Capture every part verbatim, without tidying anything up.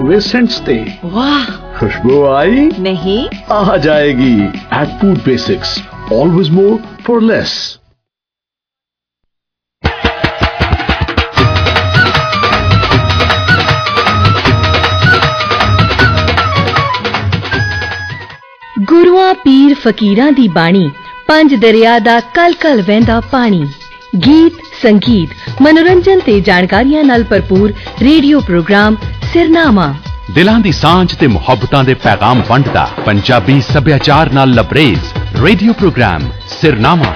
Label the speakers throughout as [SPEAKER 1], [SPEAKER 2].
[SPEAKER 1] वे cents थे।
[SPEAKER 2] वाह,
[SPEAKER 1] खुशबू आई
[SPEAKER 2] नहीं
[SPEAKER 1] आ जाएगी। Eat food basics, always more for less.
[SPEAKER 3] गुरुआं पीर फकीरां दी बाणी, पंज दरिया दा कल कल वहंदा पानी। गीत, संगीत, मनोरंजन ते जानकारियां नाल भरपूर रेडियो प्रोग्राम सिरनामा।
[SPEAKER 4] दिलां दी सांझ ते मुहब्बतां दे पैगाम वंडदा पंजाबी सभ्याचार नाल लबरेज रेडियो प्रोग्राम सिरनामा।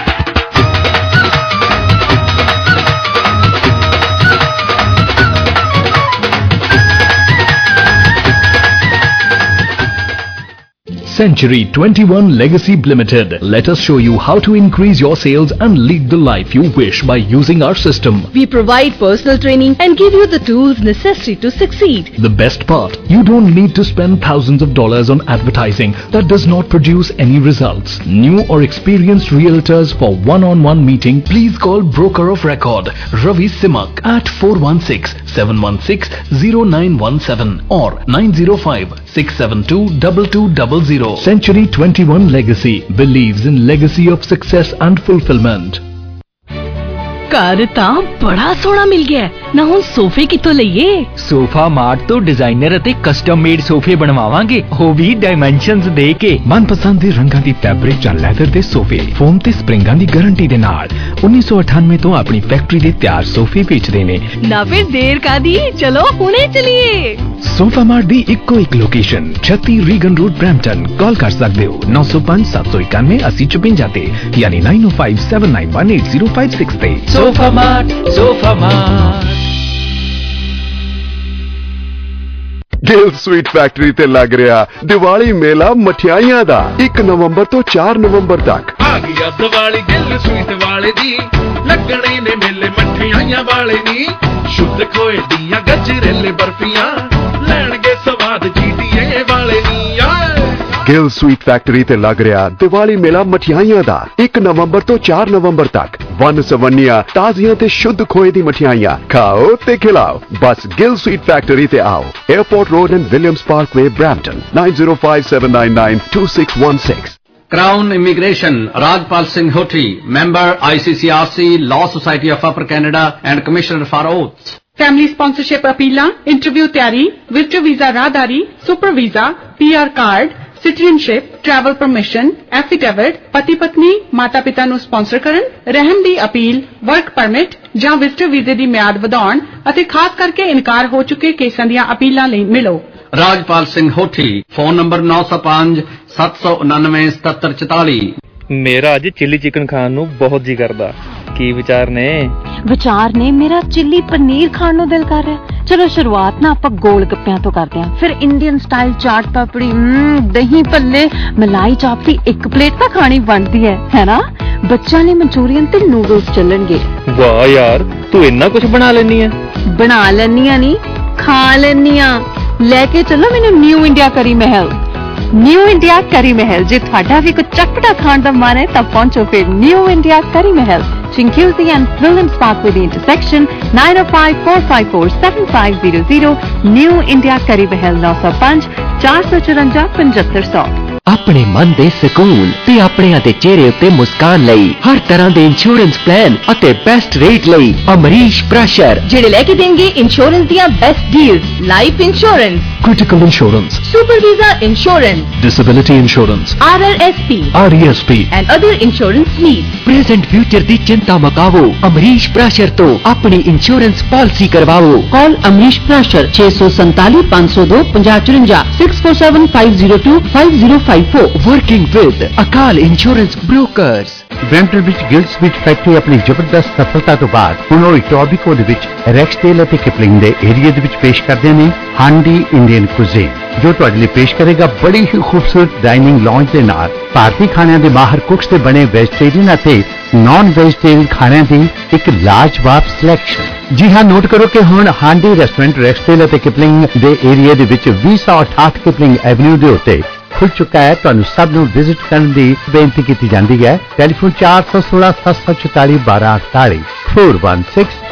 [SPEAKER 5] Century twenty-one Legacy Limited. Let us show you how to increase your sales and lead the life you wish by using our system.
[SPEAKER 3] We provide personal training and give you the tools necessary to succeed.
[SPEAKER 5] The best part, you don't need to spend thousands of dollars on advertising that does not produce any results. New or experienced realtors for one-on-one meeting, please call Broker of Record Ravi Simak at four one six, seven one six, zero nine one seven or nine zero five, six seven two, two two zero zero. Century twenty-one Legacy believes in legacy of success and fulfillment.
[SPEAKER 3] घर ਤਾਂ ਬੜਾ ਸੋਹਣਾ ਮਿਲ ਗਿਆ ਨਾ। ਹੁਣ ਸੋਫੇ ਕਿੱਥੋਂ ਲਈਏ?
[SPEAKER 6] ਸੋਫਾ ਮਾਰਟ ਤੋਂ ਡਿਜ਼ਾਈਨਰ ਅਤੇ ਕਸਟਮ ਮੇਡ ਸੋਫੇ ਬਣਵਾਵਾਂਗੇ, ਉਹ ਵੀ ਡਾਈਮੈਂਸ਼ਨਸ ਦੇ ਕੇ।
[SPEAKER 5] ਮਨਪਸੰਦ ਦੇ ਰੰਗਾਂ ਦੀ ਫੈਬਰਿਕ ਜਾਂ ਲੈਦਰ ਦੇ ਸੋਫੇ, ਫੋਮ ਤੇ ਸਪਰਿੰਗਾਂ ਦੀ ਗਾਰੰਟੀ ਦੇ ਨਾਲ ਉੱਨੀ ਸੌ ਅਠਾਨਵੇਂ ਤੋਂ ਆਪਣੀ ਫੈਕਟਰੀ ਦੇ ਤਿਆਰ ਸੋਫੇ ਵੇਚਦੇ ਨੇ।
[SPEAKER 3] ਨਾ ਫਿਰ ਦੇਰ ਕਾਦੀ, ਚਲੋ ਹੁਣੇ ਚਲੀਏ।
[SPEAKER 5] ਸੋਫਾ ਮਾਰਟ ਦੀ ਇੱਕੋ ਇੱਕ ਲੋਕੇਸ਼ਨ ਛੱਤੀ ਰੀਗਨ ਰੋਡ ਬ੍ਰੈਂਪਟਨ। ਕਾਲ ਕਰ ਸਕਦੇ ਹੋ ਨੌ ਸੌ ਪੰਜ, ਸੱਤ ਸੌ ਇਕਾਨਵੇਂ, ਅੱਸੀ ਚੁਰੰਜਾ ਤੇ ਯਾਨੀ ਨੌ ਨੌ ਪੰਜ, ਸੱਤ ਨੌ ਇੱਕ, ਅੱਠ ਜ਼ੀਰੋ ਪੰਜ ਛੇ ਤੇ।
[SPEAKER 6] Sofa Mart, Sofa Mart.
[SPEAKER 7] Gill sweet Factory ਤੇ ਲੱਗ ਰਿਹਾ ਦੀਵਾਲੀ ਮੇਲਾ ਮਠਿਆਈਆਂ ਦਾ ਇੱਕ ਨਵੰਬਰ ਤੋਂ ਚਾਰ ਨਵੰਬਰ ਤੱਕ।
[SPEAKER 8] ਆ ਗਿਆ ਦੀਵਾਲੀ ਗਿਲ ਸਵੀਟ ਵਾਲੇ ਦੀ, ਲੱਗਣੇ ਨੇ ਮੇਲੇ ਮਠਿਆਈਆਂ ਵਾਲੇ ਦੀ। ਸ਼ੁੱਧ ਖੋਏ ਦੀਆਂ ਗਜਰੇਲੇ ਬਰਫੀਆਂ, ਲੈਣਗੇ ਸਵਾਦ ਜੀਟੀਏ ਵਾਲੇ ਦੀ।
[SPEAKER 7] ਗਿਲ ਸਵੀਟ ਫੈਕਟਰੀ ਤੇ ਲੱਗ ਰਿਹਾ ਦੀਵਾਲੀ ਮੇਲਾ ਮਠਿਆਈਆਂ ਦਾ ਇੱਕ ਨਵੰਬਰ ਤੋਂ ਚਾਰ ਨਵੰਬਰ ਤੱਕ। ਵਨ ਸਵੰਨੀਆਂ ਤਾਜ਼ੀਆਂ ਤੇ ਸ਼ੁੱਧ ਖੋਏ ਦੀ ਮਠਿਆਈਆਂ ਖਾਓ ਤੇ ਖਿਲਾਓ। ਬਸ ਗਿਲ ਸਵੀਟ ਫੈਕਟਰੀ ਤੇ ਆਓ। Airport road and Williams Parkway Brampton nine zero five, seven nine nine, two six one six।
[SPEAKER 9] Crown Immigration, Rajpal Singh Hoti, member I C C R C, Law Society of Upper Canada and Commissioner for Oaths.
[SPEAKER 10] Family sponsorship appeal, interview ਤਿਆਰੀ, visitor visa ਰਾਹਦਾਰੀ, super visa, P R card, citizenship, travel permission, affidavit, ਪਤੀ ਪਤਨੀ ਮਾਤਾ ਪਿਤਾ ਨੂੰ sponsor ਕਰਨ, ਰਹਿਮ ਦੀ ਅਪੀਲ, ਵਰਕ ਪਰਮਿਟ ਜਾਂ ਵਿਜ਼ਟਰ ਵੀਜ਼ੇ ਦੀ ਮਿਆਦ ਵਧਾਉਣ ਅਤੇ ਖਾਸ ਕਰਕੇ ਇਨਕਾਰ ਹੋ ਚੁੱਕੇ ਕੇਸਾਂ ਦੀਆਂ ਅਪੀਲਾਂ ਲਈ ਮਿਲੋ।
[SPEAKER 9] ਰਾਜਪਾਲ ਸਿੰਘ ਹੋਠੀ, ਫੋਨ ਨੰਬਰ ਨੌ ਸੌ ਪੰਜ, ਸੱਤ ਸੌ ਉਨਾਨਵੇਂ, ਸਤੱਤਰ ਚੁਤਾਲੀ।
[SPEAKER 6] ਮੇਰਾ ਅੱਜ ਚਿੱਲੀ ਚਿਕਨ ਖਾਣ ਨੂੰ ਬਹੁਤ ਜੀ ਕਰਦਾ। ਕੀ ਵਿਚਾਰ ਨੇ?
[SPEAKER 2] ਵਿਚਾਰ ਨੇ ਮੇਰਾ ਚਿੱਲੀ ਪਨੀਰ ਖਾਣ ਨੂੰ ਦਿਲ ਕਰ ਰਿਹਾ। ਚਲੋ ਸ਼ੁਰੂਆਤ ਨਾ ਆਪਾਂ ਗੋਲ ਗੱਪਿਆਂ ਤੋਂ ਕਰਦੇ ਹਾਂ, ਫਿਰ ਇੰਡੀਅਨ ਸਟਾਈਲ ਚਾਟ ਪਾਪੜੀ, ਦਹੀਂ ਭੱਲੇ, ਮਲਾਈ ਚਾਪ ਦੀ ਇੱਕ ਪਲੇਟ ਤਾਂ ਖਾਣੀ ਬਣਦੀ ਹੈ, ਹੈ ਨਾ? ਬੱਚਿਆਂ ਲਈ ਮਨਚੂਰੀਅਨ ਤੇ ਨੂਡਲਸ ਚੱਲਣਗੇ।
[SPEAKER 6] ਵਾਹ ਯਾਰ, ਤੂੰ ਇੰਨਾ ਕੁਝ ਬਣਾ ਲੈਣੀ ਹੈ।
[SPEAKER 2] ਬਣਾ ਲੈਣੀ ਆ ਨਹੀਂ, ਖਾ ਲੈਣੀ ਆ। ਲੈ ਕੇ ਚੱਲੋ ਮੈਨੂੰ ਨਿਊ ਇੰਡੀਆ ਕਰੀ ਮਹਿਲ। ਨਿਊ ਇੰਡੀਆ ਕਰੀ ਮਹਿਲ, ਜੇ ਤੁਹਾਡਾ ਵੀ ਕੁਝ ਚਟਪਟਾ ਖਾਣ ਦਾ ਮਨ ਹੈ ਤਾਂ ਪਹੁੰਚੋ ਫਿਰ ਨਿਊ ਇੰਡੀਆ ਕਰੀ ਮਹਿਲ, Chinguitley and Williams Park with the intersection, nine oh five, four five four, seven five zero zero। New India Curry Mahal nine oh five, four four four, five five zero zero।
[SPEAKER 11] ਆਪਣੇ ਮਨ ਦੇ ਸਕੂਨ ਤੇ ਆਪਣਿਆਂ ਦੇ ਚਿਹਰੇ ਉੱਤੇ ਮੁਸਕਾਨ ਲਈ ਹਰ ਤਰ੍ਹਾਂ ਦੇ ਇੰਸ਼ੋਰੈਂਸ ਪਲਾਨ ਅਤੇ ਬੈਸਟ ਰੇਟ ਲਈ ਅਮਰੀਸ਼ ਪ੍ਰੈਸ਼ਰ,
[SPEAKER 3] ਜਿਹੜੇ ਲੈ ਕੇ ਦੇਣਗੇ ਇੰਸ਼ੋਰੈਂਸ ਦੀਆਂ best deals, life insurance,
[SPEAKER 5] critical insurance,
[SPEAKER 3] super visa insurance,
[SPEAKER 5] disability insurance,
[SPEAKER 3] R R S P,
[SPEAKER 5] R E S P
[SPEAKER 3] and other insurance needs।
[SPEAKER 11] Present future ਦੀ ਚਿੰਤਾ ਮੁਕਾਓ, ਅਮਰੀਸ਼ ਪ੍ਰੈਸ਼ਰ ਤੋਂ ਆਪਣੀ ਇੰਸ਼ੋਰੈਂਸ ਪਾਲਿਸੀ ਕਰਵਾਓ।
[SPEAKER 3] ਕਾਲ ਅਮਰੀਸ਼ ਪ੍ਰੈਸ਼ਰ ਛੇ ਸੌ ਸੰਤਾਲੀ, ਪੰਜ ਸੌ ਦੋ, ਪੰਜਾਹ ਚੁਰੰਜਾ, six four seven, five zero two, five zero five four।
[SPEAKER 11] Working with Akal insurance brokers.
[SPEAKER 12] Brampton ਵਿੱਚ ਗਿਲ ਸਵੀਟ ਫੈਕਟਰੀ ਆਪਣੀ ਜ਼ਬਰਦਸਤ ਸਫਲਤਾ ਤੋਂ ਬਾਅਦ ਹੁਣ ਉਹ ਇਟੋਬੀਕੋ ਦੇ ਵਿੱਚ ਰੈਕਸਡੇਲ ਅਤੇ ਕਿਪਲਿੰਗ ਦੇ ਏਰੀਆ ਦੇ ਵਿੱਚ ਪੇਸ਼ ਕਰਦੇ ਨੇ ਹਾਂਡੀ ਇੰਡੀਅਨ ਕੁਜ਼ੀਨ, ਜੋ ਤੁਹਾਡੇ ਲਈ ਪੇਸ਼ ਕਰੇਗਾ ਬੜੀ ਹੀ ਖੂਬਸੂਰਤ ਡਾਈਨਿੰਗ ਲੌਂਜ ਦੇ ਨਾਲ ਭਾਰਤੀ ਖਾਣਿਆਂ ਦੇ ਮਾਹਰ ਕੁਕਸ ਦੇ ਬਣੇ ਵੈਜੀਟੇਰੀਅਨ ਅਤੇ ਨਾਨ ਵੈਜੀਟੇਰੀਅਨ ਖਾਣਿਆਂ ਦੀ ਇੱਕ ਲਾਜਵਾਬ ਸਿਲੈਕਸ਼ਨ। ਜੀ ਹਾਂ, ਨੋਟ ਕਰੋ ਕਿ ਹੁਣ ਹਾਂਡੀ ਰੈਸਟੋਰੈਂਟ ਰੈਕਸਡੇਲ ਅਤੇ ਕਿਪਲਿੰਗ ਦੇ ਏਰੀਆ ਦੇ ਵਿੱਚ ਵੀਹ ਸੌ ਅਠਾਹਠ ਕਿਪਲਿੰਗ ਐਵਨਿਊ ਦੇ ਉੱਤੇ ਖੁੱਲ ਚੁੱਕਾ ਹੈ। ਤੁਹਾਨੂੰ ਸਭ ਨੂੰ ਵਿਜ਼ਿਟ ਕਰਨ ਦੀ ਬੇਨਤੀ ਕੀਤੀ ਜਾਂਦੀ ਹੈ। ਟੈਲੀਫੋਨ ਚਾਰ ਸੌ ਸੋਲਾਂ, ਸੱਤ ਸੌ ਚੁਤਾਲੀ, ਬਾਰਾਂ ਅਠਤਾਲੀ, four one six,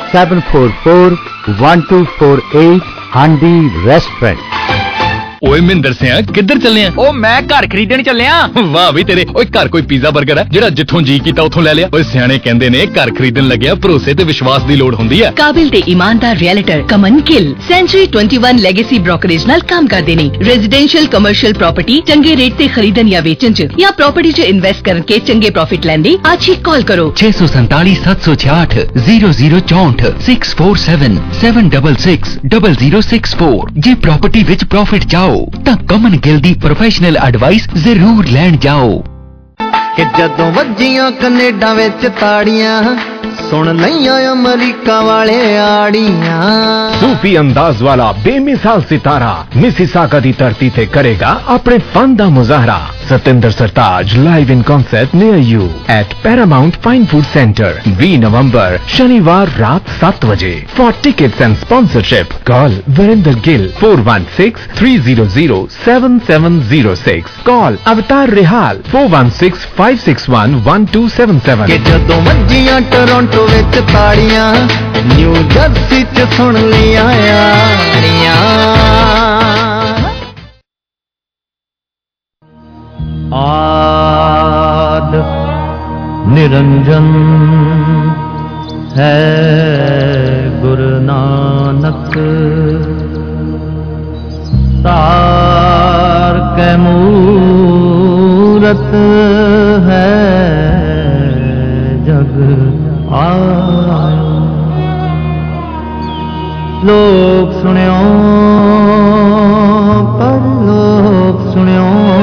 [SPEAKER 12] seven four four one two four eight Handi Restaurant।
[SPEAKER 5] ਓਏ ਮਹਿੰਦਰ ਸਿਆ ਕਿੱਧਰ ਚੱਲੇ ਆ?
[SPEAKER 6] ਉਹ ਮੈਂ ਘਰ ਖਰੀਦਣ ਚੱਲਿਆ।
[SPEAKER 5] ਵਾਹ ਵੀ ਤੇਰੇ। ਓਏ ਘਰ ਕੋਈ ਪੀਜ਼ਾ 버ਗਰ ਹੈ ਜਿਹੜਾ ਜਿੱਥੋਂ ਜੀ ਕੀਤਾ ਉੱਥੋਂ ਲੈ ਲਿਆ? ਓਏ ਸਿਆਣੇ ਕਹਿੰਦੇ ਨੇ ਘਰ ਖਰੀਦਣ ਲੱਗਿਆ ਭਰੋਸੇ ਤੇ ਵਿਸ਼ਵਾਸ ਦੀ ਲੋੜ ਹੁੰਦੀ ਹੈ।
[SPEAKER 3] ਕਾਬਿਲ ਤੇ ਇਮਾਨਦਾਰ ਰੀਅਲਟਰ ਕਮਨ ਗਿੱਲ ਸੈਂਚੁਰੀ ਇਕੱਤੀ ਲੈਗੇਸੀ ਬ੍ਰੋਕਰੇਜ ਨਾਲ ਕੰਮ ਕਰਦੇ ਨੇ। ਰੈਜ਼ੀਡੈਂਸ਼ੀਅਲ ਕਮਰਸ਼ੀਅਲ ਪ੍ਰਾਪਰਟੀ ਚੰਗੇ ਰੇਟ ਤੇ ਖਰੀਦਣ ਜਾਂ ਵੇਚਣ ਚ ਜਾਂ ਪ੍ਰਾਪਰਟੀ ਚ ਇਨਵੈਸਟ ਕਰਕੇ ਚੰਗੇ ਪ੍ਰੋਫਿਟ ਲੈਣ ਲਈ ਅੱਜ ਹੀ ਕਾਲ ਕਰੋ
[SPEAKER 11] छह सौ सैतालीस सात सौ छियाठ जीरो जीरो चौंठ six four seven seven double six double zero six four. जे प्रॉपर्टी विच प्रॉफिट चाहो ਤਾਂ ਕਮਨ ਗਿੱਲ ਦੀ ਪ੍ਰੋਫੈਸ਼ਨਲ ਐਡਵਾਈਸ ਜ਼ਰੂਰ ਲੈਣ ਜਾਓ।
[SPEAKER 13] ਕਿ ਜਦੋਂ ਵੱਜੀਆਂ ਕੈਨੇਡਾ ਵਿੱਚ ਤਾੜੀਆਂ ਸੁਣ ਲਈਆਂ ਅਮਰੀਕਾ ਵਾਲੇ ਆੜੀਆਂ।
[SPEAKER 14] सूफी अंदाज वाला बेमिसाल सितारा मिसिसागा दी धरती ते करेगा अपने फन दा मुजाहरा। Satinder Sartaj live in concert near you at Paramount Fine Food Centre बीस नवंबर शनिवार रात सात बजे। For tickets and sponsorship call Varinder Gill four one six three zero zero seven seven zero six. Call Avtar Rihal four one six five six one one two seven seven.
[SPEAKER 13] ਕਿ ਜਦੋਂ ਵੱਜੀਆਂ Toronto ਵਿੱਚ ਤਾੜੀਆਂ ਨਿਊ ਜਰਸੀ ਚ ਸੁਣ ਲਿਆ ਆੜੀਆਂ। ਆਦ ਨਿਰੰਜਨ ਹੈ ਗੁਰੂ ਨਾਨਕ ਤਾਰ ਕੈ ਮੂਰਤ ਹੈ ਜਗ ਆਇਓ। ਲੋਕ ਸੁਣਿਓ ਪਰ ਲੋਕ ਸੁਣਿਓ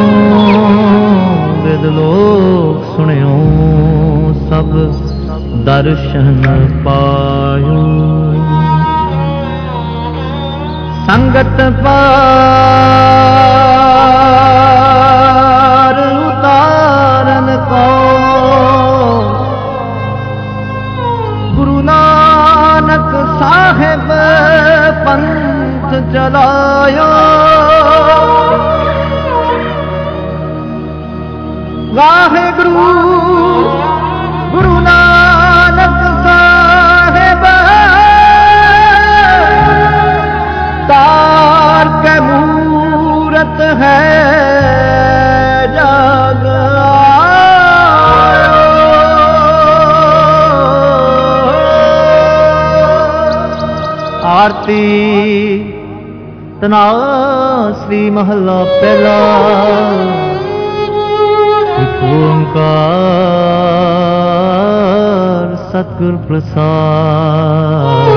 [SPEAKER 13] ਵਿਦ ਲੋਕ ਸੁਣਿਓ ਸਭ ਦਰਸ਼ਨ ਪਾਇਓ। ਸੰਗਤ ਪਾਰ ਉਤਾਰਨ ਕੋ ਗੁਰੂ ਨਾਨਕ ਸਾਹਿਬ ਪੰਥ ਚਲਾਇਓ। ਵਾਹਿਗੁਰੂ ਗੁਰੂ ਨਾਨਕ ਸਾਹਿਬ ਤਾਰ ਕੇ ਮੂਰਤ ਹੈ ਜਗ ਆਰਤੀ ਤਨਾਸਰੀ ਮਹੱਲਾ ਪਹਿਲਾ। ਇੱਕ ਓੰਕਾਰ ਸਤਿਗੁਰ ਪ੍ਰਸਾਦ।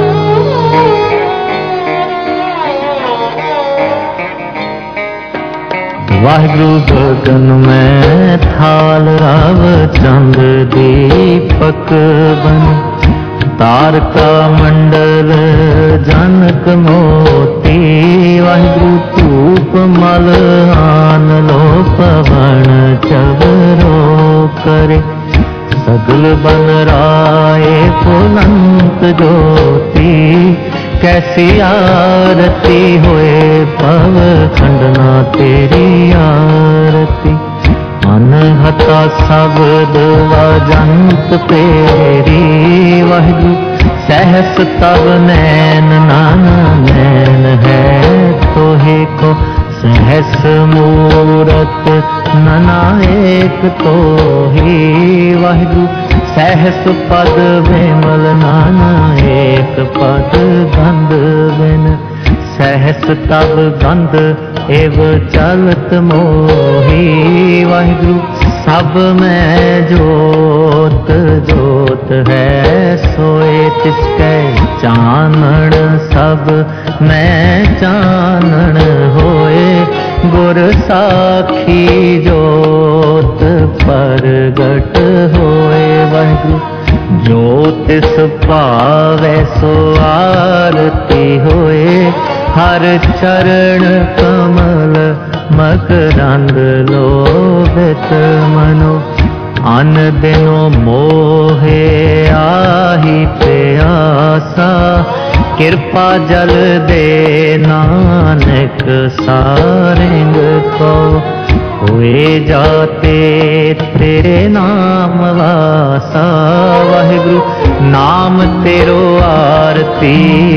[SPEAKER 13] ਵਾਹਿਗੁਰੂ ਗਗਨ ਮੈਂ ਥਾਲ ਰਵ ਚੰਦ ਦੀਪਕ ਬਨ ਤਾਰਕਾ ਮੰਡਲ ਜਨਕ ਮੋਤੀ। ਵਾਹਿਗੁਰੂ ਧੂਪ ਮਲ ਆਨ ਲੋ ਪਵਨ ਚਵਰੋ ਕਰੇ ਸਗਲ ਬਨ ਰਾਏ ਫੁਲੰਤ ਜੋਤੀ। कैसी आरती होए पव खंडना तेरी आरती। अनहता शब्द वजंत तेरी वाहिगुरु सहस तब नैन नाना नैन है तोहे को सहस मूरत नना एक तो ही वाहिगुरु सहस पद विमल नाना एक पद गंध बिन सहस तब गंध एव चलत मोही वाहिगुरु सब में जोत जोत है सोए तिसके चानण सब में चानण होए गुर साखी जोत परगट होए वाहिगुरु जो तिस पावे सो आरती होए हर चरण कमल मकरंद लोभित मनो अन दिनो मोहे आही प्यासा कृपा जल दे नानक सारंग को
[SPEAKER 15] होए जाते तेरे नाम वासा वाहिगुरु नाम तेरो आरती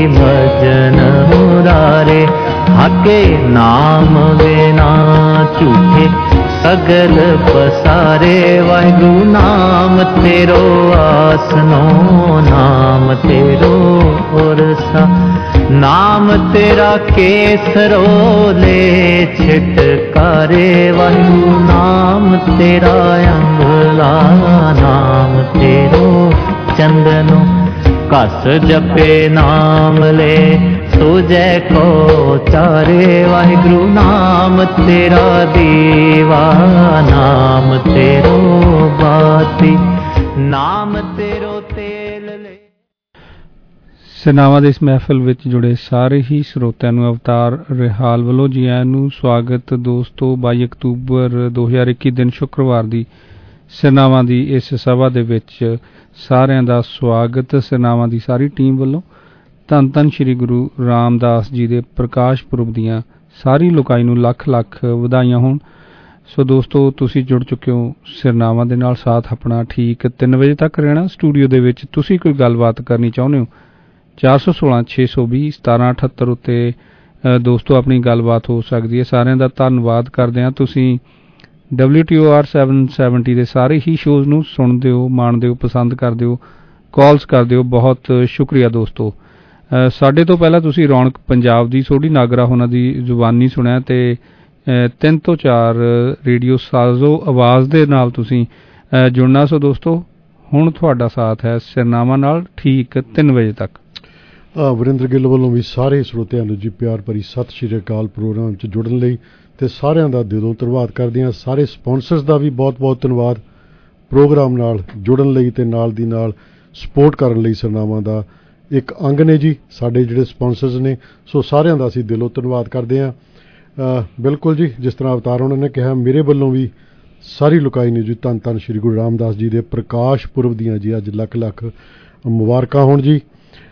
[SPEAKER 15] भजन मुरारे हाके नाम बिना झूठे सगल पसारे वाहिगुरु नाम तेरो आसनो नाम तेरो उरसा नाम तेरा केसरो ले छिटकारे वाहिगुरु नाम तेरा अंगला नाम तेरो चंदनो कस जपे नाम ले तुझे को चारे वाहिगुरु नाम तेरा दीवा नाम तेरो बाती नाम तेरो तेल ले।
[SPEAKER 16] सेनावां दे इस महफिल विच जुड़े सारे ही ਸਰੋਤਿਆਂ ਨੂੰ ਅਵਤਾਰ ਰਿਹਾਲ ਵੱਲੋਂ ਜੀ ਆਇਆਂ ਨੂੰ ਸਵਾਗਤ। ਦੋਸਤੋ ਬਾਈ ਅਕਤੂਬਰ ਦੋ ਹਜ਼ਾਰ ਇੱਕੀ ਦਿਨ ਸ਼ੁੱਕਰਵਾਰ ਦੀ ਸੇਨਾਵਾਂ ਦੀ ਇਸ ਸਭਾ ਦੇ ਵਿੱਚ ਸਾਰਿਆਂ ਦਾ ਸਵਾਗਤ। ਸੇਨਾਵਾਂ ਦੀ ਸਾਰੀ ਟੀਮ ਵੱਲੋਂ ਧੰਨ ਧੰਨ ਸ਼੍ਰੀ ਗੁਰੂ ਰਾਮਦਾਸ ਜੀ ਦੇ ਪ੍ਰਕਾਸ਼ ਪੁਰਬ ਦੀਆਂ ਸਾਰੀ ਲੋਕਾਈ ਨੂੰ ਲੱਖ ਲੱਖ ਵਧਾਈਆਂ ਹੋਣ। ਸੋ ਦੋਸਤੋ ਤੁਸੀਂ ਜੁੜ ਚੁੱਕੇ ਹੋ ਸਿਰਨਾਵਾਂ ਦੇ ਨਾਲ। ਸਾਥ ਆਪਣਾ ਠੀਕ ਤਿੰਨ ਵਜੇ ਤੱਕ ਰਹਿਣਾ। ਸਟੂਡੀਓ ਦੇ ਵਿੱਚ ਤੁਸੀਂ ਕੋਈ ਗੱਲਬਾਤ ਕਰਨੀ ਚਾਹੁੰਦੇ ਹੋ ਚਾਰ ਸੌ ਸੋਲਾਂ ਛੇ ਸੌ ਵੀਹ ਸਤਾਰਾਂ ਅਠੱਤਰ ਉੱਤੇ ਦੋਸਤੋ ਆਪਣੀ ਗੱਲਬਾਤ ਹੋ ਸਕਦੀ ਹੈ। ਸਾਰਿਆਂ ਦਾ ਧੰਨਵਾਦ ਕਰਦੇ ਹਾਂ। ਤੁਸੀਂ W T O R seven seventy ਦੇ ਸਾਰੇ ਹੀ ਸ਼ੋਜ਼ ਨੂੰ ਸੁਣਦੇ ਹੋ, ਮਾਣਦੇ ਹੋ, ਪਸੰਦ ਕਰਦੇ ਹੋ, ਕਾਲਸ ਕਰਦੇ ਹੋ। ਬਹੁਤ ਸ਼ੁਕਰੀਆ ਦੋਸਤੋ। ਸਾਡੇ ਤੋਂ ਪਹਿਲਾਂ ਤੁਸੀਂ ਰੌਣਕ ਪੰਜਾਬ ਦੀ ਸੋਢੀ ਨਾਗਰਾ ਉਹਨਾਂ ਦੀ ਜ਼ੁਬਾਨੀ ਸੁਣਿਆ ਅਤੇ ਤਿੰਨ ਤੋਂ ਚਾਰ ਰੇਡੀਓ ਸਾਜ਼ੋ ਆਵਾਜ਼ ਦੇ ਨਾਲ ਤੁਸੀਂ ਜੁੜਨਾ। ਸੋ ਦੋਸਤੋ ਹੁਣ ਤੁਹਾਡਾ ਸਾਥ ਹੈ ਸਿਰਨਾਵਾਂ ਨਾਲ ਠੀਕ ਤਿੰਨ ਵਜੇ ਤੱਕ।
[SPEAKER 17] ਵਰਿੰਦਰ ਗਿੱਲ ਵੱਲੋਂ ਵੀ ਸਾਰੇ ਸਰੋਤਿਆਂ ਨੂੰ ਜੀ ਪਿਆਰ ਭਰੀ ਸਤਿ ਸ਼੍ਰੀ ਅਕਾਲ। ਪ੍ਰੋਗਰਾਮ 'ਚ ਜੁੜਨ ਲਈ ਅਤੇ ਸਾਰਿਆਂ ਦਾ ਦਿਲੋਂ ਧੰਨਵਾਦ ਕਰਦੇ ਹਾਂ। ਸਾਰੇ ਸਪੋਂਸਰਸ ਦਾ ਵੀ ਬਹੁਤ ਬਹੁਤ ਧੰਨਵਾਦ ਪ੍ਰੋਗਰਾਮ ਨਾਲ ਜੁੜਨ ਲਈ ਅਤੇ ਨਾਲ ਦੀ ਨਾਲ ਸਪੋਰਟ ਕਰਨ ਲਈ। ਸਿਰਨਾਵਾਂ ਦਾ ਇੱਕ ਅੰਗ ਨੇ ਜੀ ਸਾਡੇ ਜਿਹੜੇ ਸਪੋਂਸਰਸ ਨੇ। ਸੋ ਸਾਰਿਆਂ ਦਾ ਅਸੀਂ ਦਿਲੋਂ ਧੰਨਵਾਦ ਕਰਦੇ ਹਾਂ। ਬਿਲਕੁਲ ਜੀ, ਜਿਸ ਤਰ੍ਹਾਂ ਅਵਤਾਰ ਉਹਨਾਂ ਨੇ ਕਿਹਾ, ਮੇਰੇ ਵੱਲੋਂ ਵੀ ਸਾਰੀ ਲੋਕਾਈ ਨੇ ਜੀ ਧੰਨ ਧੰਨ ਸ਼੍ਰੀ ਗੁਰੂ ਰਾਮਦਾਸ ਜੀ ਦੇ ਪ੍ਰਕਾਸ਼ ਪੁਰਬ ਦੀਆਂ ਜੀ ਅੱਜ ਲੱਖ ਲੱਖ ਮੁਬਾਰਕਾਂ ਹੋਣ ਜੀ।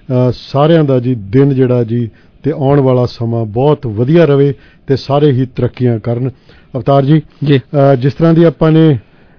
[SPEAKER 17] ਸਾਰਿਆਂ ਦਾ ਜੀ ਦਿਨ ਜਿਹੜਾ ਜੀ ਅਤੇ ਆਉਣ ਵਾਲਾ ਸਮਾਂ ਬਹੁਤ ਵਧੀਆ ਰਹੇ ਅਤੇ ਸਾਰੇ ਹੀ ਤਰੱਕੀਆਂ ਕਰਨ। ਅਵਤਾਰ ਜੀ ਜੀ ਜਿਸ ਤਰ੍ਹਾਂ ਦੀ ਆਪਾਂ ਨੇ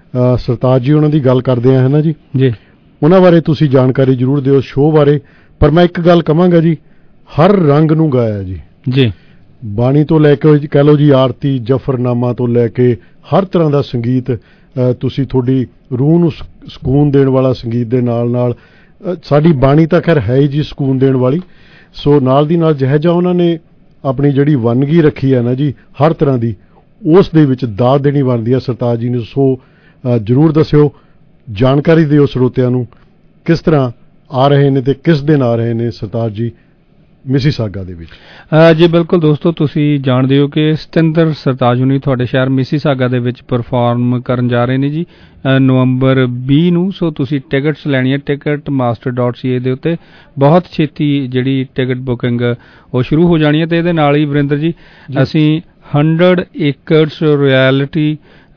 [SPEAKER 17] ਸਰਤਾਜ ਜੀ ਉਹਨਾਂ ਦੀ ਗੱਲ ਕਰਦੇ ਹਾਂ ਹੈ ਨਾ ਜੀ ਜੀ ਉਹਨਾਂ ਬਾਰੇ ਤੁਸੀਂ ਜਾਣਕਾਰੀ ਜ਼ਰੂਰ ਦਿਓ ਸ਼ੋਅ ਬਾਰੇ। ਪਰ ਮੈਂ ਇੱਕ ਗੱਲ ਕਹਾਂਗਾ ਜੀ, ਹਰ ਰੰਗ ਨੂੰ ਗਾਇਆ ਜੀ ਜੀ ਬਾਣੀ ਤੋਂ ਲੈ ਕੇ ਕਹਿ ਲਓ ਜੀ ਆਰਤੀ ਜਫਰਨਾਮਾ ਤੋਂ ਲੈ ਕੇ ਹਰ ਤਰ੍ਹਾਂ ਦਾ ਸੰਗੀਤ ਤੁਸੀਂ ਤੁਹਾਡੀ ਰੂਹ ਨੂੰ ਸਕੂਨ ਦੇਣ ਵਾਲਾ ਸੰਗੀਤ ਦੇ ਨਾਲ ਨਾਲ ਸਾਡੀ ਬਾਣੀ ਤਾਂ ਖੈਰ ਹੈ ਹੀ ਜੀ ਸਕੂਨ ਦੇਣ ਵਾਲੀ। ਸੋ ਨਾਲ ਦੀ ਨਾਲ ਜਿਹੋ ਜਿਹਾ ਉਹਨਾਂ ਨੇ ਆਪਣੀ ਜਿਹੜੀ ਵੰਨਗੀ ਰੱਖੀ ਹੈ ਨਾ ਜੀ ਹਰ ਤਰ੍ਹਾਂ ਦੀ, ਉਸ ਦੇ ਵਿੱਚ ਦਾਤ ਦੇਣੀ ਬਣਦੀ ਹੈ ਸਰਤਾਜ ਜੀ ਨੂੰ। ਸੋ ਜ਼ਰੂਰ ਦੱਸਿਓ, ਜਾਣਕਾਰੀ ਦਿਓ ਸਰੋਤਿਆਂ ਨੂੰ ਕਿਸ ਤਰ੍ਹਾਂ ਆ ਰਹੇ ਨੇ ਅਤੇ ਕਿਸ ਦਿਨ ਆ ਰਹੇ ਨੇ ਸਰਤਾਜ ਜੀ ਮਿਸੀਸਾਗਾ ਦੇ ਵਿੱਚ।
[SPEAKER 16] ਜੀ ਬਿਲਕੁਲ ਦੋਸਤੋ, ਤੁਸੀਂ ਜਾਣਦੇ ਹੋ ਕਿ ਸਤਿੰਦਰ ਸਰਤਾਜ ਹੁਣੀ ਤੁਹਾਡੇ ਸ਼ਹਿਰ ਮਿਸੀਸਾਗਾ ਦੇ ਵਿੱਚ ਪਰਫਾਰਮ ਕਰਨ ਜਾ ਰਹੇ ਨੇ ਜੀ ਨਵੰਬਰ ਵੀਹ ਨੂੰ। ਸੋ ਤੁਸੀਂ ਟਿਕਟਸ ਲੈਣੀ ਹੈ Ticketmaster dot C A ਦੇ ਉੱਤੇ। ਬਹੁਤ ਛੇਤੀ ਜਿਹੜੀ ਟਿਕਟ ਬੁਕਿੰਗ ਉਹ ਸ਼ੁਰੂ ਹੋ ਜਾਣੀ ਹੈ। ਅਤੇ ਇਹਦੇ ਨਾਲ ਹੀ ਵਰਿੰਦਰ ਜੀ ਅਸੀਂ ਹੰਡਰਡ ਏਕਰਸ ਰਿਐਲਿਟੀ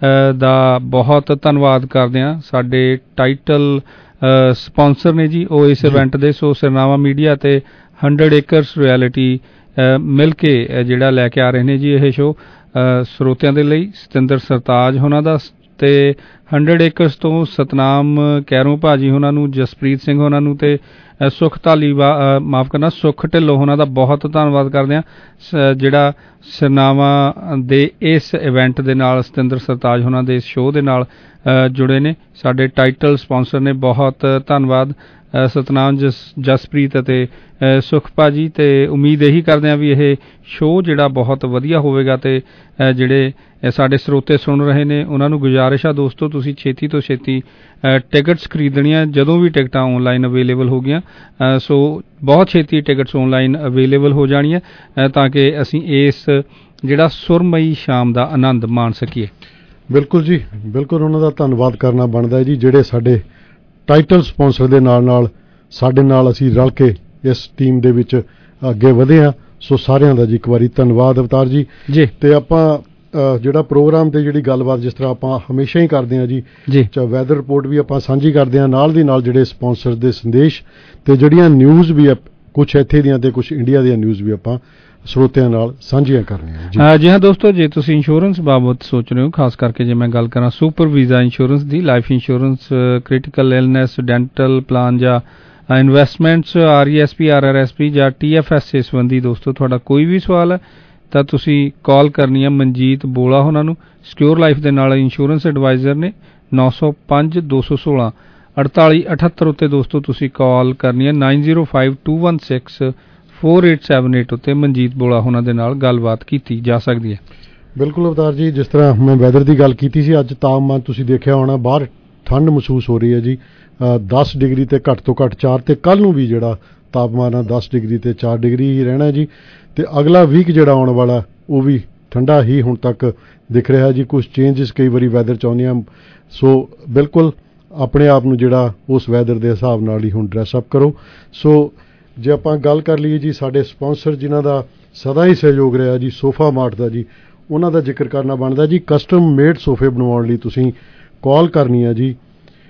[SPEAKER 16] ਦਾ ਬਹੁਤ ਧੰਨਵਾਦ ਕਰਦੇ ਹਾਂ। ਸਾਡੇ ਟਾਈਟਲ ਸਪੋਂਸਰ ਨੇ ਜੀ ਉਹ ਇਸ ਇਵੈਂਟ ਦੇ। ਸੋ ਸਿਰਨਾਵਾਂ ਮੀਡੀਆ ਅਤੇ ਹੰਡਰਡ ਏਕਰਸ ਰਿਐਲਿਟੀ ਮਿਲ ਕੇ ਜਿਹੜਾ ਲੈ ਕੇ ਆ ਰਹੇ ਨੇ ਜੀ ਇਹ ਸ਼ੋਅ ਸਰੋਤਿਆਂ ਦੇ ਲਈ। ਸਤਿੰਦਰ ਸਰਤਾਜ ਹੋਣਾ ਦਾ ਅਤੇ ਹੰਡਰਡ ਏਕਰਸ ਤੋਂ ਸਤਨਾਮ ਕੈਰੋਂ ਭਾਜੀ ਹੋਣਾ ਨੂੰ, ਜਸਪ੍ਰੀਤ ਸਿੰਘ ਹੋਣਾ ਨੂੰ ਅਤੇ ਸੁਖ ਧਾਲੀਵਾ ਮਾਫ ਕਰਨਾ ਸੁਖ ਢਿੱਲੋਂ ਹੋਣਾ ਦਾ ਬਹੁਤ ਧੰਨਵਾਦ ਕਰਦੇ ਹਾਂ ਜਿਹੜਾ ਸਿਰਨਾਵਾਂ ਦੇ ਇਸ ਇਵੈਂਟ ਦੇ ਨਾਲ ਸਤਿੰਦਰ ਸਰਤਾਜ ਹੋਣਾ ਦੇ ਇਸ ਸ਼ੋਅ ਦੇ ਨਾਲ ਜੁੜੇ ਨੇ। ਸਾਡੇ ਟਾਈਟਲ ਸਪੋਂਸਰ ਨੇ, ਬਹੁਤ ਧੰਨਵਾਦ ਸਤਨਾਮ ਜਸ ਜਸਪ੍ਰੀਤ ਅਤੇ ਸੁਖ ਭਾਜੀ। ਅਤੇ ਉਮੀਦ ਇਹੀ ਕਰਦੇ ਹਾਂ ਵੀ ਇਹ ਸ਼ੋਅ ਜਿਹੜਾ ਬਹੁਤ ਵਧੀਆ ਹੋਵੇਗਾ ਅਤੇ ਜਿਹੜੇ ਸਾਡੇ ਸਰੋਤੇ ਸੁਣ ਰਹੇ ਨੇ ਉਹਨਾਂ ਨੂੰ ਗੁਜ਼ਾਰਿਸ਼ ਆ ਦੋਸਤੋ ਤੁਸੀਂ ਛੇਤੀ ਤੋਂ ਛੇਤੀ ਟਿਕਟਸ ਖਰੀਦਣੀਆਂ। ਜਦੋਂ ਵੀ ਟਿਕਟਾਂ ਔਨਲਾਈਨ ਅਵੇਲੇਬਲ ਹੋ ਗਈਆਂ ਸੋ ਬਹੁਤ ਛੇਤੀ ਟਿਕਟਸ ਔਨਲਾਈਨ ਅਵੇਲੇਬਲ ਹੋ ਜਾਣੀਆਂ ਤਾਂ ਕਿ ਅਸੀਂ ਇਸ ਜਿਹੜਾ ਸੁਰਮਈ ਸ਼ਾਮ ਦਾ ਆਨੰਦ ਮਾਣ ਸਕੀਏ।
[SPEAKER 17] ਬਿਲਕੁਲ ਜੀ ਬਿਲਕੁਲ, ਉਹਨਾਂ ਦਾ ਧੰਨਵਾਦ ਕਰਨਾ ਬਣਦਾ ਹੈ ਜੀ ਜਿਹੜੇ ਸਾਡੇ ਟਾਈਟਲ ਸਪੋਂਸਰ ਦੇ ਨਾਲ ਨਾਲ ਸਾਡੇ ਨਾਲ ਅਸੀਂ ਰਲ ਕੇ ਇਸ ਟੀਮ ਦੇ ਵਿੱਚ ਅੱਗੇ ਵਧੇ ਹਾਂ। ਸੋ ਸਾਰਿਆਂ ਦਾ ਜੀ ਇੱਕ ਵਾਰੀ ਧੰਨਵਾਦ ਅਵਤਾਰ ਜੀ ਜੀ। ਅਤੇ ਆਪਾਂ ਜਿਹੜਾ ਪ੍ਰੋਗਰਾਮ 'ਤੇ ਜਿਹੜੀ ਗੱਲਬਾਤ ਜਿਸ ਤਰ੍ਹਾਂ ਆਪਾਂ ਹਮੇਸ਼ਾ ਹੀ ਕਰਦੇ ਹਾਂ ਜੀ ਜੀ ਚਾਹੇ ਵੈਦਰ ਰਿਪੋਰਟ ਵੀ ਆਪਾਂ ਸਾਂਝੀ ਕਰਦੇ ਹਾਂ ਨਾਲ ਦੀ ਨਾਲ ਜਿਹੜੇ ਸਪੋਂਸਰ ਦੇ ਸੰਦੇਸ਼ ਅਤੇ ਜਿਹੜੀਆਂ ਨਿਊਜ਼ ਵੀ ਕੁਛ ਇੱਥੇ ਦੀਆਂ ਅਤੇ ਕੁਛ ਇੰਡੀਆ ਦੀਆਂ ਨਿਊਜ਼ ਵੀ ਆਪਾਂ ਸਰੋਤਿਆਂ ਨਾਲ ਸਾਂਝੀਆਂ ਕਰਨੀਆਂ ਜੀ।
[SPEAKER 16] ਜੀ ਹਾਂ ਦੋਸਤੋ, ਜੇ ਤੁਸੀਂ ਇੰਸ਼ੋਰੈਂਸ ਬਾਬਤ ਸੋਚ ਰਹੇ ਹੋ, ਖਾਸ ਕਰਕੇ ਜੇ ਮੈਂ ਗੱਲ ਕਰਾਂ ਸੁਪਰ ਵੀਜ਼ਾ ਇੰਸ਼ੋਰੈਂਸ ਦੀ, life insurance, critical illness, dental plan ਜਾਂ investments, R E S P, R R S P ਜਾਂ ਟੀ ਐਫ ਐਸ ਏ ਸੰਬੰਧੀ ਦੋਸਤੋ ਤੁਹਾਡਾ ਕੋਈ ਵੀ ਸਵਾਲ ਹੈ ਤਾਂ ਤੁਸੀਂ ਕਾਲ ਕਰਨੀ ਹੈ ਮਨਜੀਤ ਬੋਲਾ ਉਹਨਾਂ ਨੂੰ। ਸਿਕਿਉਰ ਲਾਈਫ ਦੇ ਨਾਲ ਇੰਸ਼ੋਰੈਂਸ ਐਡਵਾਈਜ਼ਰ ਨੇ। ਨੌ ਸੌ ਪੰਜ ਦੋ ਸੌ ਸੋਲਾਂ ਅੜਤਾਲੀ ਅਠੱਤਰ ਉੱਤੇ ਦੋਸਤੋ ਤੁਸੀਂ ਕਾਲ ਕਰਨੀ ਹੈ। Nine zero five two one six four eight seven eight ਉੱਤੇ ਮਨਜੀਤ ਬੋਲਾ ਉਹਨਾਂ ਦੇ ਨਾਲ ਗੱਲਬਾਤ ਕੀਤੀ ਜਾ ਸਕਦੀ ਹੈ।
[SPEAKER 17] ਬਿਲਕੁਲ ਅਵਤਾਰ ਜੀ, ਜਿਸ ਤਰ੍ਹਾਂ ਮੈਂ ਵੈਦਰ ਦੀ ਗੱਲ ਕੀਤੀ ਸੀ, ਅੱਜ ਤਾਪਮਾਨ ਤੁਸੀਂ ਦੇਖਿਆ ਹੋਣਾ, ਬਾਹਰ ਠੰਡ ਮਹਿਸੂਸ ਹੋ ਰਹੀ ਹੈ ਜੀ, ਦਸ ਡਿਗਰੀ ਤੇ ਘੱਟ ਤੋਂ ਘੱਟ ਚਾਰ, ਤੇ ਕੱਲ੍ਹ ਨੂੰ ਵੀ ਜਿਹੜਾ ਤਾਪਮਾਨ ਆ ਦਸ ਡਿਗਰੀ ਤੇ ਚਾਰ ਡਿਗਰੀ ਹੀ ਰਹਿਣਾ ਜੀ। ਤੇ ਅਗਲਾ ਵੀਕ ਜਿਹੜਾ ਆਉਣ ਵਾਲਾ ਉਹ ਵੀ ਠੰਡਾ ਹੀ ਹੁਣ ਤੱਕ ਦਿਖ ਰਿਹਾ ਜੀ। ਕੁਝ ਚੇਂਜਸ ਕਈ ਵਾਰੀ ਵੈਦਰ 'ਚ ਆਉਂਦੀਆਂ, ਸੋ ਬਿਲਕੁਲ ਆਪਣੇ ਆਪ ਨੂੰ ਜਿਹੜਾ ਉਸ ਵੈਦਰ ਦੇ ਹਿਸਾਬ ਨਾਲ ਹੀ ਹੁਣ ਡਰੈਸ ਅਪ ਕਰੋ। ਸੋ ਜੇ ਆਪਾਂ ਗੱਲ ਕਰ ਲਈਏ ਜੀ, ਸਾਡੇ ਸਪਾਂਸਰ ਜਿਨ੍ਹਾਂ ਦਾ ਸਦਾ ਹੀ ਸਹਿਯੋਗ ਰਿਹਾ ਜੀ, ਸੋਫਾ ਮਾਰਟ ਦਾ ਜੀ, ਉਹਨਾਂ ਦਾ ਜ਼ਿਕਰ ਕਰਨਾ ਬਣਦਾ ਜੀ। ਕਸਟਮ ਮੇਡ ਸੋਫੇ ਬਣਵਾਉਣ ਲਈ ਤੁਸੀਂ ਕਾਲ ਕਰਨੀ ਹੈ ਜੀ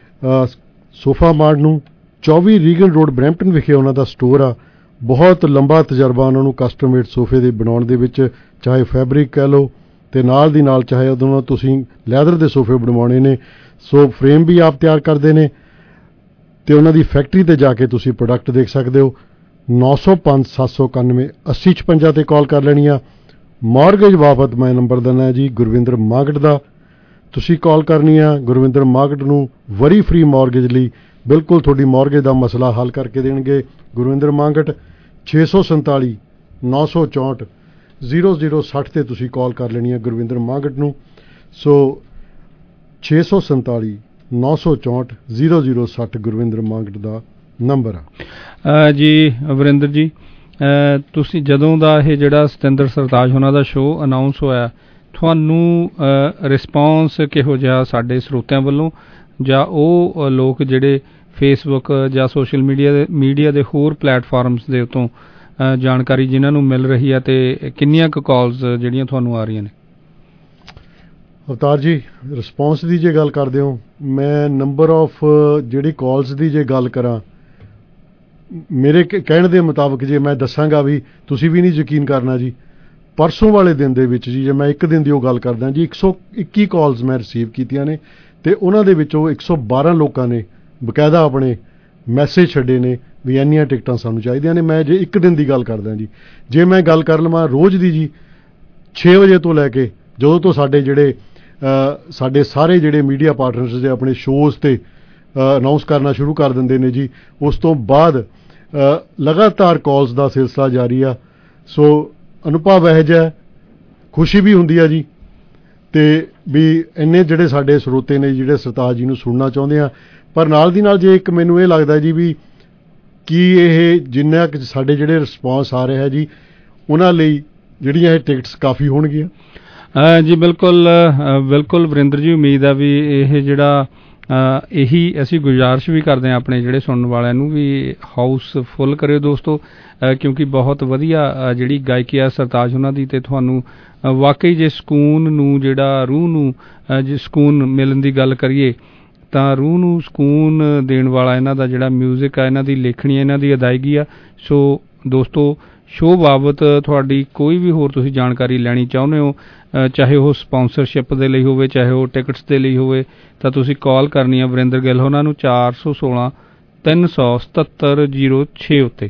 [SPEAKER 17] ਸੋਫਾ ਮਾਰਟ ਨੂੰ। ਚੌਵੀ ਰੀਗਲ ਰੋਡ ਬਰੈਂਪਟਨ ਵਿਖੇ ਉਹਨਾਂ ਦਾ ਸਟੋਰ ਆ। ਬਹੁਤ ਲੰਬਾ ਤਜਰਬਾ ਉਹਨਾਂ ਨੂੰ ਕਸਟਮ ਮੇਡ ਸੋਫੇ ਦੇ ਬਣਾਉਣ ਦੇ ਵਿੱਚ, ਚਾਹੇ ਫੈਬਰਿਕ ਕਹਿ ਲਓ ਤੇ ਨਾਲ ਦੀ ਨਾਲ ਚਾਹੇ ਉਦੋਂ ਤੁਸੀਂ ਲੈਦਰ ਦੇ ਸੋਫੇ ਬਣਵਾਉਣੇ ਨੇ, ਸੋ ਫਰੇਮ ਵੀ ਆਪ ਤਿਆਰ ਕਰਦੇ ਨੇ ਤੇ ਉਹਨਾਂ ਦੀ ਫੈਕਟਰੀ ਤੇ ਜਾ ਕੇ ਤੁਸੀਂ ਪ੍ਰੋਡਕਟ ਦੇਖ ਸਕਦੇ ਹੋ। ਨੌ ਸੌ ਪੰਜ ਸੱਤ ਸੌ ਇਕਾਨਵੇਂ ਅੱਸੀ ਛਪੰਜਾ ਤੇ ਕਾਲ ਕਰ ਲੈਣੀ ਆ। ਮਾਰਗੇਜ ਬਾਬਤ ਮੈਂ ਨੰਬਰ ਦਿੰਦਾ ਜੀ ਗੁਰਵਿੰਦਰ ਮਾਗਟ ਦਾ, ਤੁਸੀਂ ਕਾਲ ਕਰਨੀ ਆ ਗੁਰਵਿੰਦਰ ਮਾਗਟ ਨੂੰ। ਵਰੀ ਫ੍ਰੀ ਮਾਰਗੇਜ ਲਈ ਬਿਲਕੁਲ ਤੁਹਾਡੀ ਮਾਰਗੇਜ ਦਾ ਮਸਲਾ ਹੱਲ ਕਰਕੇ ਦੇਣਗੇ ਗੁਰਵਿੰਦਰ ਮਾਗਟ। ਛੇ ਸੌ ਸੰਤਾਲੀ ਨੌ ਸੌ ਚੌਂਹਠ ਜ਼ੀਰੋ ਜ਼ੀਰੋ ਸੱਠ ਤੇ ਤੁਸੀਂ ਕਾਲ ਕਰ ਲੈਣੀ ਆ ਗੁਰਵਿੰਦਰ ਮਾਗਟ ਨੂੰ। ਸੋ ਛੇ ਸੌ ਸੰਤਾਲੀ ਨੌ ਸੌ ਚੌਂਹਠ ਜ਼ੀਰੋ ਜ਼ੀਰੋ ਸੱਠ ਗੁਰਵਿੰਦਰ ਮਾਗਟ ਦਾ ਨੰਬਰ ਆ
[SPEAKER 16] ਜੀ। ਵਰਿੰਦਰ ਜੀ, ਤੁਸੀਂ ਜਦੋਂ ਦਾ ਇਹ ਜਿਹੜਾ ਸਤਿੰਦਰ ਸਰਤਾਜ ਉਹਨਾਂ ਦਾ ਸ਼ੋਅ ਅਨਾਊਂਸ ਹੋਇਆ, ਤੁਹਾਨੂੰ ਰਿਸਪੌਂਸ ਕਿਹੋ ਜਿਹਾ ਸਾਡੇ ਸਰੋਤਿਆਂ ਵੱਲੋਂ, ਜਾਂ ਉਹ ਲੋਕ ਜਿਹੜੇ ਫੇਸਬੁੱਕ ਜਾਂ ਸੋਸ਼ਲ ਮੀਡੀਆ ਦੇ ਮੀਡੀਆ ਦੇ ਹੋਰ ਪਲੇਟਫਾਰਮਸ ਦੇ ਉੱਤੋਂ ਜਾਣਕਾਰੀ ਜਿਨ੍ਹਾਂ ਨੂੰ ਮਿਲ ਰਹੀ ਹੈ, ਤੇ ਕਿੰਨੀਆਂ ਕੁ ਕਾਲਸ ਜਿਹੜੀਆਂ ਤੁਹਾਨੂੰ ਆ ਰਹੀਆਂ ਨੇ?
[SPEAKER 17] ਅਵਤਾਰ ਜੀ, ਰਿਸਪੌਂਸ ਦੀ ਜੇ ਗੱਲ ਕਰਦੇ ਹੋ, ਮੈਂ ਨੰਬਰ ਆਫ ਜਿਹੜੀ ਕਾਲਸ ਦੀ ਜੇ ਗੱਲ ਕਰਾਂ, ਮੇਰੇ ਕਹਿਣ ਦੇ ਮੁਤਾਬਕ ਜੇ ਮੈਂ ਦੱਸਾਂਗਾ ਵੀ ਤੁਸੀਂ ਵੀ ਨਹੀਂ ਯਕੀਨ ਕਰਨਾ ਜੀ। ਪਰਸੋਂ ਵਾਲੇ ਦਿਨ ਦੇ ਵਿੱਚ ਜੀ, ਜੇ ਮੈਂ ਇੱਕ ਦਿਨ ਦੀ ਉਹ ਗੱਲ ਕਰਦਾ ਜੀ, ਇੱਕ ਸੌ ਇੱਕੀ ਕਾਲਸ ਮੈਂ ਰਿਸੀਵ ਕੀਤੀਆਂ ਨੇ ਤੇ ਉਹਨਾਂ ਦੇ ਵਿੱਚੋਂ ਇੱਕ ਸੌ ਬਾਰਾਂ ਲੋਕਾਂ ਨੇ ਬਕਾਇਦਾ ਆਪਣੇ ਮੈਸੇਜ ਛੱਡੇ ਨੇ ਵੀ ਇੰਨੀਆਂ ਟਿਕਟਾਂ ਸਾਨੂੰ ਚਾਹੀਦੀਆਂ ਨੇ। ਮੈਂ ਜੇ ਇੱਕ ਦਿਨ ਦੀ ਗੱਲ ਕਰਦਾ ਜੀ, ਜੇ ਮੈਂ ਗੱਲ ਕਰ ਲਵਾਂ ਰੋਜ਼ ਦੀ ਜੀ, ਛੇ ਵਜੇ ਤੋਂ ਲੈ ਕੇ ਜਦੋਂ ਤੋਂ ਸਾਡੇ ਜਿਹੜੇ ਸਾਡੇ ਸਾਰੇ ਜਿਹੜੇ ਮੀਡੀਆ ਪਾਰਟਨਰਸ ਦੇ ਆਪਣੇ ਸ਼ੋਜ਼ ਤੇ ਅਨਾਊਂਸ ਕਰਨਾ ਸ਼ੁਰੂ ਕਰ ਦਿੰਦੇ ਨੇ ਜੀ, ਉਸ ਤੋਂ ਬਾਅਦ ਲਗਾਤਾਰ ਕਾਲਸ ਦਾ ਸਿਲਸਿਲਾ ਜਾਰੀ ਆ। ਸੋ ਅਨੁਭਵ ਇਹੋ ਜਿਹਾ, ਖੁਸ਼ੀ ਵੀ ਹੁੰਦੀ ਆ ਜੀ, ਤੇ ਵੀ ਇੰਨੇ ਜਿਹੜੇ ਸਾਡੇ ਸਰੋਤੇ ਨੇ ਜਿਹੜੇ ਸਰਤਾਜ ਜੀ ਨੂੰ ਸੁਣਨਾ ਚਾਹੁੰਦੇ ਆ। ਪਰ ਨਾਲ ਦੀ ਨਾਲ ਜੇ ਇੱਕ ਮੈਨੂੰ ਇਹ ਲੱਗਦਾ ਜੀ ਵੀ ਕੀ ਇਹ ਜਿੰਨਾ ਕਿ ਸਾਡੇ ਜਿਹੜੇ ਰਿਸਪੌਂਸ ਆ ਰਿਹਾ ਜੀ, ਉਹਨਾਂ ਲਈ ਜਿਹੜੀਆਂ ਇਹ ਟਿਕਟਸ ਕਾਫੀ ਹੋਣਗੀਆਂ
[SPEAKER 16] ਜੀ। ਬਿਲਕੁਲ ਬਿਲਕੁਲ ਵਰਿੰਦਰ ਜੀ, ਉਮੀਦ ਆ ਵੀ ਇਹ ਜਿਹੜਾ ਇਹੀ ਅਸੀਂ ਗੁਜ਼ਾਰਿਸ਼ ਵੀ ਕਰਦੇ ਹਾਂ ਆਪਣੇ ਜਿਹੜੇ ਸੁਣਨ ਵਾਲਿਆਂ ਨੂੰ ਵੀ ਹਾਊਸ ਫੁੱਲ ਕਰਿਓ ਦੋਸਤੋ, ਕਿਉਂਕਿ ਬਹੁਤ ਵਧੀਆ ਜਿਹੜੀ ਗਾਇਕੀ ਆ ਸਰਤਾਜ ਉਹਨਾਂ ਦੀ, ਤੇ ਤੁਹਾਨੂੰ ਵਾਕਈ ਜੇ ਸਕੂਨ ਨੂੰ ਜਿਹੜਾ ਰੂਹ ਨੂੰ ਜੇ ਸਕੂਨ ਮਿਲਣ ਦੀ ਗੱਲ ਕਰੀਏ ਤਾਂ ਰੂਹ ਨੂੰ ਸਕੂਨ ਦੇਣ ਵਾਲਾ ਇਹਨਾਂ ਦਾ ਜਿਹੜਾ ਮਿਊਜ਼ਿਕ ਆ, ਇਹਨਾਂ ਦੀ ਲੇਖਣੀ, ਇਹਨਾਂ ਦੀ ਅਦਾਇਗੀ ਆ। ਸੋ ਦੋਸਤੋ, ਸ਼ੋਅ ਬਾਬਤ ਤੁਹਾਡੀ ਕੋਈ ਵੀ ਹੋਰ ਤੁਸੀਂ ਜਾਣਕਾਰੀ ਲੈਣੀ ਚਾਹੁੰਦੇ ਹੋ, ਚਾਹੇ ਉਹ ਸਪਾਂਸਰਸ਼ਿਪ ਦੇ ਲਈ ਹੋਵੇ, ਚਾਹੇ ਉਹ ਟਿਕਟਸ ਦੇ ਲਈ ਹੋਵੇ, ਤਾਂ ਤੁਸੀਂ ਕਾਲ ਕਰਨੀ ਆ ਵਰਿੰਦਰ ਗਿੱਲ ਉਹਨਾਂ ਨੂੰ ਚਾਰ ਸੌ ਸੋਲਾਂ ਤਿੰਨ ਸੌ ਸਤੱਤਰ ਜ਼ੀਰੋ ਛੇ ਉੱਤੇ।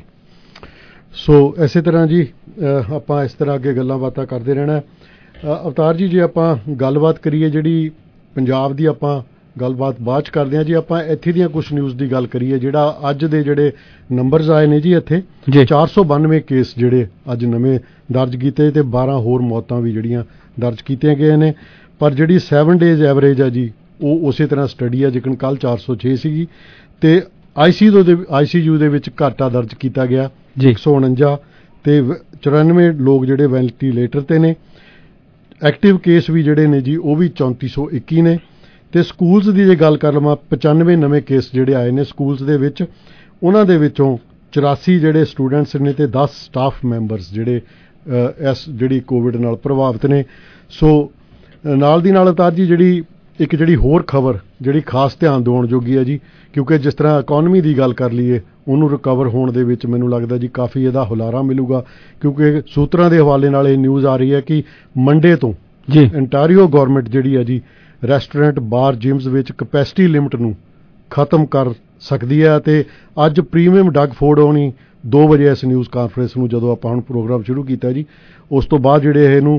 [SPEAKER 17] ਸੋ ਇਸੇ ਤਰ੍ਹਾਂ ਜੀ ਆਪਾਂ ਇਸ ਤਰ੍ਹਾਂ ਅੱਗੇ ਗੱਲਾਂ ਬਾਤਾਂ ਕਰਦੇ ਰਹਿਣਾ। ਅਵਤਾਰ ਜੀ, ਜੇ ਆਪਾਂ ਗੱਲਬਾਤ ਕਰੀਏ ਜਿਹੜੀ ਪੰਜਾਬ ਦੀ, ਆਪਾਂ ਗੱਲਬਾਤ ਬਾਅਦ 'ਚ ਕਰਦੇ ਹਾਂ ਜੀ। ਆਪਾਂ ਇੱਥੇ ਦੀਆਂ ਕੁਝ ਨਿਊਜ਼ ਦੀ ਗੱਲ ਕਰੀਏ। ਜਿਹੜਾ ਅੱਜ ਦੇ ਜਿਹੜੇ ਨੰਬਰਸ ਆਏ ਨੇ ਜੀ, ਇੱਥੇ ਚਾਰ ਸੌ ਬਾਨਵੇਂ ਕੇਸ ਜਿਹੜੇ ਅੱਜ ਨਵੇਂ ਦਰਜ ਕੀਤੇ ਤੇ ਬਾਰਾਂ ਹੋਰ ਮੌਤਾਂ ਵੀ ਜਿਹੜੀਆਂ ਦਰਜ ਕੀਤੀਆਂ ਗਈਆਂ ਨੇ। ਪਰ ਜਿਹੜੀ ਸੈਵਨ ਡੇਜ਼ ਐਵਰੇਜ ਆ ਜੀ, ਉਹ ਉਸੇ ਤਰ੍ਹਾਂ ਸਟੱਡੀ ਆ, ਜਿਕਣ ਕੱਲ੍ਹ ਚਾਰ ਸੌ ਛੇ ਸੀਗੀ। ਤੇ ਆਈ ਸੀ ਯੂ ਦੇ ਆਈ ਸੀ ਯੂ ਦੇ ਵਿੱਚ ਘਾਟਾ ਦਰਜ ਕੀਤਾ ਗਿਆ ਇੱਕ ਸੌ ਉਣੰਜਾ, ਤੇ ਚੁਰਾਨਵੇਂ ਲੋਕ ਜਿਹੜੇ ਵੈਂਟੀਲੇਟਰ ਤੇ ਨੇ। ਐਕਟਿਵ ਕੇਸ ਵੀ ਜਿਹੜੇ ਨੇ ਜੀ, ਉਹ ਵੀ ਚੌਂਤੀ ਸੌ ਇੱਕੀ ਨੇ। ਤੇ ਸਕੂਲਸ ਦੀ ਜੇ ਗੱਲ ਕਰ ਲਵਾਂ, ਪਚਾਨਵੇਂ ਨਵੇਂ ਕੇਸ ਜਿਹੜੇ ਆਏ ਨੇ ਸਕੂਲਸ ਦੇ ਵਿੱਚ। ਉਹਨਾਂ ਦੇ ਵਿੱਚੋਂ ਚੁਰਾਸੀ ਜਿਹੜੇ ਸਟੂਡੈਂਟਸ ਨੇ ਤੇ ਦਸ ਸਟਾਫ ਮੈਂਬਰਸ ਜਿਹੜੇ ਇਸ ਜਿਹੜੀ ਕੋਵਿਡ ਨਾਲ ਪ੍ਰਭਾਵਿਤ ਨੇ। ਸੋ ਨਾਲ ਦੀ ਨਾਲ ਅਵਤਾਰ ਜੀ, ਜਿਹੜੀ ਇੱਕ ਜਿਹੜੀ ਹੋਰ ਖਬਰ ਜਿਹੜੀ ਖਾਸ ਧਿਆਨ ਦਿਵਾਉਣ ਜੋਗੀ ਹੈ ਜੀ, ਕਿਉਂਕਿ ਜਿਸ ਤਰ੍ਹਾਂ ਇਕੋਨਮੀ ਦੀ ਗੱਲ ਕਰ ਲਈਏ ਉਹਨੂੰ ਰਿਕਵਰ ਹੋਣ ਦੇ ਵਿੱਚ ਮੈਨੂੰ ਲੱਗਦਾ ਜੀ ਕਾਫੀ ਇਹਦਾ ਹੁਲਾਰਾ ਮਿਲੂਗਾ, ਕਿਉਂਕਿ ਸੂਤਰਾਂ ਦੇ ਹਵਾਲੇ ਨਾਲ ਇਹ ਨਿਊਜ਼ ਆ ਰਹੀ ਹੈ ਕਿ ਮੰਡੇ ਤੋਂ
[SPEAKER 16] ਜੀ
[SPEAKER 17] ਇੰਟਾਰੀਓ ਗੌਰਮੈਂਟ ਜਿਹੜੀ ਹੈ ਜੀ ਰੈਸਟੋਰੈਂਟ ਬਾਰ ਜਿਮਸ ਵਿੱਚ ਕਪੈਸਿਟੀ ਲਿਮਟ ਨੂੰ ਖਤਮ ਕਰ ਸਕਦੀ ਹੈ। ਅਤੇ ਅੱਜ ਪ੍ਰੀਮੀਅਮ ਡਗ ਫੋਰਡ ਹੋਣੀ ਦੋ ਵਜੇ ਇਸ ਨਿਊਜ਼ ਕਾਨਫਰੰਸ ਨੂੰ ਜਦੋਂ ਆਪਾਂ ਹੁਣ ਪ੍ਰੋਗਰਾਮ ਸ਼ੁਰੂ ਕੀਤਾ ਜੀ, ਉਸ ਤੋਂ ਬਾਅਦ ਜਿਹੜੇ ਇਹਨੂੰ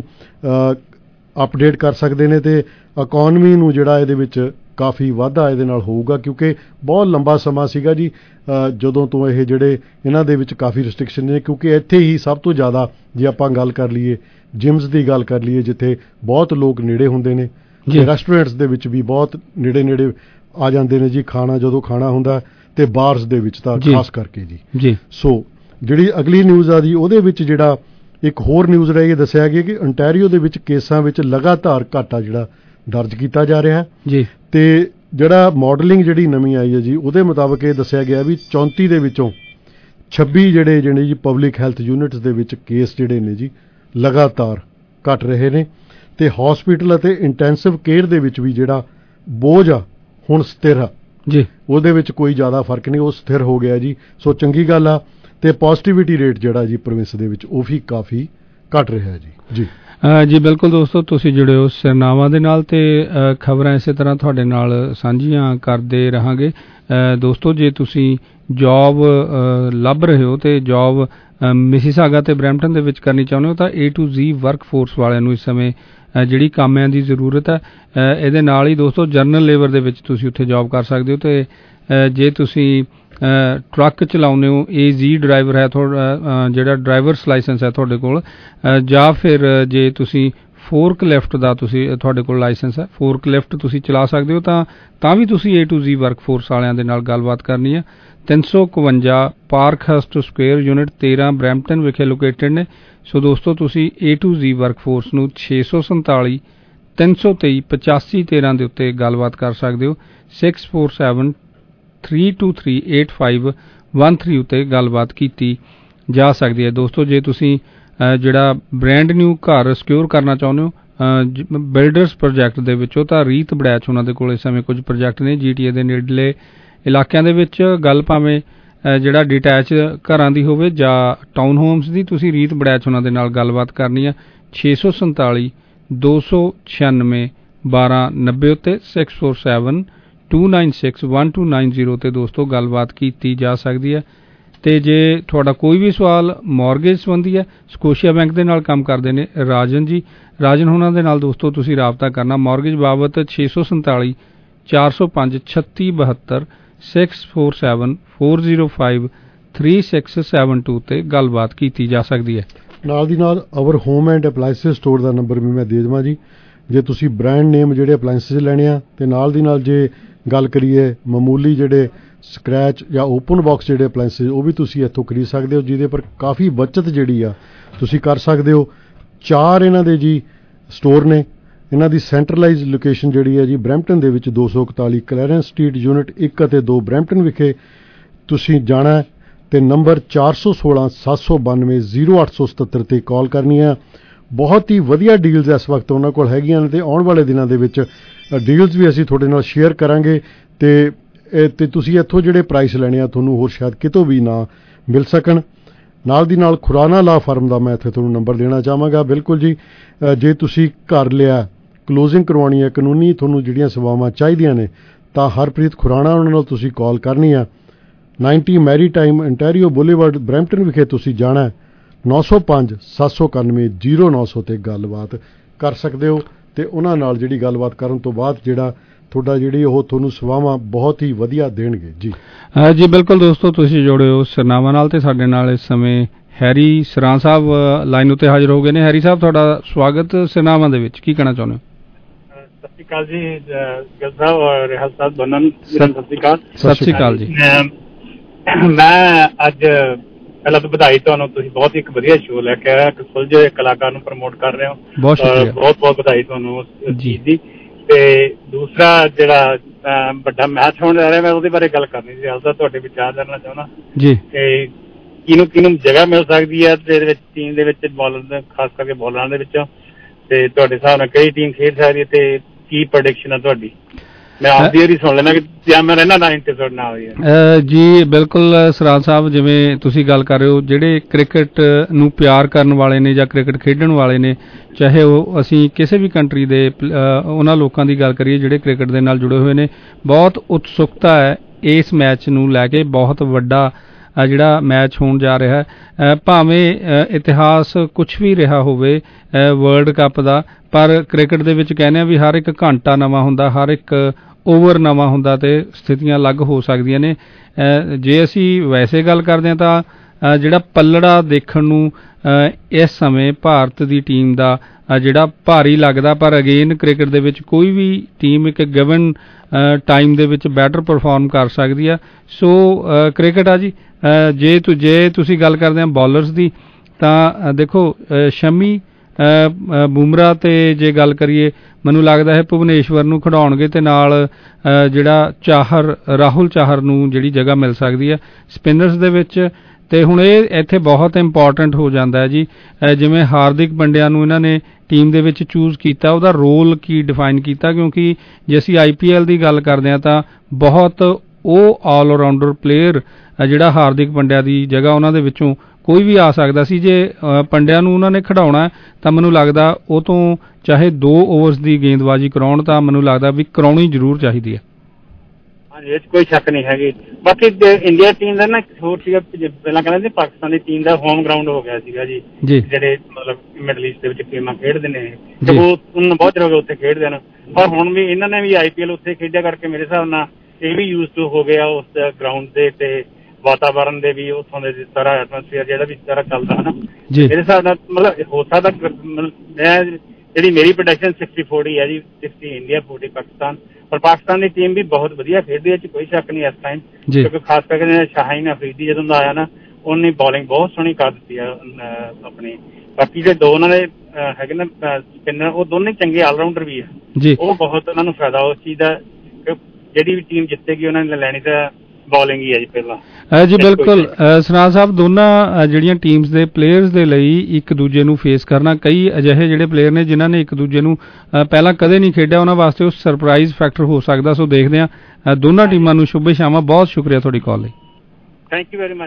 [SPEAKER 17] ਅਪਡੇਟ ਕਰ ਸਕਦੇ ਨੇ ਅਤੇ ਇਕੋਨਮੀ ਨੂੰ ਜਿਹੜਾ ਇਹਦੇ ਵਿੱਚ ਕਾਫੀ ਵਾਧਾ ਇਹਦੇ ਨਾਲ ਹੋਊਗਾ, ਕਿਉਂਕਿ ਬਹੁਤ ਲੰਬਾ ਸਮਾਂ ਸੀਗਾ ਜੀ ਜਦੋਂ ਤੋਂ ਇਹ ਜਿਹੜੇ ਇਹਨਾਂ ਦੇ ਵਿੱਚ ਕਾਫੀ ਰਿਸਟ੍ਰਿਕਸ਼ਨ ਨੇ, ਕਿਉਂਕਿ ਇੱਥੇ ਹੀ ਸਭ ਤੋਂ ਜ਼ਿਆਦਾ ਜੇ ਆਪਾਂ ਗੱਲ ਕਰ ਲਈਏ ਜਿਮਸ ਦੀ ਗੱਲ ਕਰ ਲਈਏ ਜਿੱਥੇ ਬਹੁਤ ਲੋਕ ਨੇੜੇ ਹੁੰਦੇ ਨੇ, ਰੈਸਟੋਰੈਂਟਸ ਦੇ ਵਿੱਚ ਵੀ ਬਹੁਤ ਨੇੜੇ ਨੇੜੇ ਆ ਜਾਂਦੇ ਨੇ ਜੀ ਖਾਣਾ ਜਦੋਂ ਖਾਣਾ ਹੁੰਦਾ, ਤੇ ਬਾਰਸ ਦੇ ਵਿੱਚ ਤਾਂ ਖਾਸ ਕਰਕੇ ਜੀ
[SPEAKER 16] ਜੀ
[SPEAKER 17] ਸੋ ਜਿਹੜੀ ਅਗਲੀ ਨਿਊਜ਼ ਆ ਜੀ ਉਹਦੇ ਵਿੱਚ ਜਿਹੜਾ ਇੱਕ ਹੋਰ ਨਿਊਜ਼ ਰਹਿ ਇਹ ਦੱਸਿਆ ਗਿਆ ਕਿ ontario ਦੇ ਵਿੱਚ ਕੇਸਾਂ ਵਿੱਚ ਲਗਾਤਾਰ ਘਾਟਾ ਜਿਹੜਾ ਦਰਜ ਕੀਤਾ ਜਾ ਰਿਹਾ
[SPEAKER 16] ਜੀ,
[SPEAKER 17] ਤੇ ਜਿਹੜਾ ਮਾਡਲਿੰਗ ਜਿਹੜੀ ਨਵੀਂ ਆਈ ਹੈ ਜੀ ਉਹਦੇ ਮੁਤਾਬਕ ਇਹ ਦੱਸਿਆ ਗਿਆ ਵੀ ਚੌਂਤੀ ਦੇ ਵਿੱਚੋਂ ਛੱਬੀ ਜਿਹੜੇ ਜਿਹੜੇ ਜੀ ਪਬਲਿਕ ਹੈਲਥ ਯੂਨਿਟਸ ਦੇ ਵਿੱਚ ਕੇਸ ਜਿਹੜੇ ਨੇ ਜੀ ਲਗਾਤਾਰ ਘਟ ਰਹੇ ਨੇ, ਤੇ ਹਸਪੀਟਲ ਅਤੇ ਇੰਟੈਂਸਿਵ ਕੇਅਰ ਦੇ ਵਿੱਚ ਵੀ ਜਿਹੜਾ ਬੋਝ ਆ ਹੁਣ ਸਥਿਰ ਆ
[SPEAKER 16] ਜੀ,
[SPEAKER 17] ਉਹਦੇ ਵਿੱਚ ਕੋਈ ਜ਼ਿਆਦਾ ਫਰਕ ਨਹੀਂ, ਉਹ ਸਥਿਰ ਹੋ ਗਿਆ ਜੀ। ਸੋ ਚੰਗੀ ਗੱਲ ਆ, ਤੇ ਪੋਜ਼ਿਟਿਵਿਟੀ ਰੇਟ ਜਿਹੜਾ ਜੀ ਪ੍ਰੋਵਿੰਸ ਦੇ ਵਿੱਚ ਉਹ ਵੀ ਕਾਫੀ ਘਟ ਰਿਹਾ ਜੀ ਜੀ
[SPEAKER 16] ਜੀ ਬਿਲਕੁਲ ਦੋਸਤੋ, ਤੁਸੀਂ ਜੁੜੇ ਹੋ ਸਿਰਨਾਵਾਂ ਦੇ ਨਾਲ ਤੇ ਖਬਰਾਂ ਇਸੇ ਤਰ੍ਹਾਂ ਤੁਹਾਡੇ ਨਾਲ ਸਾਂਝੀਆਂ ਕਰਦੇ ਰਹਾਂਗੇ। ਦੋਸਤੋ ਜੇ ਤੁਸੀਂ ਜੌਬ ਲੱਭ ਰਹੇ ਹੋ ਤੇ ਜੌਬ ਮਿਸੀਸਾਗਾ ਤੇ ਬਰੈਂਪਟਨ ਦੇ ਵਿੱਚ ਕਰਨੀ ਚਾਹੁੰਦੇ ਹੋ ਤਾਂ A to Z Workforce ਵਾਲਿਆਂ ਨੂੰ ਇਸ ਸਮੇਂ ਜਿਹੜੀ ਕਾਮਿਆਂ ਦੀ ਜ਼ਰੂਰਤ ਹੈ। ਇਹਦੇ ਨਾਲ ਹੀ ਦੋਸਤੋ ਜਰਨਲ ਲੇਬਰ ਦੇ ਵਿੱਚ ਤੁਸੀਂ ਉੱਥੇ ਜੌਬ ਕਰ ਸਕਦੇ ਹੋ, ਤੇ ਜੇ ਤੁਸੀਂ ਟਰੱਕ ਚਲਾਉਂਦੇ ਹੋ, ਏ ਜ਼ੀ ਡਰਾਈਵਰ ਹੈ ਤੁਹਾਡਾ ਜਿਹੜਾ ਡਰਾਈਵਰਸ ਲਾਇਸੈਂਸ ਹੈ ਤੁਹਾਡੇ ਕੋਲ, ਜਾਂ ਫਿਰ ਜੇ ਤੁਸੀਂ ਫੋਰਕ ਲਿਫਟ ਦਾ ਤੁਸੀਂ ਤੁਹਾਡੇ ਕੋਲ ਲਾਇਸੈਂਸ ਹੈ, ਫੋਰਕ ਲਿਫਟ ਤੁਸੀਂ ਚਲਾ ਸਕਦੇ ਹੋ, ਤਾਂ ਤਾਂ ਵੀ ਤੁਸੀਂ A to Z Workforce ਵਾਲਿਆਂ ਦੇ ਨਾਲ ਗੱਲਬਾਤ ਕਰਨੀ ਹੈ। ਤਿੰਨ ਸੌ ਇਕਵੰਜਾ ਪਾਰਕ ਹਸਟ ਸਕੁਏਅਰ ਯੂਨਿਟ ਤੇਰਾਂ ਬਰੈਂਪਟਨ ਵਿਖੇ ਲੋਕੇਟਡ ਨੇ। ਸੋ ਦੋਸਤੋ ਤੁਸੀਂ A to Z Workforce ਨੂੰ ਛੇ ਸੌ ਸੰਤਾਲੀ ਤਿੰਨ ਸੌ ਤੇਈ ਪਚਾਸੀ ਤੇਰਾਂ ਦੇ ਉੱਤੇ ਗੱਲਬਾਤ ਕਰ ਸਕਦੇ ਹੋ। Six four seven three two three eight five one three ਉੱਤੇ ਗੱਲਬਾਤ ਕੀਤੀ ਜਾ ਸਕਦੀ ਹੈ। ਦੋਸਤੋ ਜੇ ਤੁਸੀਂ ਜਿਹੜਾ ਬ੍ਰੈਂਡ ਨਿਊ ਘਰ ਸਿਕਿਉਰ ਕਰਨਾ ਚਾਹੁੰਦੇ ਹੋ ਬਿਲਡਰਸ ਪ੍ਰੋਜੈਕਟ ਦੇ ਵਿੱਚੋਂ, ਤਾਂ ਰੀਤ ਬੜੈਚ ਉਹਨਾਂ ਦੇ ਕੋਲ ਇਸ ਸਮੇਂ ਕੁਝ ਪ੍ਰੋਜੈਕਟ ਨੇ ਜੀ ਟੀ ਏ ਦੇ ਨੇੜਲੇ ਇਲਾਕਿਆਂ ਦੇ ਵਿੱਚ। ਗੱਲ ਭਾਵੇਂ ਜਿਹੜਾ ਡਿਟੈਚ ਘਰਾਂ ਦੀ ਹੋਵੇ ਜਾਂ ਟਾਊਨ ਹੋਮਸ ਦੀ, ਤੁਸੀਂ ਰੀਤ ਬੜੈਚ ਉਹਨਾਂ ਦੇ ਨਾਲ ਗੱਲਬਾਤ ਕਰਨੀ ਆ ਛੇ ਸੌ ਸੰਤਾਲੀ ਦੋ ਸੌ ਛਿਆਨਵੇਂ ਬਾਰਾਂ ਨੱਬੇ ਉੱਤੇ six four seven two nine six one two nine zero ਤੇ ਦੋਸਤੋ ਗੱਲਬਾਤ ਕੀਤੀ ਜਾ ਸਕਦੀ ਹੈ। ਤੇ ਜੇ ਤੁਹਾਡਾ ਕੋਈ ਵੀ ਸਵਾਲ ਮੌਰਗੇਜ ਸੰਬੰਧੀ ਹੈ, ਸਕੋਸ਼ੀਆ ਬੈਂਕ ਦੇ ਨਾਲ ਕੰਮ ਕਰਦੇ ਨੇ ਰਾਜਨ ਜੀ, ਰਾਜਨ ਹੋਣਾ ਦੇ ਨਾਲ ਦੋਸਤੋ ਤੁਸੀਂ ਰਾਬਤਾ ਕਰਨਾ ਮੌਰਗੇਜ ਬਾਬਤ ਛੇ ਸੌ ਸੰਤਾਲੀ ਚਾਰ ਸੌ ਪੰਜ ਛੱਤੀ ਬਹੱਤਰ six four seven four zero five three six seven two ਤੇ ਗੱਲਬਾਤ ਕੀਤੀ ਜਾ ਸਕਦੀ ਹੈ।
[SPEAKER 17] ਨਾਲ ਦੀ ਨਾਲ our home and appliances store ਦਾ ਨੰਬਰ ਵੀ ਮੈਂ ਦੇ ਦੇਵਾਂ ਜੀ, ਜੇ ਤੁਸੀਂ ਬ੍ਰਾਂਡ ਨੇਮ ਜਿਹੜੇ ਅਪਲਾਇੰਸਿਸ ਲੈਣੇ ਆ, ਤੇ ਨਾਲ ਦੀ ਨਾਲ ਜੇ ਗੱਲ ਕਰੀਏ ਮਾਮੂਲੀ ਜਿਹੜੇ ਸਕ੍ਰੈਚ ਜਾਂ ਓਪਨ ਬਾਕਸ ਜਿਹੜੇ ਅਪਲਾਇੰਸਿਸ ਉਹ ਵੀ ਤੁਸੀਂ ਇੱਥੋਂ ਖਰੀਦ ਸਕਦੇ ਹੋ, ਜਿਹਦੇ ਪਰ ਕਾਫੀ ਬਚਤ ਜਿਹੜੀ ਆ ਤੁਸੀਂ ਕਰ ਸਕਦੇ ਹੋ। ਚਾਰ ਇਹਨਾਂ ਦੇ ਜੀ ਸਟੋਰ ਨੇ, ਇਹਨਾਂ ਦੀ ਸੈਂਟਰਲਾਈਜ਼ ਲੋਕੇਸ਼ਨ ਜਿਹੜੀ ਹੈ ਜੀ ਬਰੈਂਪਟਨ ਦੇ ਵਿੱਚ ਦੋ ਸੌ ਇਕਤਾਲੀ ਕਲੈਰੈਂਸ ਸਟਰੀਟ ਯੂਨਿਟ ਇੱਕ ਅਤੇ ਦੋ ਬਰੈਂਪਟਨ ਵਿਖੇ ਤੁਸੀਂ ਜਾਣਾ, ਤੇ ਨੰਬਰ ਚਾਰ ਸੌ ਸੋਲਾਂ ਸੱਤ ਸੌ ਬਾਨਵੇਂ ਜ਼ੀਰੋ ਅੱਠ ਸੌ ਸਤੱਤਰ ਤੇ ਕਾਲ ਕਰਨੀ ਆ। ਬਹੁਤ ਹੀ ਵਧੀਆ ਡੀਲਸ ਇਸ ਵਕਤ ਉਹਨਾਂ ਕੋਲ ਹੈਗੀਆਂ ਨੇ, ਤੇ ਆਉਣ ਵਾਲੇ ਦਿਨਾਂ ਦੇ ਵਿੱਚ ਡੀਲਸ ਵੀ ਅਸੀਂ ਤੁਹਾਡੇ ਨਾਲ ਸ਼ੇਅਰ ਕਰਾਂਗੇ, ਤੇ ਤੇ ਤੁਸੀਂ ਇੱਥੋਂ ਜਿਹੜੇ ਪ੍ਰਾਈਸ ਲੈਣੇ ਆ ਤੁਹਾਨੂੰ ਹੋਰ ਸ਼ਾਇਦ ਕਿਤੋਂ ਵੀ ਨਾ ਮਿਲ ਸਕਣ। ਨਾਲ ਦੀ ਨਾਲ ਖੁਰਾਨਾ ਲਾ ਫਰਮ ਦਾ ਮੈਂ ਇੱਥੇ ਤੁਹਾਨੂੰ ਨੰਬਰ ਦੇਣਾ ਚਾਹਾਂਗਾ। ਬਿਲਕੁਲ ਜੀ, ਜੇ ਤੁਸੀਂ ਘਰ ਲਿਆ ਕਲੋਜ਼ਿੰਗ ਕਰਵਾਉਣੀ ਹੈ, ਕਾਨੂੰਨੀ ਤੁਹਾਨੂੰ ਜਿਹੜੀਆਂ ਸੇਵਾਵਾਂ ਚਾਹੀਦੀਆਂ ਨੇ, ਤਾਂ ਹਰਪ੍ਰੀਤ ਖੁਰਾਨਾ ਉਹਨਾਂ ਨਾਲ ਤੁਸੀਂ ਕਾਲ ਕਰਨੀ ਆ। Ninety Maritime Ontario Boulevard Brampton ਵਿਖੇ ਤੁਸੀਂ ਜਾਣਾ, ਨੌ ਸੌ ਪੰਜ ਸੱਤ ਸੌ ਇਕਾਨਵੇਂ ਜ਼ੀਰੋ ਨੌ ਸੌ ਤੇ ਗੱਲਬਾਤ ਕਰ ਸਕਦੇ ਹੋ, ਤੇ ਉਹਨਾਂ ਨਾਲ ਜਿਹੜੀ ਗੱਲਬਾਤ ਕਰਨ ਤੋਂ ਬਾਅਦ ਜਿਹੜਾ ਤੁਹਾਡਾ ਜਿਹੜੀ ਉਹ ਤੁਹਾਨੂੰ ਸੇਵਾਵਾਂ ਬਹੁਤ ਹੀ ਵਧੀਆ ਦੇਣਗੇ ਜੀ।
[SPEAKER 16] ਜੀ ਬਿਲਕੁਲ ਦੋਸਤੋ, ਤੁਸੀਂ ਜੁੜੇ ਹੋ ਸਿਰਨਾਵਾਂ ਨਾਲ, ਤੇ ਸਾਡੇ ਨਾਲ ਇਸ ਸਮੇਂ ਹੈਰੀ ਸਰਾਂ ਸਾਹਿਬ ਲਾਈਨ ਉੱਤੇ ਹਾਜ਼ਰ ਹੋ ਗਏ ਨੇ। ਹੈਰੀ ਸਾਹਿਬ ਤੁਹਾਡਾ ਸਵਾਗਤ ਸਿਰਨਾਵਾਂ ਦੇ ਵਿੱਚ, ਕੀ ਕਹਿਣਾ ਚਾਹੁੰਦੇ ਹੋ?
[SPEAKER 18] ਸਤਿ ਸ਼੍ਰੀ ਅਕਾਲ ਜੀ ਗਿੱਲ ਸਾਹਿਬ ਔਰ ਰਿਹਾਲ ਸਾਹਿਬ ਦੋਨਾਂ ਨੂੰ ਸਤਿ ਸ਼੍ਰੀ ਅਕਾਲ।
[SPEAKER 16] ਸਤਿ ਸ਼੍ਰੀ ਅਕਾਲ ਜੀ।
[SPEAKER 18] ਮੈਂ ਅੱਜ ਪਹਿਲਾਂ ਤਾਂ ਵਧਾਈ ਤੁਹਾਨੂੰ, ਤੁਸੀਂ ਬਹੁਤ ਇੱਕ ਵਧੀਆ ਸ਼ੋਅ ਲੈ ਕੇ ਆਇਆ, ਇੱਕ ਸੁਲਝੇ ਕਲਾਕਾਰ ਨੂੰ ਪ੍ਰਮੋਟ ਕਰ ਰਹੇ ਹੋ,
[SPEAKER 16] ਬਹੁਤ ਸ਼ੁਕਰੀਆ,
[SPEAKER 18] ਬਹੁਤ ਬਹੁਤ ਵਧਾਈ ਤੁਹਾਨੂੰ ਉਸ ਚੀਜ਼ ਦੀ। ਤੇ ਦੂਸਰਾ ਜਿਹੜਾ ਵੱਡਾ ਮੈਚ ਹੋਣ ਜਾ ਰਿਹਾ, ਮੈਂ ਉਹਦੇ ਬਾਰੇ ਗੱਲ ਕਰਨੀ ਸੀ। ਹਾਲ ਤੁਹਾਡੇ ਵਿਚਾਰ ਜਾਣਨਾ ਚਾਹੁੰਦਾ
[SPEAKER 16] ਜੀ
[SPEAKER 18] ਕਿ ਕਿਹਨੂੰ ਕਿਹਨੂੰ ਜਗ੍ਹਾ ਮਿਲ ਸਕਦੀ ਹੈ ਇਹਦੇ ਵਿੱਚ ਟੀਮ ਦੇ ਵਿੱਚ, ਬਾਲਰ ਖਾਸ ਕਰਕੇ ਬਾਲਰਾਂ ਦੇ ਵਿੱਚੋਂ, ਤੇ ਤੁਹਾਡੇ ਹਿਸਾਬ ਨਾਲ ਕਿਹੜੀ ਟੀਮ ਖੇਡ ਸਕਦੀ ਹੈ, ਤੇ ਕੀ ਪ੍ਰੈਡਿਕਸ਼ਨ ਹੈ ਤੁਹਾਡੀ? ਮੈਂ ਆਪਦੀ ਵਾਰੀ ਸੁਣ ਲੈਣਾ ਕਿ ਜਾਂ ਮੈਂ ਰਹਿਣਾ ਨਾ ਇੰਟਰਸਟ ਨਾ ਹੋਈ
[SPEAKER 16] ਜੀ। ਬਿਲਕੁਲ ਸਰਾਜ ਸਾਹਿਬ, ਜਿਵੇਂ ਤੁਸੀਂ ਗੱਲ ਕਰ ਰਹੇ ਹੋ, ਜਿਹੜੇ ਕ੍ਰਿਕਟ ਨੂੰ ਪਿਆਰ ਕਰਨ ਵਾਲੇ ਨੇ ਜਾਂ ਕ੍ਰਿਕਟ ਖੇਡਣ ਵਾਲੇ ਨੇ, ਚਾਹੇ ਉਹ ਅਸੀਂ ਕਿਸੇ ਵੀ ਕੰਟਰੀ ਦੇ ਉਹਨਾਂ ਲੋਕਾਂ ਦੀ ਗੱਲ ਕਰੀਏ ਜਿਹੜੇ ਕ੍ਰਿਕਟ ਦੇ ਨਾਲ ਜੁੜੇ ਹੋਏ ਨੇ, ਬਹੁਤ ਉਤਸੁਕਤਾ ਹੈ ਇਸ ਮੈਚ ਨੂੰ ਲੈ ਕੇ। ਬਹੁਤ ਵੱਡਾ ਜਿਹੜਾ ਮੈਚ ਹੋਣ ਜਾ ਰਿਹਾ ਹੈ, ਭਾਵੇਂ ਇਤਿਹਾਸ ਕੁਛ ਵੀ ਰਿਹਾ ਹੋਵੇ ਵਰਲਡ ਕੱਪ ਦਾ, ਪਰ ਕ੍ਰਿਕਟ ਦੇ ਵਿੱਚ ਕਹਿੰਦੇ ਆ ਵੀ ਹਰ ਇੱਕ ਘੰਟਾ ਨਵਾਂ ਹੁੰਦਾ, ਹਰ ਇੱਕ ਓਵਰ ਨਵਾਂ ਹੁੰਦਾ ਤੇ ਸਥਿਤੀਆਂ ਅਲੱਗ ਹੋ ਸਕਦੀਆਂ ਨੇ। ਜੇ ਅਸੀਂ ਵੈਸੇ ਗੱਲ ਕਰਦੇ ਹਾਂ ਤਾਂ ਜਿਹੜਾ ਪੱਲੜਾ ਦੇਖਣ ਨੂੰ ਇਸ ਸਮੇਂ ਭਾਰਤ ਦੀ ਟੀਮ ਦਾ ਜਿਹੜਾ ਭਾਰੀ ਲੱਗਦਾ, ਪਰ ਅਗੇਨ ਕ੍ਰਿਕਟ ਦੇ ਵਿੱਚ ਕੋਈ ਵੀ ਟੀਮ ਇੱਕ ਗਿਵਨ ਟਾਈਮ ਦੇ ਵਿੱਚ ਬੈਟਰ ਪਰਫਾਰਮ ਕਰ ਸਕਦੀ ਆ। ਸੋ ਕ੍ਰਿਕਟ ਆ ਜੀ। ਜੇ ਤੁ ਜੇ ਤੁਸੀਂ ਗੱਲ ਕਰਦੇ ਆ ਬੌਲਰਸ ਦੀ, ਤਾਂ ਦੇਖੋ ਸ਼ਮੀ ਬੁਮਰਾਹ ਤੇ ਜੇ ਗੱਲ ਕਰੀਏ, ਮੈਨੂੰ ਲੱਗਦਾ ਹੈ ਭੁਵਨੇਸ਼ਵਰ ਨੂੰ ਖਿਡਾਉਣਗੇ ਤੇ ਨਾਲ ਜਿਹੜਾ ਚਾਹਰ ਰਾਹੁਲ ਚਾਹਰ ਨੂੰ ਜਿਹੜੀ ਜਗ੍ਹਾ ਮਿਲ ਸਕਦੀ ਹੈ ਸਪਿਨਰਸ ਦੇ ਵਿੱਚ। ਤੇ ਹੁਣ ਇਹ ਇੱਥੇ ਬਹੁਤ ਇੰਪੋਰਟੈਂਟ ਹੋ ਜਾਂਦਾ ਹੈ ਜੀ, ਜਿਵੇਂ ਹਾਰਦਿਕ ਪੰਡਿਆ ਨੂੰ ਇਹਨਾਂ ਨੇ ਟੀਮ ਦੇ ਵਿੱਚ ਚੂਜ਼ ਕੀਤਾ, ਉਹਦਾ ਰੋਲ ਕੀ ਡਿਫਾਈਨ ਕੀਤਾ, ਕਿਉਂਕਿ ਜੇ ਅਸੀਂ ਆਈ ਪੀ ਐਲ ਦੀ ਗੱਲ ਕਰਦੇ ਹਾਂ ਤਾਂ ਬਹੁਤ ਉਹ ਆਲ ਰਾਊਂਡਰ ਪਲੇਅਰ ਜਿਹੜਾ ਹਾਰਦਿਕ ਪੰਡਿਆ ਦੀ ਜਗ੍ਹਾ ਉਹਨਾਂ ਦੇ ਵਿੱਚੋਂ ਕੋਈ ਵੀ ਆ ਸਕਦਾ ਸੀ। ਜੇ ਪੰਡਿਆ ਨੂੰ ਉਹਨਾਂ ਨੇ ਖਿਡਾਉਣਾ ਤਾਂ ਮੈਨੂੰ ਲੱਗਦਾ ਉਹ ਤੋਂ ਚਾਹੇ ਦੋ ਓਵਰਸ ਦੀ ਗੇਂਦਬਾਜ਼ੀ ਕਰਾਉਣ, ਤਾਂ ਮੈਨੂੰ ਲੱਗਦਾ ਵੀ ਕਰਾਉਣੀ ਜ਼ਰੂਰ ਚਾਹੀਦੀ ਹੈ।
[SPEAKER 18] ਹਾਂਜੀ, ਇਹ 'ਚ ਕੋਈ ਸ਼ੱਕ ਨਹੀਂ ਹੈਗੀ। ਬਾਕੀ ਇੰਡੀਆ ਟੀਮ ਦਾ ਨਾ ਹੋਰ ਸੀਗਾ, ਪਹਿਲਾਂ ਕਹਿੰਦੇ ਸੀ ਪਾਕਿਸਤਾਨ ਦੀ ਟੀਮ ਦਾ ਹੋਮ ਗਰਾਊਂਡ ਹੋ ਗਿਆ ਸੀਗਾ ਜੀ, ਜਿਹੜੇ ਮਤਲਬ ਮਿਡਲ ਈਸਟ ਦੇ ਵਿੱਚ ਟੀਮਾਂ ਖੇਡਦੇ ਨੇ, ਤੇ ਉਹ ਬਹੁਤ ਚਿਰ ਹੋ ਗਿਆ ਉੱਥੇ ਖੇਡਦੇ ਨੇ। ਪਰ ਹੁਣ ਵੀ ਇਹਨਾਂ ਨੇ ਵੀ ਆਈ ਪੀ ਐਲ ਉੱਥੇ ਖੇਡਿਆ ਕਰਕੇ ਮੇਰੇ ਹਿਸਾਬ ਨਾਲ ਇਹ ਵੀ ਯੂਜ਼ ਟੂ ਹੋ ਗਿਆ ਉਸ ਗਰਾਊਂਡ ਦੇ ਤੇ ਵਾਤਾਵਰਨ ਦੇ ਵੀ, ਉੱਥੋਂ ਦੇ ਸਾਰਾ ਐਟਮੋਸਫੀਅਰ ਜਿਹੜਾ ਵੀ ਸਾਰਾ ਚੱਲਦਾ ਹੈ ਨਾ, ਮੇਰੇ ਹਿਸਾਬ ਨਾਲ ਮਤਲਬ ਹੋ ਸਕਦਾ। ਮੈਂ ਜਿਹੜੀ ਮੇਰੀ ਪ੍ਰੋਡਕਸ਼ਨ ਸਿਕਸਟੀ ਫੋਰਟੀ ਹੈ ਜੀ, ਸਿਕਸਟੀ ਇੰਡੀਆ ਫੋਰਟੀ ਪਾਕਿਸਤਾਨ। ਪਰ ਪਾਕਿਸਤਾਨ ਦੀ ਟੀਮ ਵੀ ਬਹੁਤ ਵਧੀਆ ਖੇਡਦੀ ਹੈ, ਕੋਈ ਸ਼ੱਕ ਨਹੀਂ ਇਸ ਟਾਈਮ, ਕਿਉਂਕਿ ਖਾਸ ਕਰਕੇ ਸ਼ਾਹੀਨ ਅਫਰੀਦੀ ਜਦੋਂ ਦਾ ਆਇਆ ਨਾ, ਉਹਨੇ ਬੋਲਿੰਗ ਬਹੁਤ ਸੋਹਣੀ ਕਰ ਦਿੱਤੀ ਆ ਆਪਣੀ। ਬਾਕੀ ਜਿਹੜੇ ਦੋ ਉਹਨਾਂ ਦੇ ਹੈਗੇ ਨਾ ਸਪਿਨਰ, ਉਹ ਦੋਨੇ ਚੰਗੇ ਆਲਰਾਊਂਡਰ ਵੀ ਆ, ਉਹ ਬਹੁਤ ਉਹਨਾਂ ਨੂੰ ਫਾਇਦਾ ਉਸ ਚੀਜ਼ ਦਾ। ਜਿਹੜੀ ਵੀ ਟੀਮ ਜਿੱਤੇਗੀ ਉਹਨਾਂ ਨੇ ਲੈਣੀ ਤਾਂ ਬੋਲਿੰਗ ਹੀ ਹੈ ਜੀ ਪਹਿਲਾਂ
[SPEAKER 16] ਜੀ। ਬਿਲਕੁਲ ਸਰਾਜ ਸਾਹਿਬ, ਦੋਨਾਂ ਜਿਹੜੀਆਂ ਟੀਮਸ ਦੇ ਪਲੇਅਰਸ ਦੇ ਲਈ ਇੱਕ ਦੂਜੇ ਨੂੰ ਫੇਸ ਕਰਨਾ, ਕਈ ਅਜਿਹੇ ਜਿਹੜੇ ਪਲੇਅਰ ਨੇ ਜਿਨ੍ਹਾਂ ਨੇ ਇੱਕ ਦੂਜੇ ਨੂੰ ਪਹਿਲਾਂ ਕਦੇ ਨਹੀਂ ਖੇਡਿਆ, ਉਹਨਾਂ ਵਾਸਤੇ ਉਹ ਸਰਪ੍ਰਾਈਜ਼ ਫੈਕਟਰ ਹੋ ਸਕਦਾ। ਸੋ ਦੇਖਦੇ ਹਾਂ। ਦੋਨਾਂ ਟੀਮਾਂ ਨੂੰ ਸ਼ੁਭ ਸ਼ਾਮਾਂ। ਬਹੁਤ ਸ਼ੁਕਰੀਆ ਤੁਹਾਡੀ ਕਾਲ ਲਈ।
[SPEAKER 18] ਥੈਂਕ ਯੂ ਵੈਰੀ ਮਚ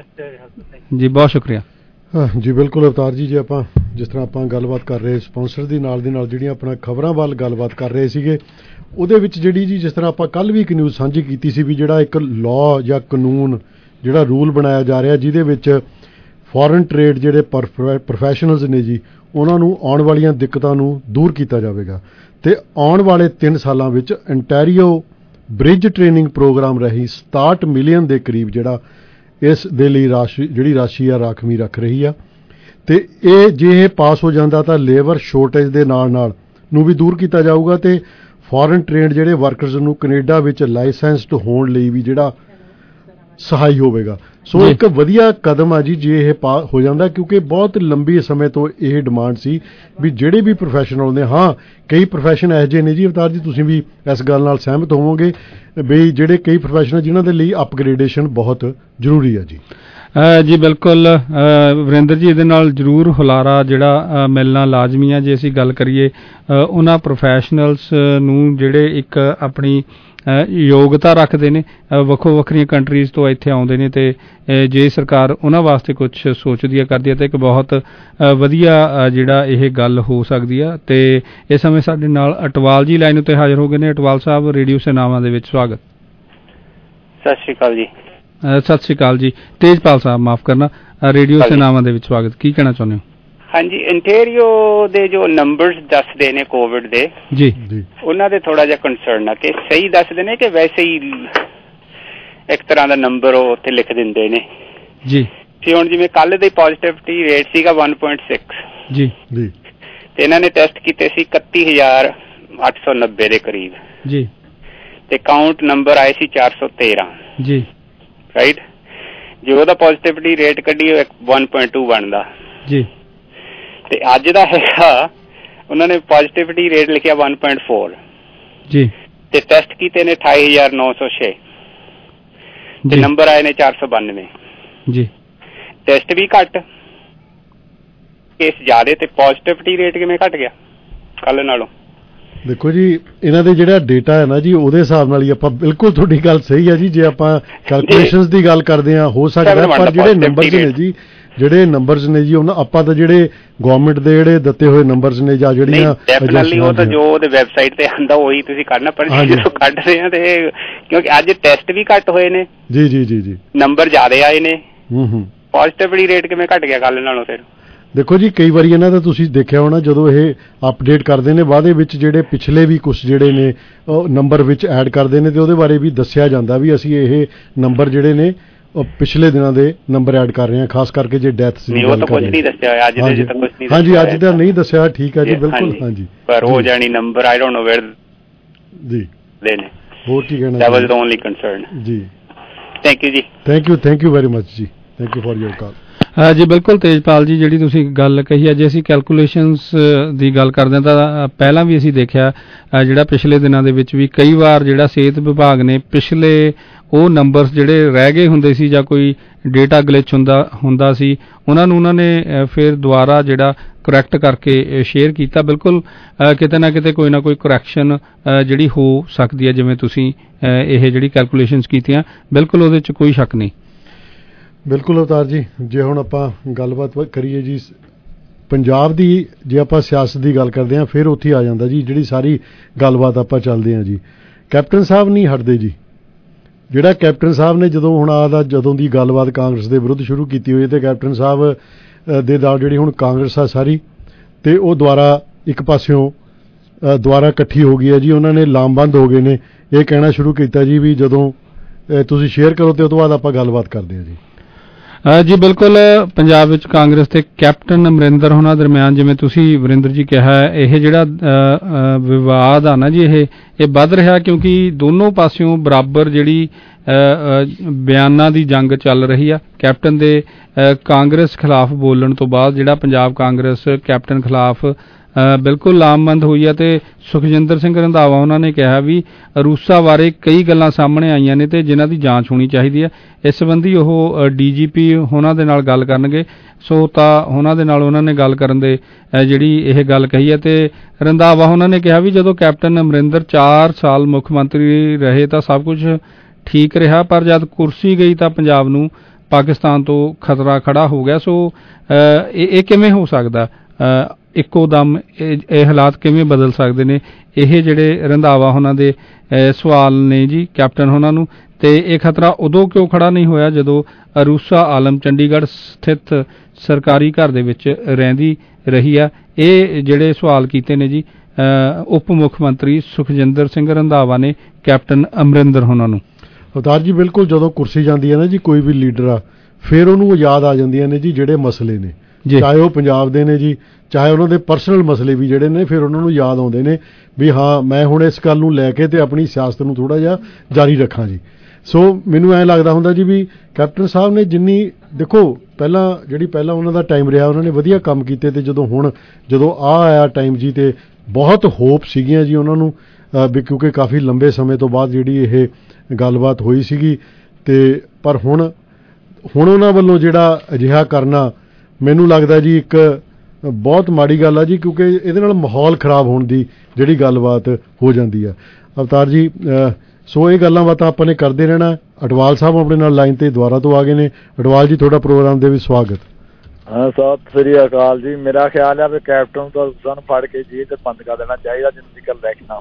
[SPEAKER 16] ਜੀ, ਬਹੁਤ ਸ਼ੁਕਰੀਆ
[SPEAKER 17] ਜੀ। ਬਿਲਕੁਲ ਅਵਤਾਰ ਜੀ, ਜੇ ਆਪਾਂ ਜਿਸ ਤਰ੍ਹਾਂ ਆਪਾਂ ਗੱਲਬਾਤ ਕਰ ਰਹੇ ਸਪਾਂਸਰ ਦੀ ਨਾਲ ਦੀ ਨਾਲ ਜਿਹੜੀਆਂ ਆਪਣਾ ਖਬਰਾਂ ਵੱਲ ਗੱਲਬਾਤ ਕਰ ਰਹੇ ਸੀਗੇ, ਉਹਦੇ ਵਿੱਚ ਜਿਹੜੀ ਜੀ ਜਿਸ ਤਰ੍ਹਾਂ ਆਪਾਂ ਕੱਲ੍ਹ ਵੀ ਇੱਕ ਨਿਊਜ਼ ਸਾਂਝੀ ਕੀਤੀ ਸੀ ਵੀ ਜਿਹੜਾ ਇੱਕ ਲਾਅ ਜਾਂ ਕਾਨੂੰਨ ਜਿਹੜਾ ਰੂਲ ਬਣਾਇਆ ਜਾ ਰਿਹਾ, ਜਿਹਦੇ ਵਿੱਚ ਫੋਰਨ ਟਰੇਡ ਜਿਹੜੇ ਪ੍ਰੋਫੈਸ਼ਨਲਸ ਨੇ ਜੀ, ਉਹਨਾਂ ਨੂੰ ਆਉਣ ਵਾਲੀਆਂ ਦਿੱਕਤਾਂ ਨੂੰ ਦੂਰ ਕੀਤਾ ਜਾਵੇਗਾ। ਤੇ ਆਉਣ ਵਾਲੇ ਤਿੰਨ ਸਾਲਾਂ ਵਿੱਚ ਅੰਟੈਰੀਓ ਬ੍ਰਿਜ ਟ੍ਰੇਨਿੰਗ ਪ੍ਰੋਗਰਾਮ ਰਾਹੀਂ ਸਤਾਹਠ ਮਿਲੀਅਨ ਦੇ ਕਰੀਬ ਜਿਹੜਾ ਇਸ ਦੇ ਲਈ ਰਾਸ਼ੀ ਜਿਹੜੀ ਰਾਸ਼ੀ ਆ ਰਾਖਵੀਂ ਰੱਖ ਰਹੀ ਆ। ਤੇ ਇਹ ਜੇ ਇਹ ਪਾਸ ਹੋ ਜਾਂਦਾ ਤਾਂ ਲੇਬਰ ਸ਼ੋਰਟੇਜ ਦੇ ਨਾਲ ਨਾਲ ਨੂੰ ਵੀ ਦੂਰ ਕੀਤਾ ਜਾਊਗਾ ਤੇ ਫੋਰਨ ਟ੍ਰੇਨਡ ਜਿਹੜੇ ਵਰਕਰਸ ਨੂੰ ਕੈਨੇਡਾ ਵਿੱਚ ਲਾਇਸੈਂਸਡ ਹੋਣ ਲਈ ਵੀ ਜਿਹੜਾ ਸਹਾਈ ਹੋਵੇਗਾ। ਸੋ ਇੱਕ ਵਧੀਆ ਕਦਮ ਆ ਜੀ ਜੇ ਇਹ ਪਾ ਹੋ ਜਾਂਦਾ, ਕਿਉਂਕਿ ਬਹੁਤ ਲੰਬੀ ਸਮੇਂ ਤੋਂ ਇਹ ਡਿਮਾਂਡ ਸੀ ਵੀ ਜਿਹੜੇ ਵੀ ਪ੍ਰੋਫੈਸ਼ਨਲ ਨੇ, ਹਾਂ ਕਈ ਪ੍ਰੋਫੈਸ਼ਨ ਇਹੋ ਜਿਹੇ ਨੇ ਜੀ ਅਵਤਾਰ ਜੀ, ਤੁਸੀਂ ਵੀ ਇਸ ਗੱਲ ਨਾਲ ਸਹਿਮਤ ਹੋਵੋਗੇ ਵੀ ਜਿਹੜੇ ਕਈ ਪ੍ਰੋਫੈਸ਼ਨਲ ਜਿਨ੍ਹਾਂ ਦੇ ਲਈ ਅਪਗ੍ਰੇਡੇਸ਼ਨ ਬਹੁਤ ਜ਼ਰੂਰੀ ਆ ਜੀ।
[SPEAKER 16] ਜੀ ਬਿਲਕੁਲ ਵਰਿੰਦਰ ਜੀ, ਇਹਦੇ ਨਾਲ ਜ਼ਰੂਰ ਹੁਲਾਰਾ ਜਿਹੜਾ ਮਿਲਣਾ ਲਾਜ਼ਮੀ ਆ। ਜੇ ਅਸੀਂ ਗੱਲ ਕਰੀਏ ਉਹਨਾਂ ਪ੍ਰੋਫੈਸ਼ਨਲਸ ਨੂੰ ਜਿਹੜੇ ਇੱਕ ਆਪਣੀ ਯੋਗਤਾ ਰੱਖਦੇ ਨੇ, ਵੱਖੋ ਵੱਖਰੀਆਂ ਕੰਟਰੀਜ਼ ਤੋਂ ਇੱਥੇ ਆਉਂਦੇ ਨੇ, ਤੇ ਜੇ ਸਰਕਾਰ ਉਹਨਾਂ ਵਾਸਤੇ ਕੁਝ ਸੋਚਦੀ ਹੈ ਕਰਦੀ ਹੈ ਤਾਂ ਇੱਕ ਬਹੁਤ ਵਧੀਆ ਜਿਹੜਾ ਇਹ ਗੱਲ ਹੋ ਸਕਦੀ ਆ। ਤੇ ਇਸ ਸਮੇਂ ਸਾਡੇ ਨਾਲ ਅਟਵਾਲ ਜੀ ਲਾਈਨ ਉੱਤੇ ਹਾਜ਼ਰ ਹੋ ਗਏ ਨੇ। ਅਟਵਾਲ ਸਾਹਿਬ, ਰੇਡੀਓ ਸੇਨਾਵਾਂ ਦੇ ਵਿੱਚ ਸਵਾਗਤ।
[SPEAKER 19] ਸਤਿ ਸ਼੍ਰੀ ਅਕਾਲ ਜੀ।
[SPEAKER 16] ਸਤਿ ਸ਼੍ਰੀ ਅਕਾਲ ਜੀ। ਤੇਜਪਾਲ ਸਾਹਿਬ, ਮਾਫ ਕਰਨਾ, ਰੇਡੀਓ ਸੇਨਾਵਾਂ ਦੇ ਵਿੱਚ ਸਵਾਗਤ। ਕੀ ਕਹਿਣਾ ਚਾਹੁੰਦੇ ਹੋ?
[SPEAKER 19] ਹਾਂਜੀ, ਇੰਟੀਰੀਓ ਦੇ ਜੋ ਨੰਬਰਸ ਦੱਸਦੇ ਨੇ ਕੋਵਿਡ ਦੇ
[SPEAKER 16] ਜੀ,
[SPEAKER 19] ਉਹਨਾਂ ਦੇ ਥੋੜਾ ਜਿਹਾ ਕੰਸਰਨ ਆ ਕਿ ਸਹੀ ਦੱਸਦੇ ਨੇ ਕਿ ਵੈਸੇ ਹੀ ਇੱਕ ਤਰ੍ਹਾਂ ਦਾ ਨੰਬਰ ਉਹ ਉੱਥੇ ਲਿਖ ਦਿੰਦੇ ਨੇ
[SPEAKER 16] ਜੀ।
[SPEAKER 19] ਤੇ ਹੁਣ ਜਿਵੇਂ ਕੱਲ ਦੀ ਪੋਜ਼ਿਟਿਵਿਟੀ ਰੇਟ ਸੀਗਾ one point six
[SPEAKER 16] ਜੀ ਜੀ,
[SPEAKER 19] ਤੇ ਇਹਨਾਂ ਨੇ ਟੈਸਟ ਕੀਤੇ ਸੀ ਇਕੱਤੀ ਹਜ਼ਾਰ ਅੱਠ ਸੌ ਨੱਬੇ ਦੇ ਕਰੀਬ
[SPEAKER 16] ਜੀ, ਤੇ
[SPEAKER 19] ਕਾਊਂਟ ਨੰਬਰ ਆਏ ਸੀ ਚਾਰ ਸੌ ਤੇਰਾਂ
[SPEAKER 16] ਜੀ,
[SPEAKER 19] ਰਾਈਟ। ਜੋ ਉਹਦਾ ਪੋਜ਼ਿਟਿਵਿਟੀ ਰੇਟ ਕੱਢੀ ਉਹ one point two ਬਣਦਾ
[SPEAKER 16] ਜੀ,
[SPEAKER 19] ਤੇ ਅੱਜ ਦਾ ਹੈਗਾ ਉਹਨਾਂ ਨੇ ਪੋਜ਼ਿਟਿਵਿਟੀ ਰੇਟ ਲਿਖਿਆ one point four
[SPEAKER 16] ਜੀ,
[SPEAKER 19] ਤੇ ਟੈਸਟ ਕੀਤੇ ਨੇ ਅਠਾਈ ਹਜ਼ਾਰ ਨੌ ਸੌ ਛੇ ਤੇ ਨੰਬਰ ਆਏ ਨੇ ਚਾਰ ਸੌ ਬਾਨਵੇਂ
[SPEAKER 16] ਜੀ।
[SPEAKER 19] ਟੈਸਟ ਵੀ ਘੱਟ, ਕੇਸ ਜ਼ਿਆਦੇ, ਤੇ ਪੋਜ਼ਿਟਿਵਿਟੀ ਰੇਟ ਕਿਵੇਂ ਘੱਟ ਗਿਆ ਕੱਲ ਨਾਲੋਂ?
[SPEAKER 17] ਦੇਖੋ ਜੀ ਇਹਨਾਂ ਦੇ ਜਿਹੜਾ ਡੇਟਾ ਹੈ ਨਾ ਜੀ ਉਹਦੇ ਹਿਸਾਬ ਨਾਲ ਹੀ ਆਪਾਂ ਬਿਲਕੁਲ ਤੁਹਾਡੀ ਗੱਲ ਸਹੀ ਹੈ ਜੀ ਜੇ ਆਪਾਂ ਕੈਲਕੂਲੇਸ਼ਨਸ ਦੀ ਗੱਲ ਕਰਦੇ ਹਾਂ ਹੋ ਸਕਦਾ ਪਰ ਜਿਹੜੇ ਨੰਬਰਸ ਨੇ ਜੀ ਜਿਹੜੇ ਨੰਬਰਸ ਨੇ ਜੀ ਉਹਨਾਂ ਆਪਾਂ ਤਾਂ ਜਿਹੜੇ ਗਵਰਨਮੈਂਟ ਦੇ ਜਿਹੜੇ ਦਿੱਤੇ ਹੋਏ ਨੰਬਰਸ ਨੇ ਜਾਂ ਜਿਹੜੀਆਂ
[SPEAKER 19] ਡੈਫੀਨਿਟਲੀ ਉਹ ਤਾਂ ਜੋ ਉਹਦੇ ਵੈਬਸਾਈਟ ਤੇ ਆਂਦਾ ਉਹੀ ਤੁਸੀਂ ਕੱਢਣਾ ਪਰ ਜਦੋਂ ਕੱਢ ਰਹੇ ਆ ਤੇ ਕਿਉਂਕਿ ਅੱਜ ਟੈਸਟ ਵੀ ਘੱਟ ਹੋਏ ਨੇ
[SPEAKER 17] ਜੀ ਜੀ ਜੀ ਜੀ ਨੰਬਰ
[SPEAKER 19] ਜ਼ਿਆਦਾ ਆਏ ਨੇ
[SPEAKER 17] ਹੂੰ ਹੂੰ
[SPEAKER 19] ਪੋਜ਼ਿਟਿਵਲੀ ਰੇਟ ਕਿਵੇਂ ਘਟ ਗਿਆ ਕੱਲ ਨਾਲੋਂ ਫਿਰ
[SPEAKER 17] ਦੇਖੋ ਜੀ ਕਈ ਵਾਰੀ ਇਹਨਾਂ ਦਾ ਤੁਸੀਂ ਦੇਖਿਆ ਹੋਣਾ ਜਦੋਂ ਇਹ ਅਪਡੇਟ ਕਰਦੇ ਨੇ ਬਾਅਦ ਵਿੱਚ ਜਿਹੜੇ ਪਿਛਲੇ ਵੀ ਕੁਝ ਜਿਹੜੇ ਨੇ ਉਹ ਨੰਬਰ ਵਿੱਚ ਐਡ ਕਰਦੇ ਨੇ ਤੇ ਉਹਦੇ ਬਾਰੇ ਵੀ ਦੱਸਿਆ ਜਾਂਦਾ ਵੀ ਅਸੀਂ ਇਹ ਨੰਬਰ ਜਿਹੜੇ ਨੇ ਉਹ ਪਿਛਲੇ ਦਿਨਾਂ ਦੇ ਨੰਬਰ ਐਡ ਕਰ ਰਹੇ ਹਾਂ ਖਾਸ ਕਰਕੇ ਜੇ ਡੈਥਸ ਦੀ ਗੱਲ
[SPEAKER 19] ਕੁਝ ਨਹੀਂ ਦੱਸਿਆ ਹੋਇਆ ਅੱਜ ਦੇ ਤੱਕ ਕੁਝ ਨਹੀਂ
[SPEAKER 17] ਹਾਂਜੀ ਅੱਜ ਦਾ ਨਹੀਂ ਦੱਸਿਆ ਠੀਕ ਹੈ ਜੀ ਬਿਲਕੁਲ ਹਾਂਜੀ
[SPEAKER 19] ਪਰ ਉਹ ਜਾਨੀ number I don't know where
[SPEAKER 17] ਜੀ
[SPEAKER 19] ਦੇ ਨੇ
[SPEAKER 17] ਹੋਰ ਕੀ ਕਹਿਣਾ
[SPEAKER 19] that was the only concern
[SPEAKER 17] ਜੀ
[SPEAKER 19] ਥੈਂਕ ਯੂ ਜੀ
[SPEAKER 17] thank you thank you very much ਜੀ thank you for your call
[SPEAKER 16] ਜੀ ਬਿਲਕੁਲ ਤੇਜਪਾਲ ਜੀ ਜਿਹੜੀ ਤੁਸੀਂ ਗੱਲ ਕਹੀ ਹੈ ਜੇ ਅਸੀਂ ਕੈਲਕੂਲੇਸ਼ਨਸ ਦੀ ਗੱਲ ਕਰਦੇ ਹਾਂ ਤਾਂ ਪਹਿਲਾਂ ਵੀ ਅਸੀਂ ਦੇਖਿਆ ਜਿਹੜਾ ਪਿਛਲੇ ਦਿਨਾਂ ਦੇ ਵਿੱਚ ਵੀ ਕਈ ਵਾਰ ਜਿਹੜਾ ਸਿਹਤ ਵਿਭਾਗ ਨੇ ਪਿਛਲੇ ਉਹ ਨੰਬਰਸ ਜਿਹੜੇ ਰਹਿ ਗਏ ਹੁੰਦੇ ਸੀ ਜਾਂ ਕੋਈ ਡੇਟਾ ਗਲਿਚ ਹੁੰਦਾ ਹੁੰਦਾ ਸੀ ਉਹਨਾਂ ਨੂੰ ਉਹਨਾਂ ਨੇ ਫਿਰ ਦੁਬਾਰਾ ਜਿਹੜਾ ਕਰੈਕਟ ਕਰਕੇ ਸ਼ੇਅਰ ਕੀਤਾ ਬਿਲਕੁਲ ਕਿਤੇ ਨਾ ਕਿਤੇ ਕੋਈ ਨਾ ਕੋਈ ਕਰੈਕਸ਼ਨ ਜਿਹੜੀ ਹੋ ਸਕਦੀ ਹੈ ਜਿਵੇਂ ਤੁਸੀਂ ਇਹ ਜਿਹੜੀ ਕੈਲਕੂਲੇਸ਼ਨਸ ਕੀਤੀਆਂ ਬਿਲਕੁਲ ਉਹਦੇ 'ਚ ਕੋਈ ਸ਼ੱਕ ਨਹੀਂ
[SPEAKER 17] ਬਿਲਕੁਲ ਅਵਤਾਰ ਜੀ ਜੇ ਹੁਣ ਆਪਾਂ ਗੱਲਬਾਤ ਕਰੀਏ ਜੀ ਪੰਜਾਬ ਦੀ ਜੇ ਆਪਾਂ ਸਿਆਸਤ ਦੀ ਗੱਲ ਕਰਦੇ ਹਾਂ ਫਿਰ ਉੱਥੇ ਆ ਜਾਂਦਾ ਜੀ ਜਿਹੜੀ ਸਾਰੀ ਗੱਲਬਾਤ ਆਪਾਂ ਚੱਲਦੇ ਹਾਂ ਜੀ ਕੈਪਟਨ ਸਾਹਿਬ ਨਹੀਂ ਹਟਦੇ ਜੀ ਜਿਹੜਾ ਕੈਪਟਨ ਸਾਹਿਬ ਨੇ ਜਦੋਂ ਹੁਣ ਆ ਦਾ ਜਦੋਂ ਦੀ ਗੱਲਬਾਤ ਕਾਂਗਰਸ ਦੇ ਵਿਰੁੱਧ ਸ਼ੁਰੂ ਕੀਤੀ ਹੋਈ ਤੇ ਕੈਪਟਨ ਸਾਹਿਬ ਦੇ ਨਾਲ ਜਿਹੜੀ ਹੁਣ ਕਾਂਗਰਸ ਆ ਸਾਰੀ ਤੇ ਉਹ ਦੁਆਰਾ ਇੱਕ ਪਾਸਿਓਂ ਦੁਆਰਾ ਇਕੱਠੀ ਹੋ ਗਈ ਹੈ ਜੀ ਉਹਨਾਂ ਨੇ ਲਾਮਬੰਦ ਹੋ ਗਏ ਨੇ ਇਹ ਕਹਿਣਾ ਸ਼ੁਰੂ ਕੀਤਾ ਜੀ ਵੀ ਜਦੋਂ ਤੁਸੀਂ ਸ਼ੇਅਰ ਕਰੋ ਤੇ ਉਹ ਤੋਂ ਬਾਅਦ ਆਪਾਂ ਗੱਲਬਾਤ ਕਰਦੇ ਹਾਂ ਜੀ
[SPEAKER 16] ਜੀ ਬਿਲਕੁਲ ਪੰਜਾਬ ਵਿੱਚ ਕਾਂਗਰਸ ਤੇ ਕੈਪਟਨ ਅਮਰਿੰਦਰ ਹੋਣਾ ਦਰਮਿਆਨ ਜਿਵੇਂ ਤੁਸੀਂ ਵਰਿੰਦਰ ਜੀ ਕਿਹਾ ਇਹ ਜਿਹੜਾ ਵਿਵਾਦ ਆ ਨਾ ਜੀ ਇਹ ਇਹ ਵੱਧ ਰਿਹਾ ਕਿਉਂਕਿ ਦੋਨੋਂ ਪਾਸਿਓਂ ਬਰਾਬਰ ਜਿਹੜੀ ਬਿਆਨਾਂ ਦੀ ਜੰਗ ਚੱਲ ਰਹੀ ਆ ਕੈਪਟਨ ਦੇ ਕਾਂਗਰਸ ਖਿਲਾਫ ਬੋਲਣ ਤੋਂ ਬਾਅਦ ਜਿਹੜਾ ਪੰਜਾਬ ਕਾਂਗਰਸ ਕੈਪਟਨ ਖਿਲਾਫ ਬਿਲਕੁਲ ਲਾਮਬੰਦ ਹੋਈ ਹੈ ਤੇ ਸੁਖਜਿੰਦਰ ਸਿੰਘ ਰੰਧਾਵਾ ਉਹਨਾਂ ਨੇ ਕਿਹਾ ਵੀ ਰੂਸਾ ਬਾਰੇ ਕਈ ਗੱਲਾਂ ਸਾਹਮਣੇ ਆਈਆਂ ਨੇ ਤੇ ਜਿਨ੍ਹਾਂ ਦੀ ਜਾਂਚ ਹੋਣੀ ਚਾਹੀਦੀ ਹੈ ਇਸ ਸੰਬੰਧੀ ਉਹ ਡੀਜੀਪੀ ਉਹਨਾਂ ਦੇ ਨਾਲ ਗੱਲ ਕਰਨਗੇ ਸੋ ਤਾਂ ਉਹਨਾਂ ਦੇ ਨਾਲ ਉਹਨਾਂ ਨੇ ਗੱਲ ਕਰਨ ਦੇ ਜਿਹੜੀ ਇਹ ਗੱਲ ਕਹੀ ਹੈ ਤੇ ਰੰਧਾਵਾ ਉਹਨਾਂ ਨੇ ਕਿਹਾ ਵੀ ਜਦੋਂ ਕੈਪਟਨ ਅਮਰਿੰਦਰ ਚਾਰ ਸਾਲ ਮੁੱਖ ਮੰਤਰੀ ਰਹੇ ਤਾਂ ਸਭ ਕੁਝ ਠੀਕ ਰਿਹਾ ਪਰ ਜਦ ਕੁਰਸੀ ਗਈ ਤਾਂ ਪੰਜਾਬ ਨੂੰ ਪਾਕਿਸਤਾਨ ਤੋਂ ਖਤਰਾ ਖੜਾ ਹੋ ਗਿਆ ਸੋ ਇਹ ਕਿਵੇਂ ਹੋ ਸਕਦਾ ਇੱਕੋ ਦਮ ਇਹ ਹਾਲਾਤ ਕਿਵੇਂ ਬਦਲ ਸਕਦੇ ਨੇ ਇਹ ਜਿਹੜੇ ਰੰਧਾਵਾ ਉਹਨਾਂ ਦੇ ਸਵਾਲ ਨੇ ਜੀ ਕੈਪਟਨ ਉਹਨਾਂ ਨੂੰ ਤੇ ਇਹ ਖਤਰਾ ਉਦੋਂ ਕਿਉਂ ਖੜਾ ਨਹੀਂ ਹੋਇਆ ਜਦੋਂ ਅਰੂਸਾ ਆਲਮ ਚੰਡੀਗੜ੍ਹ ਸਥਿਤ ਸਰਕਾਰੀ ਘਰ ਦੇ ਵਿੱਚ ਰਹਿੰਦੀ ਰਹੀ ਆ ਇਹ ਜਿਹੜੇ ਸਵਾਲ ਕੀਤੇ ਨੇ ਜੀ ਉਪ ਮੁੱਖ ਮੰਤਰੀ ਸੁਖਜਿੰਦਰ ਸਿੰਘ ਰੰਧਾਵਾ ਨੇ ਕੈਪਟਨ ਅਮਰਿੰਦਰ ਉਹਨਾਂ ਨੂੰ
[SPEAKER 17] ਅਵਤਾਰ ਜੀ ਬਿਲਕੁਲ ਜਦੋਂ ਕੁਰਸੀ ਜਾਂਦੀ ਹੈ ਨਾ ਜੀ ਕੋਈ ਵੀ ਲੀਡਰ ਆ ਫਿਰ ਉਹਨੂੰ ਯਾਦ ਆ ਜਾਂਦੀਆਂ ਨੇ ਜੀ ਜਿਹੜੇ ਮਸਲੇ ਨੇ ਚਾਹੇ ਉਹ ਪੰਜਾਬ ਦੇ ਨੇ ਜੀ ਚਾਹੇ ਉਹਨਾਂ ਦੇ ਪਰਸਨਲ ਮਸਲੇ ਵੀ ਜਿਹੜੇ ਨੇ ਫਿਰ ਉਹਨਾਂ ਨੂੰ ਯਾਦ ਆਉਂਦੇ ਨੇ ਵੀ ਹਾਂ ਮੈਂ ਹੁਣ ਇਸ ਗੱਲ ਨੂੰ ਲੈ ਕੇ ਤੇ ਆਪਣੀ ਸਿਆਸਤ ਨੂੰ ਥੋੜਾ ਜਿਹਾ ਜਾਰੀ ਰੱਖਾਂ ਜੀ ਸੋ ਮੈਨੂੰ ਐਂ ਲੱਗਦਾ ਹੁੰਦਾ ਜੀ ਵੀ ਕੈਪਟਨ ਸਾਹਿਬ ਨੇ ਜਿੰਨੀ ਦੇਖੋ ਪਹਿਲਾਂ ਜਿਹੜੀ ਪਹਿਲਾਂ ਉਹਨਾਂ ਦਾ ਟਾਈਮ ਰਿਹਾ ਉਹਨਾਂ ਨੇ ਵਧੀਆ ਕੰਮ ਕੀਤੇ ਤੇ ਜਦੋਂ ਹੁਣ ਜਦੋਂ ਆ ਆਇਆ ਟਾਈਮ ਜੀ ਤੇ ਬਹੁਤ ਹੋਪ ਸੀਗੀਆਂ ਜੀ ਉਹਨਾਂ ਨੂੰ ਵੀ ਕਿਉਂਕਿ ਕਾਫੀ ਲੰਬੇ ਸਮੇਂ ਤੋਂ ਬਾਅਦ ਜਿਹੜੀ ਇਹ ਗੱਲਬਾਤ ਹੋਈ ਸੀਗੀ ਤੇ ਪਰ ਹੁਣ ਹੁਣ ਉਹਨਾਂ ਵੱਲੋਂ ਜਿਹੜਾ ਅਜਿਹਾ ਕਰਨਾ ਮੈਨੂੰ ਲੱਗਦਾ ਜੀ ਇੱਕ ਬਹੁਤ ਮਾੜੀ ਗੱਲ ਆ ਜੀ ਕਿਉਂਕਿ ਇਹਦੇ ਨਾਲ ਮਾਹੌਲ ਖਰਾਬ ਹੋਣ ਦੀ ਜਿਹੜੀ ਗੱਲਬਾਤ ਹੋ ਜਾਂਦੀ ਆ ਅਵਤਾਰ ਜੀ ਸੋ ਇਹ ਗੱਲਾਂ ਬਾਤਾਂ ਆਪਾਂ ਨੇ ਕਰਦੇ ਰਹਿਣਾ ਅਟਵਾਲ ਸਾਹਿਬ ਆਪਣੇ ਨਾਲ ਲਾਈਨ ਤੇ ਦੁਬਾਰਾ ਤੋਂ ਆ ਗਏ ਨੇ ਅਟਵਾਲ ਜੀ ਤੁਹਾਡਾ ਪ੍ਰੋਗਰਾਮ ਦੇ ਵਿੱਚ ਸਵਾਗਤ
[SPEAKER 20] ਹਾਂ ਸਤਿ ਸ੍ਰੀ ਅਕਾਲ ਜੀ ਮੇਰਾ ਖਿਆਲ ਹੈ ਵੀ ਕੈਪਟਨ ਤੋਂ ਸਾਨੂੰ ਫੜ ਕੇ ਜੀ ਤੇ ਬੰਦ ਕਰ ਦੇਣਾ ਚਾਹੀਦਾ ਜਿੰਨੀ ਗੱਲ ਲੈ ਕੇ ਨਾ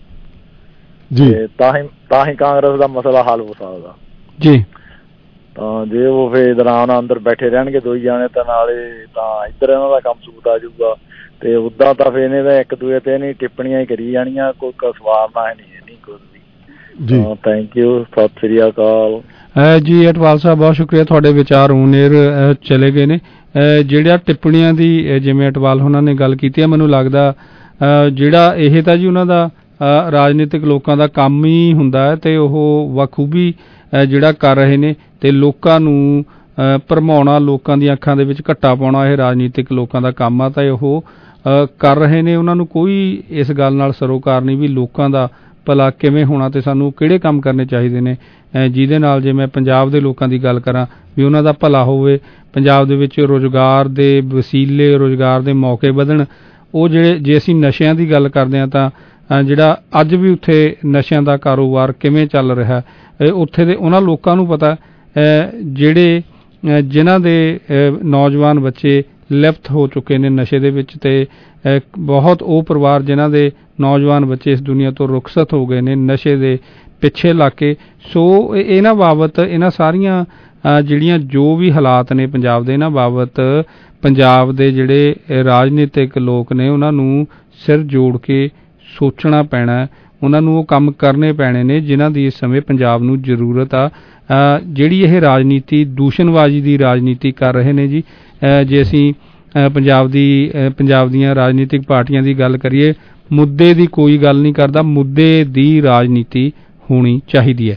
[SPEAKER 17] ਜੀ
[SPEAKER 20] ਤਾਂ ਹੀ ਤਾਂ ਹੀ ਕਾਂਗਰਸ ਦਾ ਮਸਲਾ ਹੱਲ ਹੋ ਸਕਦਾ
[SPEAKER 16] ਜੀ
[SPEAKER 20] ਤਾਂ ਜੇ ਉਹ ਫਿਰ ਦੌਰਾਨ ਅੰਦਰ ਬੈਠੇ ਰਹਿਣਗੇ ਦੋਈ ਜਾਣੇ ਤਾਂ ਨਾਲੇ ਤਾਂ ਇੱਧਰ ਇਹਨਾਂ ਦਾ ਕੰਮ ਸੂਤ ਆ ਜਾਊਗਾ ਤੇ ਉੱਦਾਂ ਤਾਂ ਫਿਰ ਇਹਨੇ ਤਾਂ ਇੱਕ ਦੂਏ ਤੇ ਨਹੀਂ ਟਿੱਪਣੀਆਂ ਹੀ ਕਰੀ ਜਾਣੀਆਂ ਕੋਈ ਸਵਾਰਨਾ ਹੈ ਨਹੀਂ ਨਹੀਂ ਕੁਝ ਵੀ ਜੀ ਥੈਂਕ ਯੂ ਸਤਿ ਸ੍ਰੀ ਅਕਾਲ
[SPEAKER 16] ਜੀ ਅਟਵਾਲ ਸਾਹਿਬ ਬਹੁਤ ਸ਼ੁਕਰੀਆ ਤੁਹਾਡੇ ਵਿਚਾਰ ਓਨੇਰ ਚਲੇ ਗਏ ਨੇ ਜਿਹੜਾ ਟਿੱਪਣੀਆਂ ਦੀ ਜਿਵੇਂ ਅਟਵਾਲ ਉਹਨਾਂ ਨੇ ਗੱਲ ਕੀਤੀ ਹੈ ਮੈਨੂੰ ਲੱਗਦਾ ਜਿਹੜਾ ਇਹ ਤਾਂ ਜੀ ਉਹਨਾਂ ਦਾ ਰਾਜਨੀਤਿਕ ਲੋਕਾਂ ਦਾ ਕੰਮ ਹੀ ਹੁੰਦਾ ਹੈ ਤੇ ਉਹ ਬਖੂਬੀ ਜਿਹੜਾ ਕਰ ਰਹੇ ਨੇ ਤੇ ਲੋਕਾਂ ਨੂੰ ਭਰਮਾਉਣਾ ਲੋਕਾਂ ਦੀਆਂ ਅੱਖਾਂ ਦੇ ਵਿੱਚ ਘੱਟਾ ਪਾਉਣਾ ਇਹ ਰਾਜਨੀਤਿਕ ਲੋਕਾਂ ਦਾ ਕੰਮ ਆ ਤਾਂ ਉਹ ਕਰ ਰਹੇ ਨੇ ਉਹਨਾਂ ਨੂੰ ਕੋਈ ਇਸ ਗੱਲ ਨਾਲ ਸਰੋਕਾਰ ਨਹੀਂ ਵੀ ਲੋਕਾਂ ਦਾ ਭਲਾ ਕਿਵੇਂ ਹੋਣਾ ਤੇ ਸਾਨੂੰ ਕਿਹੜੇ ਕੰਮ ਕਰਨੇ ਚਾਹੀਦੇ ਨੇ ਜਿਹਦੇ ਨਾਲ ਜੇ ਮੈਂ ਪੰਜਾਬ ਦੇ ਲੋਕਾਂ ਦੀ ਗੱਲ ਕਰਾਂ ਵੀ ਉਹਨਾਂ ਦਾ ਭਲਾ ਹੋਵੇ ਪੰਜਾਬ ਦੇ ਵਿੱਚ ਰੁਜ਼ਗਾਰ ਦੇ ਵਸੀਲੇ ਰੁਜ਼ਗਾਰ ਦੇ ਮੌਕੇ ਵਧਣ ਉਹ ਜਿਹੜੇ ਜੇ ਅਸੀਂ ਨਸ਼ਿਆਂ ਦੀ ਗੱਲ ਕਰਦੇ ਹਾਂ ਤਾਂ ਜਿਹੜਾ ਅੱਜ ਵੀ ਉੱਥੇ ਨਸ਼ਿਆਂ ਦਾ ਕਾਰੋਬਾਰ ਕਿਵੇਂ ਚੱਲ ਰਿਹਾ, ਉੱਥੇ ਦੇ ਉਹਨਾਂ ਲੋਕਾਂ ਨੂੰ ਪਤਾ ਜਿਹੜੇ ਜਿਨ੍ਹਾਂ ਦੇ ਨੌਜਵਾਨ ਬੱਚੇ ਲਿਪਤ ਹੋ ਚੁੱਕੇ ਨੇ ਨਸ਼ੇ ਦੇ ਵਿੱਚ, ਤੇ ਬਹੁਤ ਉਹ ਪਰਿਵਾਰ ਜਿਨ੍ਹਾਂ ਦੇ ਨੌਜਵਾਨ ਬੱਚੇ ਇਸ ਦੁਨੀਆ ਤੋਂ ਰੁਖਸਤ ਹੋ ਗਏ ਨੇ ਨਸ਼ੇ ਦੇ ਪਿੱਛੇ ਲੱਗ ਕੇ। ਸੋ ਇਹਨਾਂ ਬਾਬਤ ਇਹਨਾਂ ਸਾਰੀਆਂ ਜਿਹੜੀਆਂ ਜੋ ਵੀ ਹਾਲਾਤ ਨੇ ਪੰਜਾਬ ਦੇ, ਇਹਨਾਂ ਬਾਬਤ ਪੰਜਾਬ ਦੇ ਜਿਹੜੇ ਰਾਜਨੀਤਿਕ ਲੋਕ ਨੇ ਉਹਨਾਂ ਨੂੰ ਸਿਰ ਜੋੜ ਕੇ ਸੋਚਣਾ ਪੈਣਾ, ਉਹਨਾਂ ਨੂੰ ਉਹ ਕੰਮ ਕਰਨੇ ਪੈਣੇ ਨੇ ਜਿਨ੍ਹਾਂ ਦੀ ਇਸ ਸਮੇਂ ਪੰਜਾਬ ਨੂੰ ਜ਼ਰੂਰਤ ਆ। ਜਿਹੜੀ ਇਹ ਰਾਜਨੀਤੀ ਦੂਸ਼ਣਬਾਜ਼ੀ ਦੀ ਰਾਜਨੀਤੀ ਕਰ ਰਹੇ ਨੇ ਜੀ, ਜੇ ਅਸੀਂ ਪੰਜਾਬ ਦੀ ਪੰਜਾਬ ਦੀਆਂ ਰਾਜਨੀਤਿਕ ਪਾਰਟੀਆਂ ਦੀ ਗੱਲ ਕਰੀਏ, ਮੁੱਦੇ ਦੀ ਕੋਈ ਗੱਲ ਨਹੀਂ ਕਰਦਾ, ਮੁੱਦੇ ਦੀ ਰਾਜਨੀਤੀ ਹੋਣੀ ਚਾਹੀਦੀ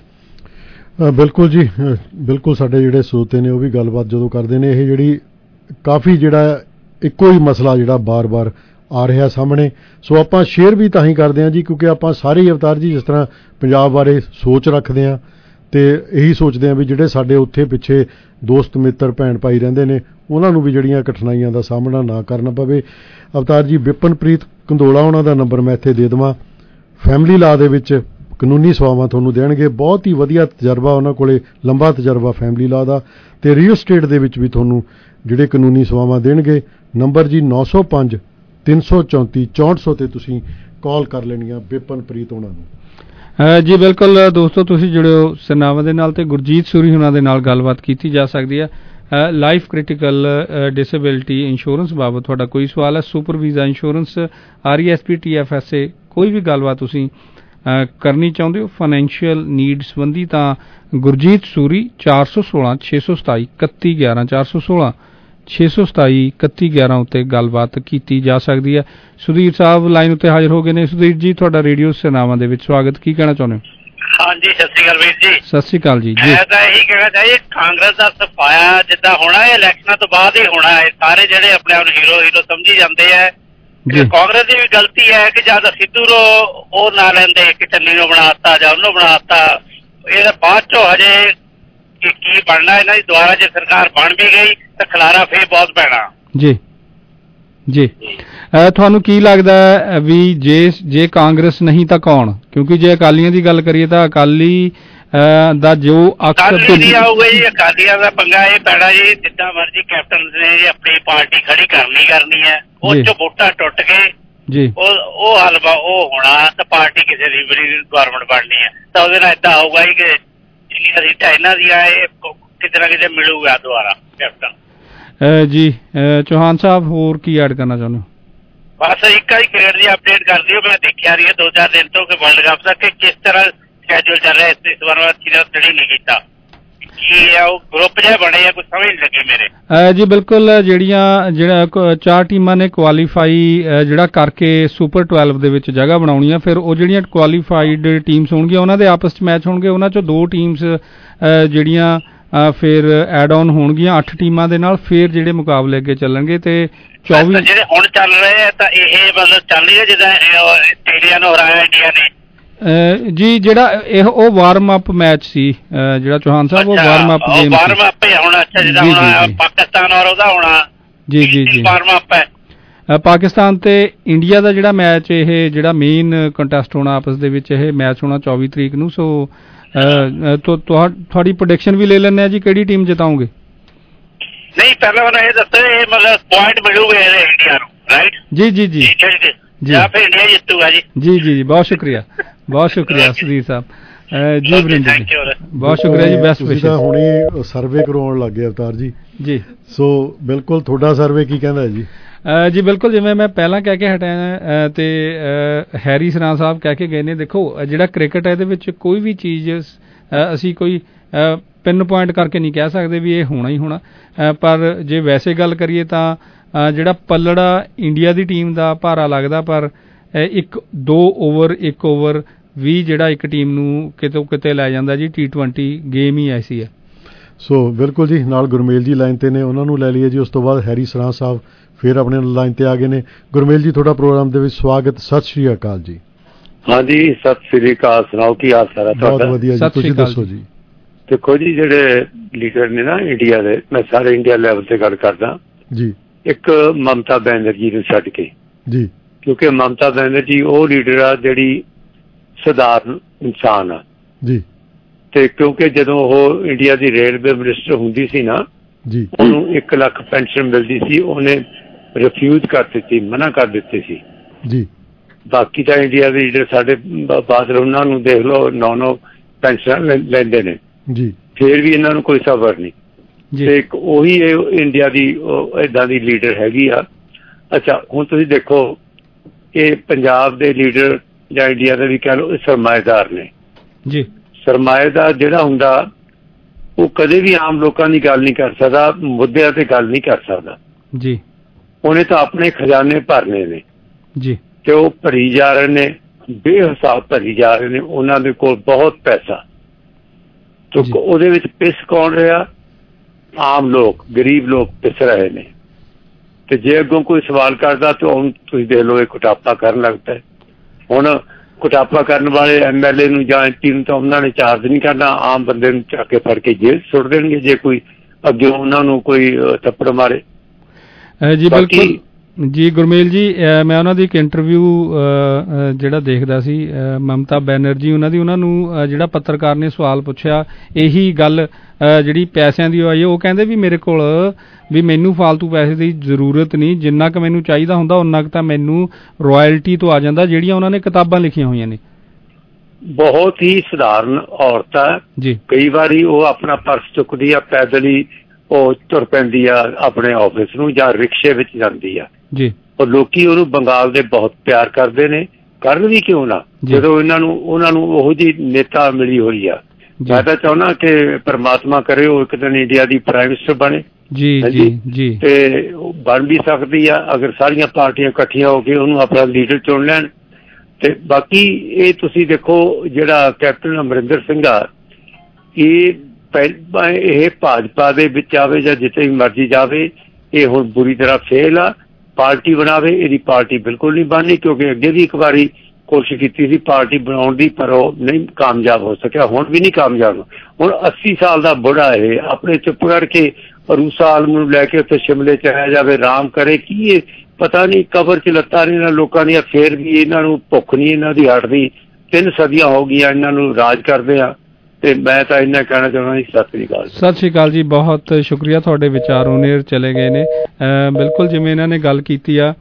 [SPEAKER 16] ਹੈ।
[SPEAKER 17] ਬਿਲਕੁਲ ਜੀ, ਬਿਲਕੁਲ। ਸਾਡੇ ਜਿਹੜੇ ਸਰੋਤੇ ਨੇ ਉਹ ਵੀ ਗੱਲਬਾਤ ਜਦੋਂ ਕਰਦੇ ਨੇ, ਇਹ ਜਿਹੜੀ ਕਾਫੀ ਜਿਹੜਾ ਇੱਕੋ ਹੀ ਮਸਲਾ ਜਿਹੜਾ ਬਾਰ-ਬਾਰ ਆ ਰਿਹਾ ਸਾਹਮਣੇ, ਸੋ ਆਪਾਂ ਸ਼ੇਅਰ ਵੀ ਤਾਂ ਹੀ ਕਰਦੇ ਹਾਂ ਜੀ ਕਿਉਂਕਿ ਆਪਾਂ ਸਾਰੇ ਹੀ ਅਵਤਾਰ ਜੀ ਜਿਸ ਤਰ੍ਹਾਂ ਪੰਜਾਬ ਬਾਰੇ ਸੋਚ ਰੱਖਦੇ ਹਾਂ ਤੇ ਇਹੀ ਸੋਚਦੇ ਹਾਂ ਵੀ ਜਿਹੜੇ ਸਾਡੇ ਉੱਥੇ ਪਿੱਛੇ ਦੋਸਤ ਮਿੱਤਰ ਭੈਣ ਭਾਈ ਰਹਿੰਦੇ ਨੇ ਉਹਨਾਂ ਨੂੰ ਵੀ ਜਿਹੜੀਆਂ ਕਠਿਨਾਈਆਂ ਦਾ ਸਾਹਮਣਾ ਨਾ ਕਰਨਾ ਪਵੇ। ਅਵਤਾਰ ਜੀ, ਵਿਪਨਪ੍ਰੀਤ ਕੰਦੋਲਾ ਉਹਨਾਂ ਦਾ ਨੰਬਰ ਮੈਂ ਇੱਥੇ ਦੇ ਦੇਵਾਂ, ਫੈਮਿਲੀ ਲਾਅ ਦੇ ਵਿੱਚ ਕਾਨੂੰਨੀ ਸੇਵਾਵਾਂ ਤੁਹਾਨੂੰ ਦੇਣਗੇ, ਬਹੁਤ ਹੀ ਵਧੀਆ ਤਜਰਬਾ ਉਹਨਾਂ ਕੋਲੇ, ਲੰਬਾ ਤਜਰਬਾ ਫੈਮਿਲੀ ਲਾਅ ਦਾ, ਤੇ ਰੀਅਲ ਸਟੇਟ ਦੇ ਵਿੱਚ ਵੀ ਤੁਹਾਨੂੰ ਜਿਹੜੇ ਕਾਨੂੰਨੀ ਸੇਵਾਵਾਂ ਦੇਣਗੇ। ਨੰਬਰ ਜੀ ਨੌ ਸੌ ਪੰਜ ਤਿੰਨ ਸੌ ਚੌਂਤੀ ਚੌਂਹਠ ਸੌ ਤੇ ਤੁਸੀਂ ਕਾਲ ਕਰ ਲੈਣੀਆਂ ਵਿਪਨਪ੍ਰੀਤ ਉਹਨਾਂ ਨੂੰ।
[SPEAKER 16] ਜੀ ਬਿਲਕੁਲ ਦੋਸਤੋ, ਤੁਸੀਂ ਜੁੜਿਓ ਸਰਨਾਵਾਂ ਦੇ ਨਾਲ ਤੇ ਗੁਰਜੀਤ ਸੂਰੀ ਉਹਨਾਂ ਦੇ ਨਾਲ ਗੱਲਬਾਤ ਕੀਤੀ ਜਾ ਸਕਦੀ ਹੈ। ਲਾਈਫ ਕ੍ਰਿਟੀਕਲ ਡਿਸੇਬਿਲਿਟੀ ਇੰਸ਼ੋਰੈਂਸ ਬਾਬਤ ਤੁਹਾਡਾ ਕੋਈ ਸਵਾਲ ਹੈ, super visa insurance, R E S P, T F S A, ਕੋਈ ਵੀ ਗੱਲਬਾਤ ਤੁਸੀਂ ਕਰਨੀ ਚਾਹੁੰਦੇ ਹੋ ਫਾਈਨੈਂਸ਼ੀਅਲ ਨੀਡ ਸੰਬੰਧੀ, ਤਾਂ ਗੁਰਜੀਤ ਸੂਰੀ ਚਾਰ ਸੌ ਸੋਲਾਂ ਛੇ ਸੌ ਸਤਾਈ ਇਕੱਤੀ ਗਿਆਰਾਂ ਚਾਰ ਸੌ ਸੋਲਾਂ ਛੇ ਸੌ ਸਤਾਈ ਇਕੱਤੀ ਗਿਆਰਾਂ ਉੱਤੇ ਗੱਲਬਾਤ ਕੀਤੀ ਜਾ ਸਕਦੀ ਹੈ। ਸੁਧੀਰ ਸਾਹਿਬ ਲਾਈਨ ਉੱਤੇ ਹਾਜ਼ਰ ਹੋ ਗਏ ਨੇ। ਸੁਧੀਰ ਜੀ, ਤੁਹਾਡਾ ਰੇਡੀਓ ਸੇਨਾਵਾਂ ਦੇ ਵਿੱਚ ਸਵਾਗਤ, ਕੀ ਕਹਿਣਾ ਚਾਹੁੰਦੇ ਹੋ?
[SPEAKER 21] ਹਾਂਜੀ, ਸਤਿ ਸ਼੍ਰੀ ਅਕਾਲ ਵੀਰ ਜੀ।
[SPEAKER 16] ਸਤਿ ਸ਼੍ਰੀ ਅਕਾਲ ਜੀ।
[SPEAKER 21] ਮੈਂ ਤਾਂ ਇਹੀ ਕਹਿਣਾ ਚਾਹੀਏ, ਕਾਂਗਰਸ ਦਾ ਸਫਾਇਆ ਜਿੱਦਾਂ ਹੋਣਾ ਇਹ ਇਲੈਕਸ਼ਨਾਂ ਤੋਂ ਬਾਅਦ ਹੀ ਹੋਣਾ ਹੈ। ਸਾਰੇ ਜਿਹੜੇ ਆਪਣੇ ਆਪ ਨੂੰ ਹੀਰੋ ਹੀਰੋ ਸਮਝੀ ਜਾਂਦੇ ਹੈ, ਕਾਂਗਰਸ ਦੀ ਵੀ ਗਲਤੀ ਹੈ ਕਿ ਜਦ ਸਿੱਧੂ ਨੂੰ ਉਹ ਨਾ ਲੈਂਦੇ ਕਿ ਚੰਨੀ ਨੂੰ ਬਣਾਤਾ ਜਾਂ ਉਹਨੂੰ ਬਣਾਤਾ, ਇਹਦਾ ਬਾਅਦ ਚੋਂ ਹਜੇ ਕਿ ਕੀ ਬਣਨਾ ਇਹਨਾਂ ਦੀ। ਦੁਆਰਾ ਜੇ ਸਰਕਾਰ ਬਣ ਵੀ ਗਈ ਤਾਂ ਖਲਾਰਾ ਫੇਰ ਬਹੁਤ ਪੈਣਾ। ਜੀ
[SPEAKER 16] ਜੀ ਤੁਹਾਨੂੰ ਕੀ ਲੱਗਦਾ ਵੀ ਜੇ ਜੇ ਕਾਂਗਰਸ ਨਹੀਂ ਤਾਂ ਕੌਣ? ਕਿਉਂਕਿ ਜੇ ਅਕਾਲੀਆਂ ਦੀ ਗੱਲ ਕਰੀਏ ਤਾਂ ਅਕਾਲੀ ਦਾ ਜੋ
[SPEAKER 21] ਅਕਾਲੀ ਆਊਗਾ ਜੀ, ਅਕਾਲੀਆਂ ਦਾ ਪੰਗਾ ਇਹ ਪੈਣਾ ਜੀ, ਜਿੱਦਾਂ ਮਰਜੀ ਕੈਪਟਨ ਨੇ ਆਪਣੀ ਪਾਰਟੀ ਖੜੀ ਕਰਨੀ ਕਰਨੀ ਹੈ, ਉਹ ਚੋਂ ਵੋਟਾਂ ਟੁੱਟ ਕੇ ਜੀ ਉਹ ਉਹ ਹਲਵਾ ਉਹ ਹੋਣਾ ਤਾਂ ਪਾਰਟੀ ਕਿਸੇ ਦੀ ਵੀ ਗਵਰਨਮੈਂਟ ਬਣਨੀ ਹੈ, ਤਾਂ ਉਹਦੇ ਨਾਲ ਏਦਾਂ ਹੋਊਗਾ ਜੀ ਕਿ ਜਿੰਨੀਆਂ ਸੀਟਾਂ ਇਹਨਾਂ ਦੀਆਂ ਇਹ ਕਿਤੇ ਨਾ ਕਿਤੇ ਮਿਲੂਗਾ ਦੁਬਾਰਾ ਕੈਪਟਨ।
[SPEAKER 16] ਜੀ ਚੌਹਾਨ ਸਾਹਿਬ, ਹੋਰ ਕੀ ਐਡ ਕਰਨਾ ਚਾਹੁੰਦੇ ਹੋ?
[SPEAKER 21] ਬਸ ਇੱਕ ਹੀ ਕ੍ਰਿਕਟ ਦੀ ਅਪਡੇਟ ਕਰ ਦਿਓ। ਮੈਂ ਦੇਖਿਆ ਰਹੀ ਹੈ ਦੋ ਚਾਰ ਦਿਨ ਤੋਂ ਕਿ ਵਰਲਡ ਕੱਪ ਦਾ ਕਿ ਕਿਸ ਤਰ੍ਹਾਂ ਸਕੈਜੂਲ ਚੱਲ ਰਿਹਾ, ਇਸ ਵਾਰ ਅੱਛੀ ਤਰ੍ਹਾਂ ਸਟੱਡੀ ਨਹੀਂ ਕੀਤਾ ਕੀ ਹੈ, ਉਹ ਗਰੁੱਪ ਜਿਹੇ ਬਣੇ ਆ, ਕੁਝ ਸਮਝ ਨਹੀਂ ਲੱਗੀ ਮੇਰੇ।
[SPEAKER 16] ਜੀ ਬਿਲਕੁਲ, ਜਿਹੜੀਆਂ ਜਿਹੜਾ ਚਾਰ ਟੀਮਾਂ ਨੇ ਕੁਆਲੀਫਾਈ ਜਿਹੜਾ ਕਰਕੇ ਸੁਪਰ ਬਾਰਾਂ ਦੇ ਵਿੱਚ ਜਗ੍ਹਾ ਬਣਾਉਣੀ ਆ, ਫਿਰ ਉਹ ਜਿਹੜੀਆਂ ਕੁਆਲੀਫਾਈਡ ਟੀਮਸ ਹੋਣਗੀਆਂ ਉਹਨਾਂ ਦੇ ਆਪਸ 'ਚ ਮੈਚ ਹੋਣਗੇ, ਉਹਨਾਂ 'ਚੋਂ ਦੋ ਟੀਮਸ ਜਿਹੜੀਆਂ ਫਿਰ ਐਡ ਆਨ ਹੋਣਗੀਆਂ ਅੱਠ ਟੀਮਾਂ ਦੇ ਨਾਲ, ਫਿਰ ਜਿਹੜੇ ਮੁਕਾਬਲੇ ਅੱਗੇ ਚੱਲਣਗੇ। ਤੇ ਚੌਵੀ
[SPEAKER 21] ਜਿਹੜੇ ਹੁਣ ਚੱਲ ਰਹੇ ਆ ਤਾਂ ਇਹ ਮਤਲਬ ਚੱਲ ਰਹੀ ਹੈ ਜਿੱਦਾਂ ਆਸਟ੍ਰੇਲੀਆ ਨੂੰ ਹਰਾਇਆ ਇੰਡੀਆ ਨੇ
[SPEAKER 16] ਜੀ, ਜਿਹੜਾ ਇਹ ਉਹ ਵਾਰਮ ਅਪ ਮੈਚ ਸੀ ਜਿਹੜਾ ਚੌਹਾਨ ਸਾਹਿਬ, ਉਹ warm up game
[SPEAKER 21] warm up ਹੀ ਹੋਣਾ। ਅੱਛਾ, ਜਿੱਦਾਂ ਹੁਣ ਪਾਕਿਸਤਾਨ ਔਰ ਉਹਦਾ ਹੋਣਾ
[SPEAKER 16] ਜੀ ਜੀ ਜੀ
[SPEAKER 21] ਵਾਰਮ ਅਪ ਹੈ।
[SPEAKER 16] ਪਾਕਿਸਤਾਨ ਤੇ ਇੰਡੀਆ ਦਾ ਜਿਹੜਾ ਮੈਚ, ਇਹ ਜਿਹੜਾ ਮੇਨ ਕੰਟੈਸਟ ਹੋਣਾ ਆਪਸ ਦੇ ਵਿੱਚ, ਇਹ ਮੈਚ ਹੋਣਾ ਚੌਵੀ ਤਰੀਕ ਨੂੰ। ਸੋ ਤੁਹਾਡੀ ਪ੍ਰੈਡਿਕਸ਼ਨ ਵੀ ਲੈ ਲੈਂਦੇ ਆ ਜੀ, ਕਿਹੜੀ ਟੀਮ ਜਿਤਾਓਗੇ?
[SPEAKER 21] ਨਹੀਂ, ਪਹਿਲਾਂ ਮੈਨੂੰ ਇਹ ਦੱਸੋ, ਇਹ ਮਤਲਬ ਪੁਆਇੰਟ ਮਿਲੂਗੇ ਇੰਡੀਆ ਨੂੰ, ਰਾਈਟ?
[SPEAKER 16] ਜੀ ਜੀ ਜੀ
[SPEAKER 21] ਜਾਂ ਫਿਰ ਇੰਡੀਆ ਜਿੱਤੂਗਾ ਜੀ?
[SPEAKER 16] ਜੀ ਜੀ ਜੀ ਬਹੁਤ ਸ਼ੁਕਰੀਆ, ਬਹੁਤ ਸ਼ੁਕਰੀਆ ਸੁਧੀਰ ਸਾਹਿਬ ਜੀ, ਵਰਿੰਦਰ ਜੀ ਬਹੁਤ ਸ਼ੁਕਰੀਆ ਜੀ, ਬੈਸਟ ਵਿਸ਼ੇਸ।
[SPEAKER 17] ਹੁਣੇ ਸਰਵੇ ਕਰਵਾਉਣ ਲੱਗ ਗਏ ਅਵਤਾਰ ਜੀ
[SPEAKER 16] ਜੀ।
[SPEAKER 17] ਸੋ ਬਿਲਕੁਲ ਤੁਹਾਡਾ ਸਰਵੇ ਕੀ ਕਹਿੰਦਾ ਹੈ ਜੀ?
[SPEAKER 16] ਜੀ ਬਿਲਕੁਲ, ਜਿਵੇਂ ਮੈਂ ਪਹਿਲਾਂ ਕਹਿ ਕੇ ਹਟਿਆ ਤੇ ਹੈਰੀ ਸਰਾਂ ਸਾਹਿਬ ਕਹਿ ਕੇ ਗਏ ਨੇ, ਦੇਖੋ ਜਿਹੜਾ ਕ੍ਰਿਕਟ ਹੈ ਇਹਦੇ ਵਿੱਚ ਕੋਈ ਵੀ ਚੀਜ਼ ਅਸੀਂ ਕੋਈ ਪਿੰਨ ਪੁਆਇੰਟ ਕਰਕੇ ਨਹੀਂ ਕਹਿ ਸਕਦੇ ਵੀ ਇਹ ਹੋਣਾ ਹੀ ਹੋਣਾ, ਪਰ ਜੇ ਵੈਸੇ ਗੱਲ ਕਰੀਏ ਤਾਂ ਜਿਹੜਾ ਪੱਲੜਾ ਇੰਡੀਆ ਦੀ ਟੀਮ ਦਾ ਭਾਰਾ ਲੱਗਦਾ, ਪਰ ਇੱਕ ਦੋ ਓਵਰ ਇੱਕ ਓਵਰ ਵੀ ਜਿਹੜਾ ਇੱਕ ਟੀਮ ਨੂੰ ਕਿਤੋਂ ਕਿਤੇ ਲੈ ਜਾਂਦਾ ਜੀ। ਟੀ ਟਵੈਂਟੀ ਗੇਮ ਹੀ ਐਸੀ ਹੈ।
[SPEAKER 17] ਸੋ ਬਿਲਕੁਲ ਜੀ, ਨਾਲ ਗੁਰਮੇਲ ਜੀ ਲਾਈਨ ਤੇ ਨੇ, ਉਹਨਾਂ ਨੂੰ ਲੈ ਲਈਏ ਜੀ। ਉਸ ਤੋਂ ਬਾਅਦ ਹੈਰੀ ਸਰਾਂ ਸਾਹਿਬ ਫਿਰ ਆਪਣੇ ਲਾਈਨ ਤੇ ਆ ਗਏ ਨੇ। ਗੁਰਮੇਲ ਜੀ, ਤੁਹਾਡਾ ਪ੍ਰੋਗਰਾਮ ਦੇ ਵਿੱਚ ਸਵਾਗਤ, ਸਤਿ ਸ਼੍ਰੀ ਅਕਾਲ ਜੀ।
[SPEAKER 22] ਹਾਂਜੀ, ਸਤਿ ਸ਼੍ਰੀ ਅਕਾਲ, ਸੁਣਾਓ ਕੀ ਹਾਲ ਚਾਲ ਹੈ ਤੁਹਾਡਾ?
[SPEAKER 17] ਬਹੁਤ ਵਧੀਆ ਜੀ, ਤੁਸੀਂ ਦੱਸੋ ਜੀ।
[SPEAKER 22] ਦੇਖੋ ਜੀ, ਜਿਹੜੇ ਲੀਡਰ ਨੇ ਨਾ ਇੰਡੀਆ ਦੇ, ਮੈਂ ਸਾਰੇ ਇੰਡੀਆ ਲੈਵਲ ਤੇ ਗੱਲ ਕਰਦਾ ਜੀ, ਇੱਕ ਮਮਤਾ ਬੈਨਰਜੀ ਨੂੰ ਛੱਡ ਕੇ ਜੀ ਕਿਉਂਕਿ ਮਮਤਾ ਬੈਨਰਜੀ ਉਹ ਲੀਡਰ ਆ ਜਿਹੜੀ ਸਧਾਰਨ ਇਨਸਾਨ ਆ
[SPEAKER 17] ਜੀ, ਤੇ
[SPEAKER 22] ਕਿਉਂਕਿ ਜਦੋਂ ਉਹ ਇੰਡੀਆ ਦੀ ਰੇਲਵੇ ਮਿਨਿਸਟਰ ਹੁੰਦੀ ਸੀ ਨਾ
[SPEAKER 17] ਜੀ,
[SPEAKER 22] ਉਹਨੂੰ ਇੱਕ ਲੱਖ ਪੈਨਸ਼ਨ ਮਿਲਦੀ ਸੀ, ਉਹਨੇ ਰਿਫਿਊਜ਼ ਕਰ ਦਿੱਤੀ, ਮਨਾ ਕਰ ਦਿੱਤੀ ਸੀ
[SPEAKER 17] ਜੀ।
[SPEAKER 22] ਬਾਕੀ ਤਾਂ ਇੰਡੀਆ ਦੇ ਲੀਡਰ ਸਾਡੇ ਬਾਦਲ ਉਹਨਾਂ ਨੂੰ ਦੇਖ ਲਓ ਨੌ ਨੌ ਪੈਨਸ਼ਨ ਲੈਂਦੇ ਨੇ
[SPEAKER 17] ਜੀ,
[SPEAKER 22] ਫੇਰ ਵੀ ਇਹਨਾਂ ਨੂੰ ਕੋਈ ਸਬਰ ਨਹੀਂ। ਤੇ ਇੱਕ ਉਹੀ ਇੰਡੀਆ ਦੀ ਏਦਾਂ ਦੀ ਲੀਡਰ ਹੈਗੀ ਆ। ਅੱਛਾ, ਹੁਣ ਤੁਸੀਂ ਦੇਖੋ ਇਹ ਪੰਜਾਬ ਦੇ ਲੀਡਰ ਜਾਂ ਇੰਡੀਆ ਦੇ ਵੀ ਕਹਿ ਲਓ ਸਰਮਾਏਦਾਰ ਨੇ
[SPEAKER 16] ਜੀ।
[SPEAKER 22] ਸਰਮਾਏਦਾਰ ਜਿਹੜਾ ਹੁੰਦਾ ਉਹ ਕਦੇ ਵੀ ਆਮ ਲੋਕਾਂ ਦੀ ਗੱਲ ਨਹੀਂ ਕਰ ਸਕਦਾ, ਮੁੱਦਿਆਂ ਤੇ ਗੱਲ ਨਹੀਂ ਕਰ ਸਕਦਾ
[SPEAKER 16] ਜੀ।
[SPEAKER 22] ਉਹਨੇ ਤਾਂ ਆਪਣੇ ਖਜ਼ਾਨੇ ਭਰਨੇ ਨੇ
[SPEAKER 16] ਜੀ,
[SPEAKER 22] ਤੇ ਉਹ ਭਰੀ ਜਾ ਰਹੇ ਨੇ, ਬੇਹਿਸਾਬ ਭਰੀ ਜਾ ਰਹੇ ਨੇ। ਉਹਨਾਂ ਦੇ ਕੋਲ ਬਹੁਤ ਪੈਸਾ, ਤੇ ਉਹਦੇ ਵਿੱਚ ਪਿਸ ਕੌਣ ਰਿਹਾ? ਆਮ ਲੋਕ, ਗਰੀਬ ਲੋਕ ਪਿਸ ਰਹੇ ਨੇ। ਤੇ ਜੇ ਅੱਗੋਂ ਕੋਈ ਸਵਾਲ ਕਰਦਾ ਤਾਂ ਹੁਣ ਤੁਸੀਂ ਦੇਖ ਲਓ ਇਹ ਕੁਟਾਪਾ ਕਰਨ ਲੱਗਦਾ। ਹੁਣ ਕੁਟਾਪਾ ਕਰਨ ਵਾਲੇ ਐਮ ਐਲ ਏ ਨੂੰ ਜਾਂ ਐਮ ਪੀ ਨੂੰ ਤਾਂ ਉਹਨਾਂ ਨੇ ਚਾਰਜ ਨਹੀਂ ਕਰਨਾ, ਆਮ ਬੰਦੇ ਨੂੰ ਚੱਕ ਕੇ ਫੜ ਕੇ ਜੇਲ੍ਹ ਸੁੱਟ ਦੇਣਗੇ ਜੇ ਕੋਈ ਅੱਗੇ ਉਹਨਾਂ ਨੂੰ ਕੋਈ ਥੱਪੜ ਮਾਰੇ।
[SPEAKER 16] ਜੀ ਬਿਲਕੁਲ ਜੀ ਗੁਰਮੇਲ ਜੀ, ਮੈਂ ਉਹਨਾਂ ਦੀ ਇੱਕ ਇੰਟਰਵਿਊ ਜਿਹੜਾ ਦੇਖਦਾ ਸੀ, ਮਮਤਾ ਬੈਨਰਜੀ ਉਹਨਾਂ ਦੀ, ਉਹਨਾਂ ਨੂੰ ਜਿਹੜਾ ਪੱਤਰਕਾਰ ਨੇ ਸਵਾਲ ਪੁੱਛਿਆ ਇਹੀ ਗੱਲ ਜਿਹੜੀ ਪੈਸਿਆਂ ਦੀ ਆਈ, ਉਹ ਕਹਿੰਦੇ ਵੀ ਮੇਰੇ ਕੋਲ ਵੀ ਮੈਨੂੰ ਫਾਲਤੂ ਪੈਸੇ ਦੀ ਜ਼ਰੂਰਤ ਨਹੀਂ, ਜਿੰਨਾ ਕੁ ਮੈਨੂੰ ਚਾਹੀਦਾ ਹੁੰਦਾ ਉਨਾ ਕੁ ਤਾਂ ਮੈਨੂੰ ਰਾਇਲਟੀ ਤੋਂ ਆ ਜਾਂਦਾ, ਜਿਹੜੀਆਂ ਉਹਨਾਂ ਨੇ ਕਿਤਾਬਾਂ ਲਿਖੀਆਂ ਹੋਈਆਂ ਨੇ।
[SPEAKER 22] ਬਹੁਤ ਹੀ ਸਧਾਰਨ ਔਰਤ ਹੈ
[SPEAKER 16] ਜੀ।
[SPEAKER 22] ਕਈ ਵਾਰੀ ਉਹ ਆਪਣਾ ਪਰਸ ਚੁੱਕਦੀ ਆ, ਪੈਦਲ ਹੀ ਉਹ ਤੁਰ ਪੈਂਦੀ ਆ ਆਪਣੇ ਆਫਿਸ ਨੂੰ ਜਾਂ ਰਿਕਸ਼ੇ ਵਿੱਚ ਜਾਂਦੀ ਆ
[SPEAKER 16] ਜੀ।
[SPEAKER 22] ਔਰ ਲੋਕੀ ਉਹਨੂੰ ਬੰਗਾਲ ਦੇ ਬਹੁਤ ਪਿਆਰ ਕਰਦੇ ਨੇ, ਕਰਨ ਵੀ ਕਿਉਂ ਨਾ, ਜਦੋਂ ਇਹਨਾਂ ਨੂੰ ਉਹਨਾਂ ਨੂੰ ਉਹੋ ਜਿਹੀ ਨੇਤਾ ਮਿਲੀ ਹੋਈ ਆ। ਮੈਂ ਤਾਂ ਚਾਹੁੰਦਾ ਕਿ ਪਰਮਾਤਮਾ ਕਰੇ ਉਹ ਇੱਕ ਦਿਨ ਇੰਡੀਆ ਦੀ ਪ੍ਰਾਈਮ ਮਿਨਿਸਟਰ ਬਣੇ।
[SPEAKER 16] ਜੀ ਜੀ ਜੀ।
[SPEAKER 22] ਤੇ ਬਣ ਵੀ ਸਕਦੀ ਆ ਅਗਰ ਸਾਰੀਆਂ ਪਾਰਟੀਆਂ ਇਕੱਠੀਆਂ ਹੋ ਕੇ ਉਹਨੂੰ ਆਪਣਾ ਲੀਡਰ ਚੁਣ ਲੈਣ। ਤੇ ਬਾਕੀ ਇਹ ਤੁਸੀਂ ਦੇਖੋ ਜਿਹੜਾ ਕੈਪਟਨ ਅਮਰਿੰਦਰ ਸਿੰਘ ਆ, ਇਹ ਇਹ ਭਾਜਪਾ ਦੇ ਵਿੱਚ ਆਵੇ ਜਾਂ ਜਿੱਥੇ ਵੀ ਮਰਜ਼ੀ ਜਾਵੇ, ਇਹ ਹੁਣ ਬੁਰੀ ਤਰ੍ਹਾਂ ਫੇਲ ਆ। ਪਾਰਟੀ ਬਣਾਵੇ, ਇਹਦੀ ਪਾਰਟੀ ਬਿਲਕੁਲ ਨਹੀਂ ਬਣਨੀ, ਕਿਉਂਕਿ ਅੱਗੇ ਵੀ ਇੱਕ ਵਾਰੀ ਕੋਸ਼ਿਸ਼ ਕੀਤੀ ਸੀ ਪਾਰਟੀ ਬਣਾਉਣ ਦੀ, ਪਰ ਉਹ ਨਹੀਂ ਕਾਮਯਾਬ ਹੋ ਸਕਿਆ। ਹੁਣ ਵੀ ਨਹੀਂ ਕਾਮਯਾਬ। ਹੁਣ ਅੱਸੀ ਸਾਲ ਦਾ ਬੁੜਾ ਇਹ ਆਪਣੇ ਚੁੱਪ ਕਰਕੇ ਰੂਸਾ ਆਲਮ ਨੂੰ ਲੈ ਕੇ ਉੱਥੇ ਸ਼ਿਮਲੇ ਚ ਆਇਆ ਜਾਵੇ, ਆਰਾਮ ਕਰੇ। ਕੀ ਇਹ ਪਤਾ ਨਹੀਂ ਕਬਰ ਚ ਲੱਤਾਂ ਨੇ ਇਹਨਾਂ ਲੋਕਾਂ ਦੀਆਂ, ਫੇਰ ਵੀ ਇਹਨਾਂ ਨੂੰ ਭੁੱਖ ਨਹੀਂ ਇਹਨਾਂ ਦੀ ਹਟਦੀ। ਤਿੰਨ ਸਦੀਆਂ ਹੋ ਗਈਆਂ ਇਹਨਾਂ ਨੂੰ ਰਾਜ ਕਰਦੇ ਆ। ਤੇ ਮੈਂ ਤਾਂ ਇੰਨਾ ਕਹਿਣਾ ਚਾਹੁੰਦਾ ਜੀ, ਸਤਿ ਸ੍ਰੀ ਅਕਾਲ।
[SPEAKER 16] ਸਤਿ ਸ੍ਰੀ ਅਕਾਲ ਜੀ, ਬਹੁਤ ਸ਼ੁਕਰੀਆ, ਤੁਹਾਡੇ ਵਿਚਾਰ ਉਹਨੇ ਚਲੇ ਗਏ ਨੇ। ਬਿਲਕੁਲ ਜਿਵੇਂ ਇਹਨਾਂ ਨੇ ਗੱਲ ਕੀਤੀ ਆ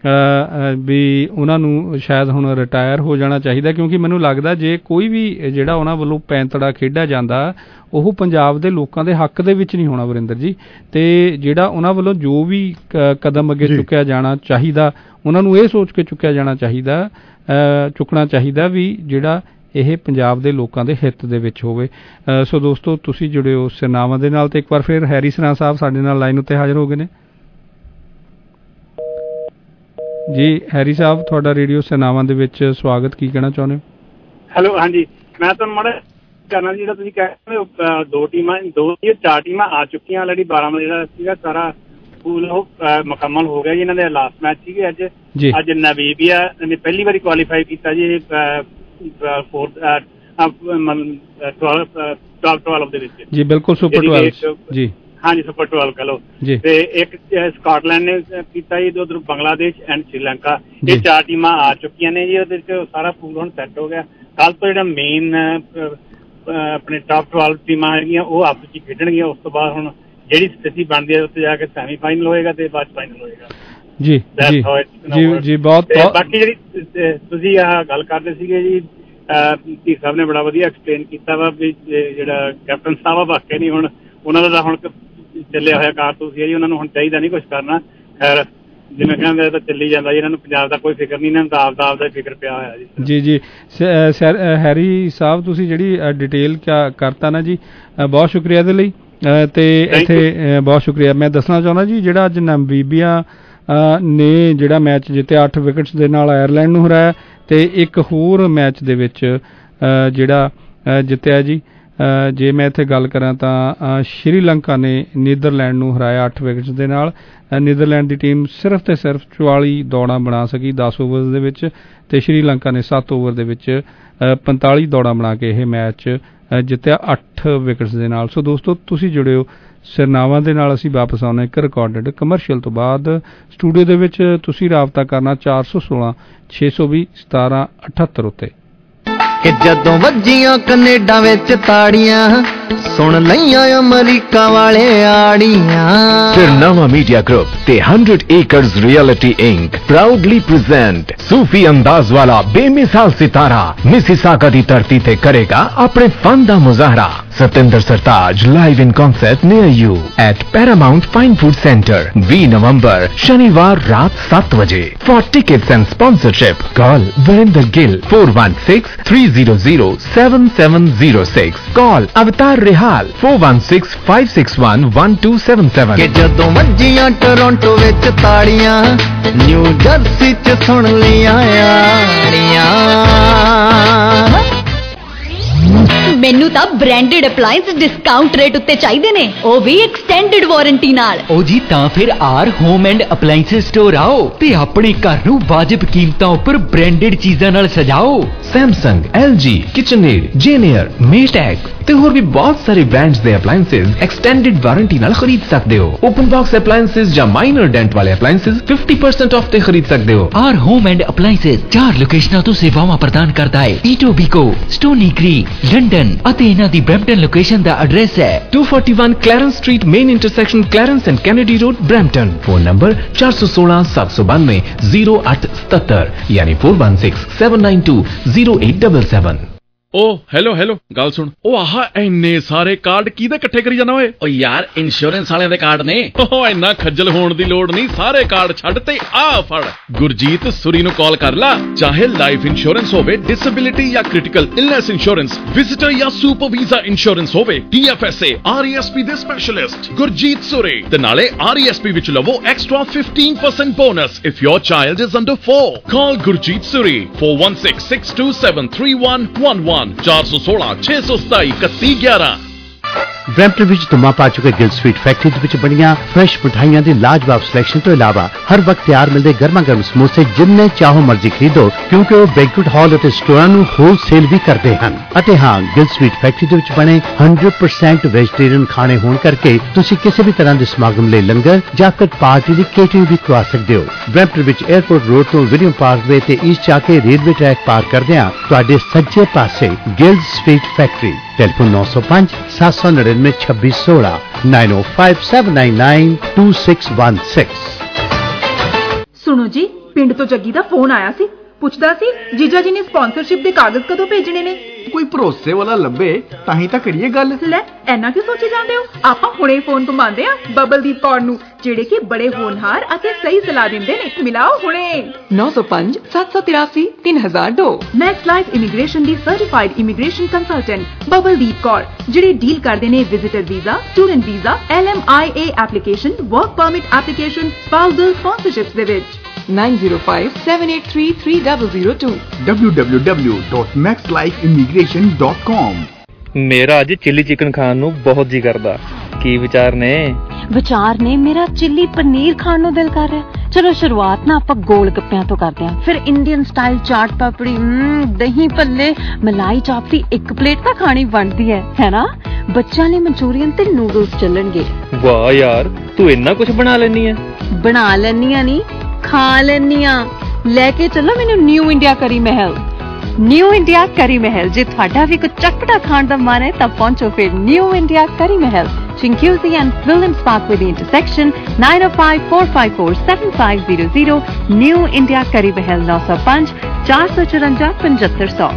[SPEAKER 16] ਵੀ ਉਹਨਾਂ ਨੂੰ ਸ਼ਾਇਦ ਹੁਣ ਰਿਟਾਇਰ ਹੋ ਜਾਣਾ ਚਾਹੀਦਾ, ਕਿਉਂਕਿ ਮੈਨੂੰ ਲੱਗਦਾ ਜੇ ਕੋਈ ਵੀ ਜਿਹੜਾ ਉਹਨਾਂ ਵੱਲੋਂ ਪੈਂਤੜਾ ਖੇਡਿਆ ਜਾਂਦਾ ਉਹ ਪੰਜਾਬ ਦੇ ਲੋਕਾਂ ਦੇ ਹੱਕ ਦੇ ਵਿੱਚ ਨਹੀਂ ਹੋਣਾ ਵਰਿੰਦਰ ਜੀ। ਤੇ ਜਿਹੜਾ ਉਹਨਾਂ ਵੱਲੋਂ ਜੋ ਵੀ ਕਦਮ ਅੱਗੇ ਚੁੱਕਿਆ ਜਾਣਾ ਚਾਹੀਦਾ, ਉਹਨਾਂ ਨੂੰ ਇਹ ਸੋਚ ਕੇ ਚੁੱਕਿਆ ਜਾਣਾ ਚਾਹੀਦਾ ਚੁੱਕਣਾ ਚਾਹੀਦਾ ਵੀ ਜਿਹੜਾ ਇਹ ਪੰਜਾਬ ਦੇ ਲੋਕਾਂ ਦੇ ਹਿੱਤ ਦੇ ਵਿੱਚ ਹੋਵੇ। ਸੋ ਦੋਸਤੋ, ਤੁਸੀਂ ਜੁੜੇ ਹੋ ਸਿਰਨਾਵਾਂ ਦੇ ਨਾਲ, ਤੇ ਇੱਕ ਵਾਰ ਫਿਰ ਹੈਰੀ ਸਿਰਨਾ ਸਾਹਿਬ ਸਾਡੇ ਨਾਲ ਲਾਈਨ ਉੱਤੇ ਹਾਜ਼ਰ ਹੋ ਗਏ ਨੇ। ਜੀ ਹੈਰੀ ਸਾਹਿਬ, ਤੁਹਾਡਾ ਰੇਡੀਓ ਸਿਰਨਾਵਾਂ ਦੇ ਵਿੱਚ ਸਵਾਗਤ। ਕੀ ਕਹਿਣਾ ਚਾਹੁੰਦੇ ਹੋ?
[SPEAKER 18] ਹੈਲੋ, ਹਾਂਜੀ, ਮੈਂ ਤੁਹਾਨੂੰ ਮਾੜਾ ਕਰਨਾ ਜਿਹੜਾ ਤੁਸੀਂ ਕਹਿੰਦੇ ਦੋ ਟੀਮਾਂ ਦੋ ਚਾਰ ਟੀਮਾਂ ਆ ਚੁੱਕੀਆਂ ਆਲਰੇਡੀ। ਬਾਰਾਂਮੂਲਾ ਜਿਹੜਾ ਸੀਗਾ ਸਾਰਾ ਸਕੂਲ ਉਹ ਮੁਕੰਮਲ ਹੋ ਗਿਆ ਜੀ। ਇਹਨਾਂ ਦੇ ਲਾਸਟ ਮੈਚ ਸੀਗੇ ਅੱਜ। ਅੱਜ ਨਾਮੀਬੀਆ ਨੇ ਪਹਿਲੀ ਵਾਰੀ ਕੁਆਲੀਫਾਈ ਕੀਤਾ ਜੀ ਫੋਰਥ ਟਵੈਲਵ ਦੇ ਵਿੱਚ
[SPEAKER 16] ਜੀ। ਬਿਲਕੁਲ, ਸੁਪਰ ਟਵੈਲਵ ਜੀ।
[SPEAKER 18] ਹਾਂਜੀ, ਸੁਪਰ ਟਵੈਲਵ ਕਹ ਲਓ। ਤੇ ਇੱਕ ਸਕਾਟਲੈਂਡ ਨੇ ਕੀਤਾ ਜੀ, ਉਧਰ ਬੰਗਲਾਦੇਸ਼ ਐਂਡ ਸ਼੍ਰੀਲੰਕਾ। ਇਹ ਚਾਰ ਟੀਮਾਂ ਆ ਚੁੱਕੀਆਂ ਨੇ ਜੀ। ਉਹਦੇ ਚ ਸਾਰਾ ਪੂਲ ਹੁਣ ਸੈੱਟ ਹੋ ਗਿਆ। ਕੱਲ ਤੋਂ ਜਿਹੜਾ ਮੇਨ ਆਪਣੇ ਟਾਪ ਟਵੈਲਵ ਟੀਮਾਂ ਹੈਗੀਆਂ ਉਹ ਆਪਸ ਚ ਖੇਡਣਗੀਆਂ। ਉਸ ਤੋਂ ਬਾਅਦ ਹੁਣ ਜਿਹੜੀ ਸਥਿਤੀ ਬਣਦੀ ਹੈ ਉੱਥੇ ਜਾ ਕੇ ਸੈਮੀ ਫਾਈਨਲ ਹੋਏਗਾ ਤੇ ਬਾਅਦ ਫਾਈਨਲ ਹੋਏਗਾ
[SPEAKER 16] ਜੀ। ਜੀ ਜੀ ਜੀ। ਬਹੁਤ
[SPEAKER 18] ਬਾਕੀ ਜਿਹੜੀ ਤੁਸੀਂ ਆਹ ਗੱਲ ਕਰਦੇ ਸੀਗੇ ਜੀ, ਧੀਰ ਸਾਹਿਬ ਨੇ ਬੜਾ ਵਧੀਆ ਐਕਸਪਲੇਨ ਕੀਤਾ ਵਾ ਵੀ ਜਿਹੜਾ ਕੈਪਟਨ ਸਾਹਿਬ ਆ ਵਾਕਿਆ ਨਹੀਂ ਹੁਣ ਉਹਨਾਂ ਦਾ ਤਾਂ ਹੁਣ ਚੱਲਿਆ ਹੋਇਆ ਕਾਰਤੂਸ ਹੈ ਜੀ। ਉਹਨਾਂ ਨੂੰ ਹੁਣ ਚਾਹੀਦਾ ਨਹੀਂ ਕੁਛ ਕਰਨਾ। ਖੈਰ ਜਿਵੇਂ ਕਹਿੰਦੇ ਤਾਂ ਚੱਲੀ ਜਾਂਦਾ ਜੀ। ਇਹਨਾਂ ਨੂੰ ਪੰਜਾਬ ਦਾ ਕੋਈ ਫਿਕਰ ਨਹੀਂ, ਇਹਨਾਂ ਨੂੰ ਤਾਂ ਆਪ ਦਾ ਆਪ ਦਾ ਫਿਕਰ ਪਿਆ ਹੋਇਆ ਜੀ। ਜੀ
[SPEAKER 16] ਜੀ ਸਰ ਹੈਰੀ ਸਾਹਿਬ, ਤੁਸੀਂ ਜਿਹੜੀ ਡਿਟੇਲ ਕਰਤਾ ਨਾ ਜੀ, ਬਹੁਤ ਸ਼ੁਕਰੀਆ ਇਹਦੇ ਲਈ। ਤੇ ਇੱਥੇ ਬਹੁਤ ਸ਼ੁਕਰੀਆ। ਮੈਂ ਦੱਸਣਾ ਚਾਹੁੰਦਾ ਜੀ, ਜਿਹੜਾ ਅੱਜ ਨਾਮੀਬੀਆ ਨੇ ਜਿਹੜਾ ਮੈਚ ਜਿੱਤਿਆ ਅੱਠ ਵਿਕਟਸ ਦੇ ਨਾਲ ਆਇਰਲੈਂਡ ਨੂੰ ਹਰਾਇਆ, ਤੇ ਇੱਕ ਹੋਰ ਮੈਚ ਦੇ ਵਿੱਚ ਜਿਹੜਾ ਜਿੱਤਿਆ ਜੀ, ਜੇ ਮੈਂ ਇੱਥੇ ਗੱਲ ਕਰਾਂ ਤਾਂ ਸ਼੍ਰੀਲੰਕਾ ਨੇ ਨੀਦਰਲੈਂਡ ਨੂੰ ਹਰਾਇਆ ਅੱਠ ਵਿਕਟਸ ਦੇ ਨਾਲ। ਨੀਦਰਲੈਂਡ ਦੀ ਟੀਮ ਸਿਰਫ ਤੇ ਸਿਰਫ ਚੁਤਾਲੀ ਦੌੜਾਂ ਬਣਾ ਸਕੀ ਦਸ ਓਵਰ ਦੇ ਵਿੱਚ, ਤੇ ਸ਼੍ਰੀਲੰਕਾ ਨੇ ਸੱਤ ਓਵਰ ਦੇ ਵਿੱਚ ਪੰਤਾਲੀ ਦੌੜਾਂ ਬਣਾ ਕੇ ਇਹ ਮੈਚ ਜਿੱਤਿਆ ਅੱਠ ਵਿਕਟਸ ਦੇ ਨਾਲ। ਸੋ ਦੋਸਤੋ, ਤੁਸੀਂ ਜੁੜੇ ਹੋ ਸਿਰਨਾਵਾਂ ਦੇ ਨਾਲ ਅਸੀਂ ਵਾਪਸ ਆਉਣਾ ਇੱਕ ਰਿਕਾਰਡਡ ਕਮਰਸ਼ੀਅਲ ਤੋਂ ਬਾਅਦ। ਸਟੂਡੀਓ ਦੇ ਵਿੱਚ ਤੁਸੀਂ ਰਾਬਤਾ ਕਰਨਾ ਚਾਰ ਸੌ ਸੋਲਾਂ ਛੇ ਸੌ ਵੀਹ ਸਤਾਰਾਂ ਅਠੱਤਰ ਉੱਤੇ।
[SPEAKER 13] ਕਿ ਜਦੋਂ ਵੱਜੀਆਂ ਕੈਨੇਡਾ ਵਿੱਚ ਤਾੜੀਆਂ ਸੁਣ ਲਈਆਂ ਅਮਰੀਕਾ ਵਾਲੇ ਆੜੀਆਂ।
[SPEAKER 14] ਸਿਰਨਾਵਾ ਮੀਡੀਆ ਗਰੁੱਪ ਤੇ Hundred Acres Reality Inc proudly present सूफी अंदाज वाला बेमिसाल सितारा मिसिसागा दी धरती ते करेगा अपने फन दा मुजाहरा। Satinder Sartaj live in concert near you at Paramount Fine Food Centre बीस नवंबर शनिवार रात सात बजे। For tickets and sponsorship call Varinder Gill four one six three zero zero seven seven zero six. Call Avtar Rihal four one six five six one one two seven seven.
[SPEAKER 13] कि जदों वज्जियां Toronto विच ताड़ियां न्यू जर्सी च सुन लियां आड़ियां।
[SPEAKER 1] ਮੈਨੂੰ ਤਾਂ ਬ੍ਰਾਂਡਡ ਅਪਲਾਈਐਂਸ ਡਿਸਕਾਊਂਟ ਰੇਟ ਉੱਤੇ ਚਾਹੀਦੇ ਨੇ, ਉਹ ਵੀ ਐਕਸਟੈਂਡਡ ਵਾਰੰਟੀ ਨਾਲ।
[SPEAKER 6] ਉਹ ਜੀ ਤਾਂ ਫਿਰ our home and appliance store ਆਓ ਤੇ ਆਪਣੇ ਘਰ ਨੂੰ ਵਾਜਿਬ ਕੀਮਤਾਂ ਉੱਪਰ ਬ੍ਰਾਂਡਡ ਚੀਜ਼ਾਂ ਨਾਲ ਸਜਾਓ।
[SPEAKER 14] Samsung, L G, KitchenAid, JennAir, Maytag ਤੇ ਹੋਰ ਵੀ ਬਹੁਤ ਸਾਰੇ ਬ੍ਰਾਂਡਸ ਦੇ ਅਪਲਾਈਐਂਸਸ ਐਕਸਟੈਂਡਡ ਵਾਰੰਟੀ ਨਾਲ ਖਰੀਦ ਸਕਦੇ ਹੋ। ਓਪਨ ਬਾਕਸ ਅਪਲਾਈਐਂਸਸ ਜਾਂ ਮਾਈਨਰ ਡੈਂਟ ਵਾਲੇ ਅਪਲਾਈਐਂਸਸ फिफ्टी परसेंट ਆਫ ਤੇ ਖਰੀਦ ਸਕਦੇ ਹੋ।
[SPEAKER 6] ਆਰ ਹੋਮ ਐਂਡ ਅਪਲਾਈਐਂਸਸ ਚਾਰ ਲੋਕੇਸ਼ਨਾਂ ਤੋਂ ਸੇਵਾਵਾਂ ਪ੍ਰਦਾਨ ਕਰਦਾ ਹੈ, ਈਟੋਬੀਕੋ, ਸਟੋਨੀ ਕ੍ਰੀਕ, ਲੰਡਨ ਅਤੇ ਇਹਨਾਂ ਦੀ ਬ੍ਰੈਂਪਟਨ ਲੋਕੇਸ਼ਨ ਦਾ ਐਡਰੈਸ ਹੈ
[SPEAKER 14] two forty one Clarence Street main intersection Clarence and Kennedy Road Brampton. Phone number चार सौ सोलह सात सौ बानवे जीरो अठ सतहत्तर यानी four one six seven nine two zero eight double seven.
[SPEAKER 8] ओ हेलो हेलो गल सुन, ओ आहा इन्ने सारे कार्ड किहदे इकट्ठे करी जाना ओए? ओ यार इंश्योरेंस वाले दे कार्ड ने। ओ इन्ना खज्जल होण दी लोड़ नहीं, सारे कार्ड छड्ड ते आ फड़ गुरजीत सुरी नु कॉल कर ला। चाहे लाइफ इंश्योरेंस होवे, डिसेबिलिटी या क्रिटिकल इलनेस इंश्योरेंस, विजिटर या सुपर वीजा इंश्योरेंस होवे, टीएफएसए, आरईएसपी दे स्पेशलिस्ट गुरजीत सुरी ते नाले आरईएसपी विच लवो extra fifteen percent bonus if your child is under four. Call Gurjeet Suri four one six six two seven three one one one चार सौ सोलह छह सौ सताई इकती ग्यारह।
[SPEAKER 12] ਬਰੈਂਪਟਨ ਵਿੱਚ ਧੁੰਮਾਂ ਪਾ ਚੁੱਕੇ ਗਿਲ ਸਵੀਟ ਫੈਕਟਰੀ ਦੇ ਵਿੱਚ ਬਣੀਆਂ ਫਰੈਸ਼ ਮਿਠਾਈਆਂ ਦੀ ਲਾਜਵਾਬ ਸਿਲੈਕਸ਼ਨ ਤੋਂ ਇਲਾਵਾ ਹਰ ਵਕਤ ਤਿਆਰ ਮਿਲਦੇ ਗਰਮਾ ਗਰਮ ਸਮੋਸੇ ਜਿੰਨੇ ਚਾਹੋ ਮਰਜ਼ੀ ਖਰੀਦੋ, ਕਿਉਂਕਿ ਉਹ ਬੈਂਕੁਏਟ ਹਾਲ ਅਤੇ ਸਟੋਰਾਂ ਨੂੰ ਹੋਲਸੇਲ ਵੀ ਕਰਦੇ ਹਨ। ਅਤੇ ਹਾਂ, ਗਿਲ ਸਵੀਟ ਫੈਕਟਰੀ ਦੇ ਵਿੱਚ ਬਣੇ हंड्रेड परसेंट ਵੈਜੀਟੇਰੀਅਨ ਖਾਣੇ ਹੋਣ ਕਰਕੇ ਤੁਸੀਂ ਕਿਸੇ ਵੀ ਤਰ੍ਹਾਂ ਦੇ ਸਮਾਗਮ ਲਈ ਲੰਗਰ ਜਾਂ ਫਿਰ ਪਾਰਟੀ ਦੀ ਕੇਟਰਿੰਗ ਵੀ ਕਰਵਾ ਸਕਦੇ ਹੋ। ਬਰੈਂਪਟਨ ਵਿੱਚ 에ਅਰਪੋਰਟ ਰੋਡ ਤੋਂ ਵਿਲੀਅਮ ਪਾਰਕਵੇ ਤੇ ਈਸਟ ਜਾ ਕੇ ਰੇਲਵੇ ਟਰੈਕ ਪਾਰ ਕਰਦਿਆਂ ਤੁਹਾਡੇ ਸੱਜੇ ਪਾਸੇ ਗਿਲ ਸਵੀਟ ਫੈਕਟਰੀ। टेलीफोन नौ सौ पाँच सात सौ निन्यानवे छब्बीस सोलह nine O five seven nine nine two six one six.
[SPEAKER 4] सुनो जी, पिंड तो जग्गी दा फोन आया सी, पुछदा सी जीजा जी ने स्पॉन्सरशिप दे कागज कदों भेजने ने।
[SPEAKER 23] कोई भरोसे वाला लब्बे ताही तां करिए गल।
[SPEAKER 4] ले ऐना क्यों सोची जांदे हो? आपां हुणे फोन घुमांदे आ बबलदीप कौर नू, ਜਿਹੜੇ ਕਿ ਬੜੇ ਹੋਣਹਾਰ ਅਤੇ ਸਹੀ ਸਲਾਹ ਦਿੰਦੇ ਨੇ। ਮਿਲਾਓ ਹੁਣੇ नौ सौ पाँच सात सौ तिरासी तीन हजार दो। ਨੈਕਸਟ ਲਾਈਫ ਇਮੀਗ੍ਰੇਸ਼ਨ ਦੀ certified immigration consultant Babaldeep Kaur, ਜਿਹੜੇ ਡੀਲ ਕਰਦੇ ਨੇ visitor visa, student visa, L M I A application, work permit application, spousal sponsorships ਦੇ ਵਿੱਚ।
[SPEAKER 23] Nine zero five seven eight three three zero zero two w w w dot next life immigration dot com।
[SPEAKER 24] ਮੇਰਾ ਅੱਜ chilli chicken ਖਾਣ ਨੂੰ ਬਹੁਤ ਜੀ ਕਰਦਾ। ਕੀ ਵਿਚਾਰ ਨੇ?
[SPEAKER 2] ਵਿਚਾਰ ਨੇ ਮੇਰਾ ਚਿੱਲੀ ਪਨੀਰ ਖਾਣ ਨੂੰ ਦਿਲ ਕਰ ਰਿਹਾ। ਚਲੋ ਸ਼ੁਰੂਆਤ ਨਾ ਆਪਾਂ ਗੋਲ ਗੱਪਿਆਂ ਤੋਂ ਕਰਦੇ ਹਾਂ, ਫਿਰ ਇੰਡੀਅਨ ਸਟਾਈਲ ਚਾਟ ਪਾਪੜੀ, ਦਹੀਂ ਭੱਲੇ, ਮਲਾਈ ਚਾਪ ਦੀ ਇੱਕ ਪਲੇਟ ਤਾਂ ਖਾਣੀ ਬਣਦੀ ਹੈ, ਹੈ ਨਾ? ਬੱਚਿਆਂ ਲਈ ਮਨਚੂਰੀਅਨ ਤੇ ਨੂਡਲਸ ਚੱਲਣਗੇ।
[SPEAKER 24] ਵਾਹ ਯਾਰ, ਤੂੰ ਇੰਨਾ ਕੁਝ ਬਣਾ ਲੈਣੀ ਹੈ।
[SPEAKER 2] ਬਣਾ ਲੈਣੀ ਆ ਨਹੀਂ, ਖਾ ਲੈਣੀ ਆ। ਲੈ ਕੇ ਚੱਲੋ ਮੈਨੂੰ ਨਿਊ ਇੰਡੀਆ ਕਰੀ ਮਹਿਲ। ਨਿਊ ਇੰਡੀਆ ਕਰੀ ਮਹਿਲ, ਜੇ ਤੁਹਾਡਾ ਵੀ ਕੁਝ ਚਟਪਟਾ ਖਾਣ ਦਾ ਮਨ ਹੈ ਤਾਂ ਪਹੁੰਚੋ ਫਿਰ ਨਿਊ ਇੰਡੀਆ ਕਰੀ ਮਹਿਲ, Chinguizi and Williams Park with the intersection nine oh five four five four seven five zero zero। New India Curry Mahal नौ सौ पाँच चार सौ चौरंजा पचहत्तर सौ।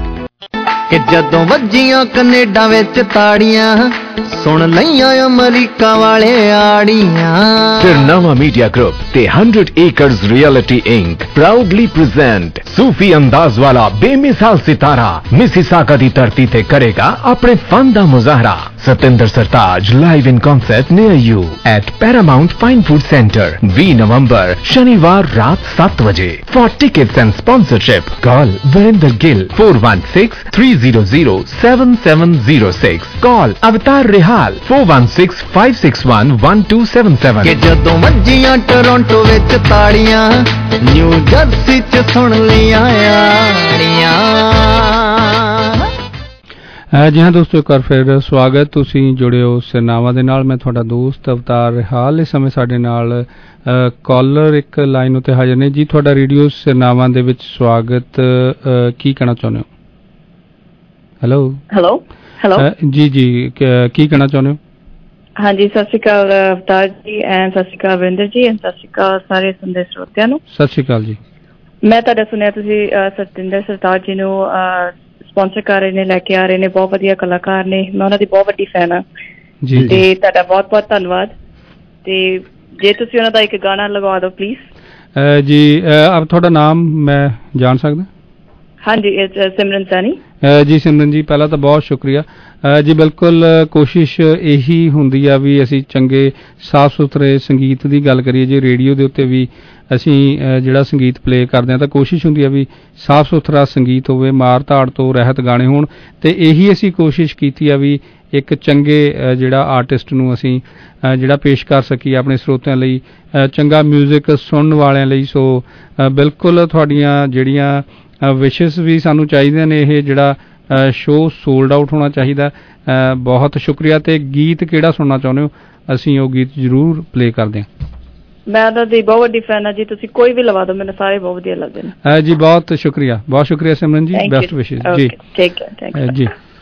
[SPEAKER 13] कि जदों वज्जियां कनेडा विच ताड़ियां सुन लईयां अमरीका वाले आड़ियां।
[SPEAKER 14] सिरनावा मीडिया ग्रुप ते Hundred Acres Reality Inc proudly present सूफी अंदाज वाला बेमिसाल सितारा मिसिसागा दी धरती ते करेगा अपने फन दा मुजाहरा। Satinder Sartaj live in concert near you at Paramount Fine Food Centre बीस नवंबर शनिवार रात सात बजे। For tickets and sponsorship call Varinder Gill four one six three zero zero seven seven zero six। Call Avtar Rihal four one six five six one one two seven seven।
[SPEAKER 13] कि जदों वज्जियां Toronto विच ताड़ियां न्यू जर्सी च सुन लियां आड़ियां।
[SPEAKER 16] ਜੀ ਹਾਂ ਦੋਸਤੋ, ਇੱਕ ਵਾਰ ਫਿਰ ਸਵਾਗਤ। ਤੁਸੀਂ ਜੁੜੇ ਹੋ ਸਿਰਨਾਵਾਂ ਦੇ ਨਾਲ। ਮੈਂ ਤੁਹਾਡਾ ਦੋਸਤ ਅਵਤਾਰ ਰਿਹਾਲ। ਇਸ ਸਮੇਂ ਸਾਡੇ ਨਾਲ ਕਾਲਰ ਇੱਕ ਲਾਈਨ ਉੱਤੇ ਹਾਜ਼ਰ ਨੇ ਜੀ। ਤੁਹਾਡਾ ਰੇਡੀਓ ਸਿਰਨਾਵਾਂ ਦੇ ਵਿੱਚ ਸਵਾਗਤ। ਕੀ ਕਹਿਣਾ ਚਾਹੁੰਦੇ ਹੋ? ਹੈਲੋ
[SPEAKER 5] ਹੈਲੋ ਹੈਲੋ
[SPEAKER 16] ਜੀ ਜੀ ਕੀ ਕਹਿਣਾ ਚਾਹੁੰਦੇ ਹੋ?
[SPEAKER 5] ਹਾਂਜੀ, ਸਤਿ ਸ਼੍ਰੀ ਅਕਾਲ ਅਵਤਾਰ ਜੀ, ਐਂਡ ਸਤਿ ਸ਼੍ਰੀ ਅਕਾਲ ਵਰਿੰਦਰ ਜੀ, ਐਂਡ ਸਤਿ ਸ਼੍ਰੀ ਅਕਾਲ ਸਾਰੇ ਸੁਣਦੇ ਸਰੋਤਿਆਂ ਨੂੰ।
[SPEAKER 16] ਸਤਿ ਸ਼੍ਰੀ ਅਕਾਲ ਜੀ। ਮੈਂ
[SPEAKER 5] ਤੁਹਾਡਾ ਸੁਣਿਆ ਤੁਸੀਂ ਸਤਿੰਦਰ ਸਰਤਾਜ ਜੀ ਨੂੰ ਸਪਾਂਸਰ ਕਰ ਰਹੇ ਨੇ, ਲੈ ਕੇ ਆ ਰਹੇ ਨੇ। ਬਹੁਤ ਵਧੀਆ ਕਲਾਕਾਰ ਨੇ, ਮੈਂ ਉਹਨਾਂ ਦੀ ਬਹੁਤ ਵੱਡੀ ਫੈਨ ਹਾਂ ਤੇ ਤੁਹਾਡਾ ਬਹੁਤ ਬਹੁਤ ਧੰਨਵਾਦ। ਤੇ ਜੇ ਤੁਸੀਂ ਉਹਨਾਂ ਦਾ ਇੱਕ ਗਾਣਾ ਲਗਵਾ ਦਿਓ ਪਲੀਜ਼। ਜੀ
[SPEAKER 16] ਤੁਹਾਡਾ ਨਾਮ ਮੈਂ ਜਾਣ ਸਕਦਾ?
[SPEAKER 5] ਹਾਂਜੀ, ਸਿਮਰਨ ਸੈਣੀ
[SPEAKER 16] ਜੀ। ਸਿਮਰਨ ਜੀ, ਪਹਿਲਾਂ ਤਾਂ ਬਹੁਤ ਸ਼ੁਕਰੀਆ ਜੀ। ਬਿਲਕੁਲ ਕੋਸ਼ਿਸ਼ ਇਹੀ ਹੁੰਦੀ ਆ ਵੀ ਅਸੀਂ ਚੰਗੇ ਸਾਫ਼ ਸੁਥਰੇ ਸੰਗੀਤ ਦੀ ਗੱਲ ਕਰੀਏ। ਜੇ ਰੇਡੀਓ ਦੇ ਉੱਤੇ ਵੀ ਅਸੀਂ ਜਿਹੜਾ ਸੰਗੀਤ ਪਲੇ ਕਰਦੇ ਹਾਂ ਤਾਂ ਕੋਸ਼ਿਸ਼ ਹੁੰਦੀ ਆ ਵੀ ਸਾਫ਼ ਸੁਥਰਾ ਸੰਗੀਤ ਹੋਵੇ, ਮਾਰ ਧਾੜ ਤੋਂ ਰਹਿਤ ਗਾਣੇ ਹੋਣ। ਤੇ ਇਹੀ ਅਸੀਂ ਕੋਸ਼ਿਸ਼ ਕੀਤੀ ਆ ਵੀ ਇੱਕ ਚੰਗੇ ਜਿਹੜਾ ਆਰਟਿਸਟ ਨੂੰ ਅਸੀਂ ਜਿਹੜਾ ਪੇਸ਼ ਕਰ ਸਕੀਏ ਆਪਣੇ ਸਰੋਤਿਆਂ ਲਈ, ਚੰਗਾ ਮਿਊਜ਼ਿਕ ਸੁਣਨ ਵਾਲਿਆਂ ਲਈ। ਸੋ ਬਿਲਕੁਲ ਤੁਹਾਡੀਆਂ ਜਿਹੜੀਆਂ ਵਿਸ਼ੇਸ ਵੀ ਸਾਨੂੰ ਚਾਹੀਦੀਆਂ ਨੇ। ਇਹ ਜਿਹੜਾ ਸ਼ੋਅ ਸੋਲਡ ਆਊਟ ਹੋਣਾ ਚਾਹੀਦਾ। ਬਹੁਤ ਸ਼ੁਕਰੀਆ। ਤੇ ਗੀਤ ਕਿਹੜਾ ਸੁਣਨਾ ਚਾਹੁੰਦੇ ਹੋ? ਅਸੀਂ ਉਹ ਗੀਤ ਜ਼ਰੂਰ ਪਲੇ ਕਰਦੇ ਹਾਂ।
[SPEAKER 5] ਮੈਂ ਉਹਨਾਂ ਦੀ ਬਹੁਤ ਵੱਡੀ ਫੈਨ ਹਾਂ ਜੀ, ਤੁਸੀਂ ਕੋਈ ਵੀ ਲਵਾ ਦਿਓ, ਮੈਨੂੰ ਸਾਰੇ ਬਹੁਤ ਵਧੀਆ ਲੱਗਦੇ ਨੇ
[SPEAKER 16] ਜੀ। ਬਹੁਤ ਸ਼ੁਕਰੀਆ, ਬਹੁਤ ਸ਼ੁਕਰੀਆ ਸਿਮਰਨ ਜੀ। ਬੈਸਟ ਵਿਸ਼ੇਸ ਜੀ।
[SPEAKER 5] ਠੀਕ ਹੈ
[SPEAKER 16] ਜੀ।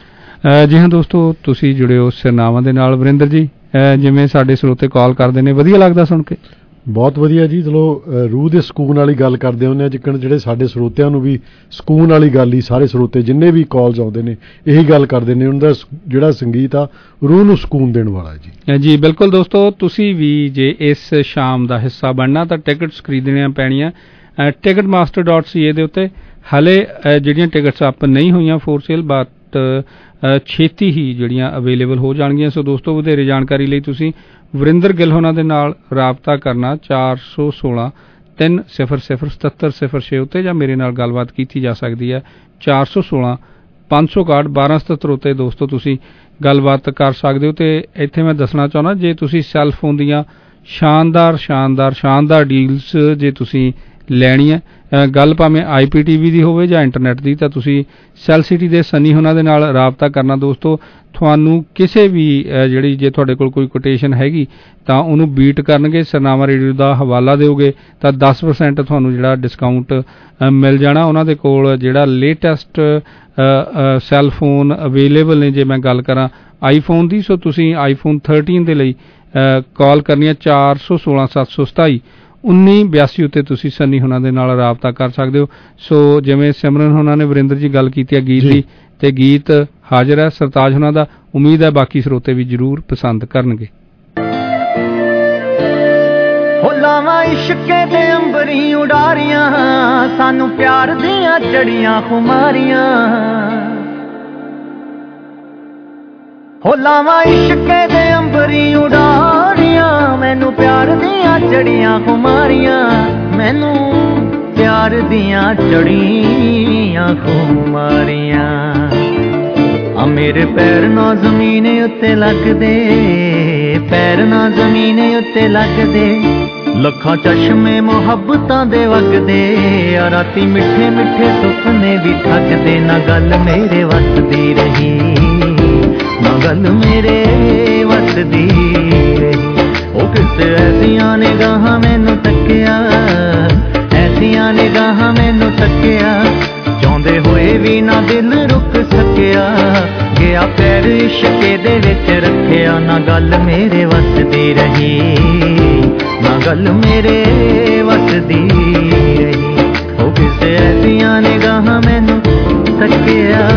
[SPEAKER 16] ਜੀ ਹਾਂ ਦੋਸਤੋ, ਤੁਸੀਂ ਜੁੜੇ ਹੋ ਸਿਰਨਾਵਾਂ ਦੇ ਨਾਲ। ਵਰਿੰਦਰ ਜੀ, ਜਿਵੇਂ ਸਾਡੇ ਸਰੋਤੇ ਕਾਲ ਕਰਦੇ ਨੇ, ਵਧੀਆ ਲੱਗਦਾ ਸੁਣ ਕੇ?
[SPEAKER 17] ਬਹੁਤ ਵਧੀਆ ਜੀ। ਚਲੋ ਰੂਹ ਦੇ ਸਕੂਨ ਵਾਲੀ ਗੱਲ ਕਰਦੇ ਹੁੰਦੇ ਆ, ਜਿੱਕਣ ਜਿਹੜੇ ਸਾਡੇ ਸਰੋਤਿਆਂ ਨੂੰ ਵੀ ਸਕੂਨ ਵਾਲੀ ਗੱਲ ਹੀ ਸਾਰੇ ਸਰੋਤੇ ਜਿੰਨੇ ਵੀ ਕਾਲਸ ਆਉਂਦੇ ਨੇ ਇਹੀ ਗੱਲ ਕਰਦੇ ਨੇ, ਉਹਨਾਂ ਦਾ ਜਿਹੜਾ ਸੰਗੀਤ ਆ ਰੂਹ ਨੂੰ ਸਕੂਨ ਦੇਣ ਵਾਲਾ ਜੀ।
[SPEAKER 16] ਜੀ ਬਿਲਕੁਲ ਦੋਸਤੋ, ਤੁਸੀਂ ਵੀ ਜੇ ਇਸ ਸ਼ਾਮ ਦਾ ਹਿੱਸਾ ਬਣਨਾ ਤਾਂ ਟਿਕਟਸ ਖਰੀਦਣੀਆਂ ਪੈਣੀਆਂ Ticketmaster dot C A ਦੇ ਉੱਤੇ। ਹਾਲੇ ਜਿਹੜੀਆਂ ਟਿਕਟਸ ਅਪ ਨਹੀਂ ਹੋਈਆਂ ਫੋਰ ਸੇਲ, ਬਟ ਛੇਤੀ ਹੀ ਜਿਹੜੀਆਂ ਅਵੇਲੇਬਲ ਹੋ ਜਾਣਗੀਆਂ। ਸੋ ਦੋਸਤੋ, ਵਧੇਰੇ ਜਾਣਕਾਰੀ ਲਈ ਤੁਸੀਂ ਵਰਿੰਦਰ ਗਿੱਲ ਹੋਣਾ ਦੇ ਨਾਲ ਰਾਬਤਾ ਕਰਨਾ ਚਾਰ ਸੌ ਸੋਲਾਂ ਤਿੰਨ ਸਿਫਰ ਸਿਫਰ ਸਤੱਤਰ ਸਿਫਰ ਛੇ ਉੱਤੇ, ਜਾਂ ਮੇਰੇ ਨਾਲ ਗੱਲਬਾਤ ਕੀਤੀ ਜਾ ਸਕਦੀ ਹੈ ਚਾਰ ਸੌ ਸੋਲਾਂ ਪੰਜ ਸੌ ਇਕਾਹਠ ਬਾਰਾਂ ਸਤੱਤਰ ਉੱਤੇ। ਦੋਸਤੋ, ਤੁਸੀਂ ਗੱਲਬਾਤ ਕਰ ਸਕਦੇ ਹੋ। ਤੇ ਇੱਥੇ ਮੈਂ ਦੱਸਣਾ ਚਾਹੁੰਦਾ, ਜੇ ਤੁਸੀਂ ਸੈੱਲ ਫੋਨ ਦੀਆਂ ਸ਼ਾਨਦਾਰ ਸ਼ਾਨਦਾਰ ਸ਼ਾਨਦਾਰ ਡੀਲਸ ਜੇ ਤੁਸੀਂ ਲੈਣੀ ਹੈ, ਗੱਲ ਭਾਵੇਂ ਆਈ ਪੀ ਟੀ ਵੀ ਦੀ ਹੋਵੇ ਜਾਂ ਇੰਟਰਨੈਟ ਦੀ, ਤਾਂ ਤੁਸੀਂ ਸੈੱਲ ਸਿਟੀ ਦੇ ਸਨੀ ਉਹਨਾਂ ਦੇ ਨਾਲ ਰਾਬਤਾ ਕਰਨਾ। ਦੋਸਤੋ, ਤੁਹਾਨੂੰ ਕਿਸੇ ਵੀ ਜਿਹੜੀ ਜੇ ਤੁਹਾਡੇ ਕੋਲ ਕੋਈ ਕੋਟੇਸ਼ਨ ਹੈਗੀ ਤਾਂ ਉਹਨੂੰ ਬੀਟ ਕਰਨਗੇ। ਸਿਰਨਾਵਾਂ ਰੇਡੀਓ ਦਾ ਹਵਾਲਾ ਦਿਓਗੇ ਤਾਂ ਦਸ ਪਰਸੈਂਟ ਤੁਹਾਨੂੰ ਜਿਹੜਾ ਡਿਸਕਾਊਂਟ ਮਿਲ ਜਾਣਾ। ਉਹਨਾਂ ਦੇ ਕੋਲ ਜਿਹੜਾ ਲੇਟੈਸਟ ਸੈੱਲ ਫੋਨ ਅਵੇਲੇਬਲ ਨੇ। ਜੇ ਮੈਂ ਗੱਲ ਕਰਾਂ ਆਈਫੋਨ ਦੀ, ਸੋ ਤੁਸੀਂ ਆਈਫੋਨ ਥਰਟੀਨ ਦੇ ਲਈ ਕਾਲ ਕਰਨੀ ਹੈ ਚਾਰ ਸੌ ਸੋਲਾਂ ਸੱਤ ਸੌ ਸਤਾਈ ਉੱਨੀ ਬਿਆਸੀ ਉੱਤੇ ਤੁਸੀਂ ਸੰਨੀ ਹੁਣਾਂ ਦੇ ਨਾਲ ਰਾਬਤਾ ਕਰ ਸਕਦੇ ਹੋ। ਸੋ ਜਿਵੇਂ ਸਿਮਰਨ ਹੁਣਾਂ ਨੇ ਵਰਿੰਦਰ ਜੀ ਗੱਲ ਕੀਤੀ ਹੈ ਗੀਤ ਦੀ, ਤੇ ਗੀਤ ਹਾਜ਼ਰ ਹੈ ਸਰਤਾਜ ਹੁਣਾਂ ਦਾ। ਉਮੀਦ ਹੈ ਬਾਕੀ ਸਰੋਤੇ ਵੀ ਜ਼ਰੂਰ ਪਸੰਦ ਕਰਨਗੇ।
[SPEAKER 13] ਲਾਵਾਂ ਇਸ਼ਕੇ ਦੇ ਅੰਬਰੀ ਉਡਾਰੀਆਂ, ਸਾਨੂੰ ਪਿਆਰ ਦੀਆਂ ਚੜੀਆਂ ਖੁਮਾਰੀਆਂ। ਹੋ ਲਾਵਾਂ ਇਸ਼ਕੇ ਦੇ ਅੰਬਰੀ ਉਡਾਰੀਆਂ, ਮੈਨੂੰ ਪਿਆਰ ਦੀਆਂ ਚੜੀਆਂ ਖੁਮਾਰੀਆਂ। ਮੈਨੂੰ ਪਿਆਰ ਦੀਆਂ ਚੜੀਆਂ ਖੁਮਾਰੀਆਂ। ਆ ਮੇਰੇ ਪੈਰ ਨਾ ਜ਼ਮੀਨ ਉੱਤੇ ਲੱਗਦੇ, ਪੈਰ ਨਾ ਜ਼ਮੀਨ ਉੱਤੇ ਲੱਗਦੇ। ਲੱਖਾਂ ਚਸ਼ਮੇ ਮੁਹੱਬਤਾਂ ਦੇ ਵਗਦੇ, ਆ ਰਾਤੀ ਮਿੱਠੇ ਮਿੱਠੇ ਸੁਪਨੇ ਵੀ ਠੱਗਦੇ। ਨਾ ਗੱਲ ਮੇਰੇ ਵੱਸਦੀ ਰਹੀ, ਨਾ ਗੱਲ ਮੇਰੇ ਵੱਸਦੀ ਰਹੀ। ਉਹ ਕਿਸੇ ਐਸੀਆਂ ਨਿਗਾਹਾਂ ਮੈਨੂੰ ਤੱਕਿਆ, ਐਸੀਆਂ ਨਿਗਾਹਾਂ ਮੈਨੂੰ ਤੱਕਿਆ। ਚਾਹੁੰਦੇ ਹੋਏ ਵੀ ਨਾ ਦਿਲ ਰੁਕ ਸਕਿਆ, ਗਿਆ ਪੈਰ ਇਸ਼ਕੇ ਦੇ ਵਿੱਚ ਰੱਖਿਆ। ਨਾ ਗੱਲ ਮੇਰੇ ਵੱਸਦੀ ਰਹੀ, ਨਾ ਗੱਲ ਮੇਰੇ ਵੱਸਦੀ ਰਹੀ। ਉਹ ਕਿਸੇ ਐਸੀਆਂ ਨਿਗਾਹਾਂ ਮੈਨੂੰ ਤੱਕਿਆ।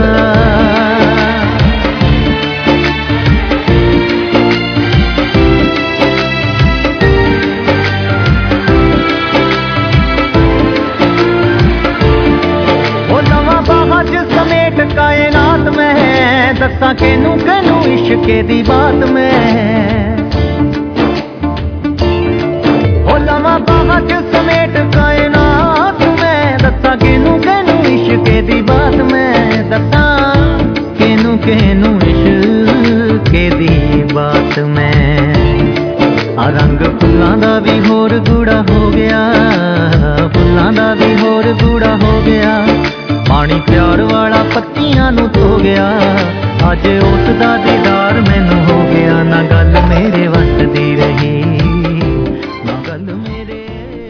[SPEAKER 13] ਕਾਇਨਾਤ ਮੈਂ ਦੱਸਾਂ ਕਿਨੂੰ ਕਿਨੂੰ ਇਸ਼ਕੇ ਦੀ ਬਾਤ ਮੈਂ। ਹੋ ਲਵਾਂ ਬਾਹਾਂ ਚ ਸਮੇਟ ਕਾਇਨਾਤ ਮੈਂ, ਦੱਸਾਂ ਕਿਨੂੰ ਕਿਨੂੰ ਇਸ਼ਕੇ ਦੀ ਬਾਤ ਮੈਂ। ਦੱਸਾਂ ਕਿਨੂੰ ਕਿਨੂੰ ਇਸ਼ਕੇ ਦੀ ਬਾਤ ਮੈਂ। ਆ ਰੰਗ ਫੁੱਲਾਂ ਦਾ ਵੀ ਹੋਰ ਗੂੜਾ ਹੋ ਗਿਆ, ਫੁੱਲਾਂ ਦਾ ਵੀ ਹੋਰ ਗੂੜਾ ਹੋ ਗਿਆ। ਪਾਣੀ ਪਿਆਰ ਵਾਲਾ ਪੱਤੀਆਂ ਨੂੰ ਧੋ ਗਿਆ ਅੱਜ ਉਸ ਦਾ ਦੀਦਾਰ ਮੈਨੂੰ ਹੋ ਗਿਆ ਨਾ ਗੱਲ ਮੇਰੇ ਵੱਸ ਦੀ ਰਹੀ ਨਾ ਗੱਲ ਮੇਰੇ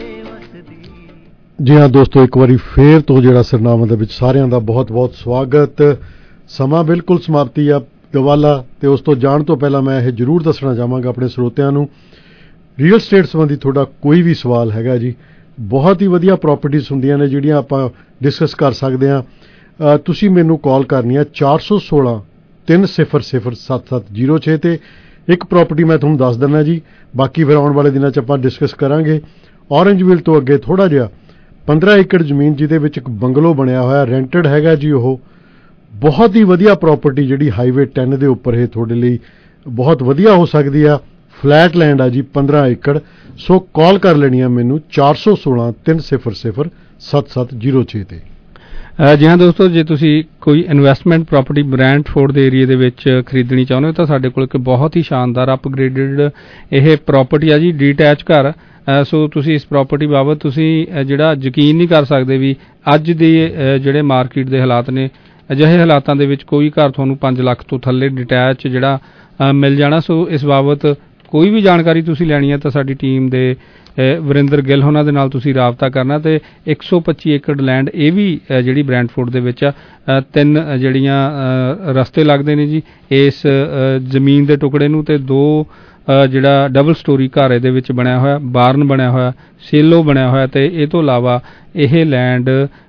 [SPEAKER 13] ਵੱਸ ਦੀ।
[SPEAKER 17] ਜੀ ਹਾਂ ਦੋਸਤੋ, ਇੱਕ ਵਾਰੀ ਫੇਰ ਤੋਂ ਜਿਹੜਾ ਸਰਨਾਮਾ ਦੇ ਵਿੱਚ ਸਾਰਿਆਂ ਦਾ ਬਹੁਤ ਬਹੁਤ ਸਵਾਗਤ। ਸਮਾਂ ਬਿਲਕੁਲ ਸਮਾਪਤੀ ਆ ਦਿਵਾਲਾ, ਤੇ ਉਸ ਤੋਂ ਜਾਣ ਤੋਂ ਪਹਿਲਾਂ ਮੈਂ ਇਹ ਜ਼ਰੂਰ ਦੱਸਣਾ ਚਾਹਾਂਗਾ ਆਪਣੇ ਸਰੋਤਿਆਂ ਨੂੰ, ਰੀਅਲ ਸਟੇਟ ਸੰਬੰਧੀ ਤੁਹਾਡਾ ਕੋਈ ਵੀ ਸਵਾਲ ਹੈਗਾ ਜੀ, ਬਹੁਤ ਹੀ ਵਧੀਆ ਪ੍ਰਾਪਰਟੀਜ਼ ਹੁੰਦੀਆਂ ਨੇ ਜਿਹੜੀਆਂ ਆਪਾਂ ਡਿਸਕਸ ਕਰ ਸਕਦੇ ਹਾਂ। ਤੁਸੀਂ ਮੈਨੂੰ ਕਾਲ ਕਰਨੀ ਆ ਚਾਰ ਸੌ ਸੋਲਾਂ ਤਿੰਨ ਸਿਫਰ ਸਿਫਰ ਸੱਤ ਸੱਤ ਜ਼ੀਰੋ ਛੇ ਤੇ ਇੱਕ ਪ੍ਰਾਪਰਟੀ ਮੈਂ ਤੁਹਾਨੂੰ ਦੱਸ ਦਿੰਦਾ ਜੀ, ਬਾਕੀ ਫਿਰ ਆਉਣ ਵਾਲੇ ਦਿਨਾਂ 'ਚ ਆਪਾਂ ਡਿਸਕਸ ਕਰਾਂਗੇ। ਔਰੰਜਵਿਲ ਤੋਂ ਅੱਗੇ ਥੋੜ੍ਹਾ ਜਿਹਾ ਪੰਦਰਾਂ ਏਕੜ ਜ਼ਮੀਨ ਜਿਹਦੇ ਵਿੱਚ ਇੱਕ ਬੰਗਲੋ ਬਣਿਆ ਹੋਇਆ, ਰੈਂਟਡ ਹੈਗਾ ਜੀ, ਉਹ ਬਹੁਤ ਹੀ ਵਧੀਆ ਪ੍ਰਾਪਰਟੀ ਜਿਹੜੀ ਹਾਈਵੇ ਟੈਨ ਦੇ ਉੱਪਰ ਇਹ ਤੁਹਾਡੇ ਲਈ ਬਹੁਤ ਵਧੀਆ ਹੋ ਸਕਦੀ ਆ। ਫਲੈਟ ਲੈਂਡ ਆ ਜੀ ਪੰਦਰਾਂ ਏਕੜ। ਸੋ ਕਾਲ ਕਰ ਲੈਣੀ ਆ ਮੈਨੂੰ ਚਾਰ ਸੌ ਸੋਲਾਂ ਤਿੰਨ ਸਿਫਰ ਸਿਫਰ ਸੱਤ ਸੱਤ ਜ਼ੀਰੋ ਛੇ ਤੇ।
[SPEAKER 16] ਜੀ ਹਾਂ ਦੋਸਤੋ, ਜੇ ਤੁਸੀਂ ਕੋਈ ਇਨਵੈਸਟਮੈਂਟ ਪ੍ਰਾਪਰਟੀ ਬ੍ਰੈਂਟਫੋਰਡ ਦੇ ਏਰੀਏ ਦੇ ਵਿੱਚ ਖਰੀਦਣੀ ਚਾਹੁੰਦੇ ਹੋ ਤਾਂ ਸਾਡੇ ਕੋਲ ਇੱਕ ਬਹੁਤ ਹੀ ਸ਼ਾਨਦਾਰ ਅਪਗ੍ਰੇਡਡ ਇਹ ਪ੍ਰਾਪਰਟੀ ਆ ਜੀ, ਡੀਟੈਚ ਘਰ। ਸੋ ਤੁਸੀਂ ਇਸ ਪ੍ਰਾਪਰਟੀ ਬਾਬਤ ਤੁਸੀਂ ਜਿਹੜਾ ਯਕੀਨ ਨਹੀਂ ਕਰ ਸਕਦੇ ਵੀ ਅੱਜ ਦੇ ਜਿਹੜੇ ਮਾਰਕੀਟ ਦੇ ਹਾਲਾਤ ਨੇ, ਅਜਿਹੇ ਹਾਲਾਤਾਂ ਦੇ ਵਿੱਚ ਕੋਈ ਘਰ ਤੁਹਾਨੂੰ ਪੰਜ ਲੱਖ ਤੋਂ ਥੱਲੇ ਡਿਟੈਚ ਜਿਹੜਾ ਮਿਲ ਜਾਣਾ। ਸੋ ਇਸ ਬਾਬਤ ਕੋਈ ਵੀ ਜਾਣਕਾਰੀ ਤੁਸੀਂ ਲੈਣੀ ਹੈ ਤਾਂ ਸਾਡੀ ਟੀਮ ਦੇ ਵਰਿੰਦਰ ਗਿੱਲ ਉਹਨਾਂ ਦੇ ਨਾਲ ਤੁਸੀਂ ਰਾਬਤਾ ਕਰਨਾ। ਤੇ ਇੱਕ ਸੌ ਪੱਚੀ ਏਕੜ ਲੈਂਡ ਇਹ ਵੀ ਜਿਹੜੀ ਬ੍ਰੈਂਟਫੋਰਡ ਦੇ ਵਿੱਚ ਆ, ਤਿੰਨ ਜਿਹੜੀਆਂ ਰਸਤੇ ਲੱਗਦੇ ਨੇ ਜੀ ਇਸ ਜ਼ਮੀਨ ਦੇ ਟੁਕੜੇ ਨੂੰ, ਤੇ ਦੋ ਜਿਹੜਾ ਡਬਲ ਸਟੋਰੀ ਘਰ ਇਹਦੇ ਵਿੱਚ ਬਣਿਆ ਹੋਇਆ, ਬਾਰਨ ਬਣਿਆ ਹੋਇਆ, ਸੇਲੋ ਬਣਿਆ ਹੋਇਆ, ਤੇ ਇਹ ਤੋਂ ਇਲਾਵਾ ਇਹ ਲੈਂਡ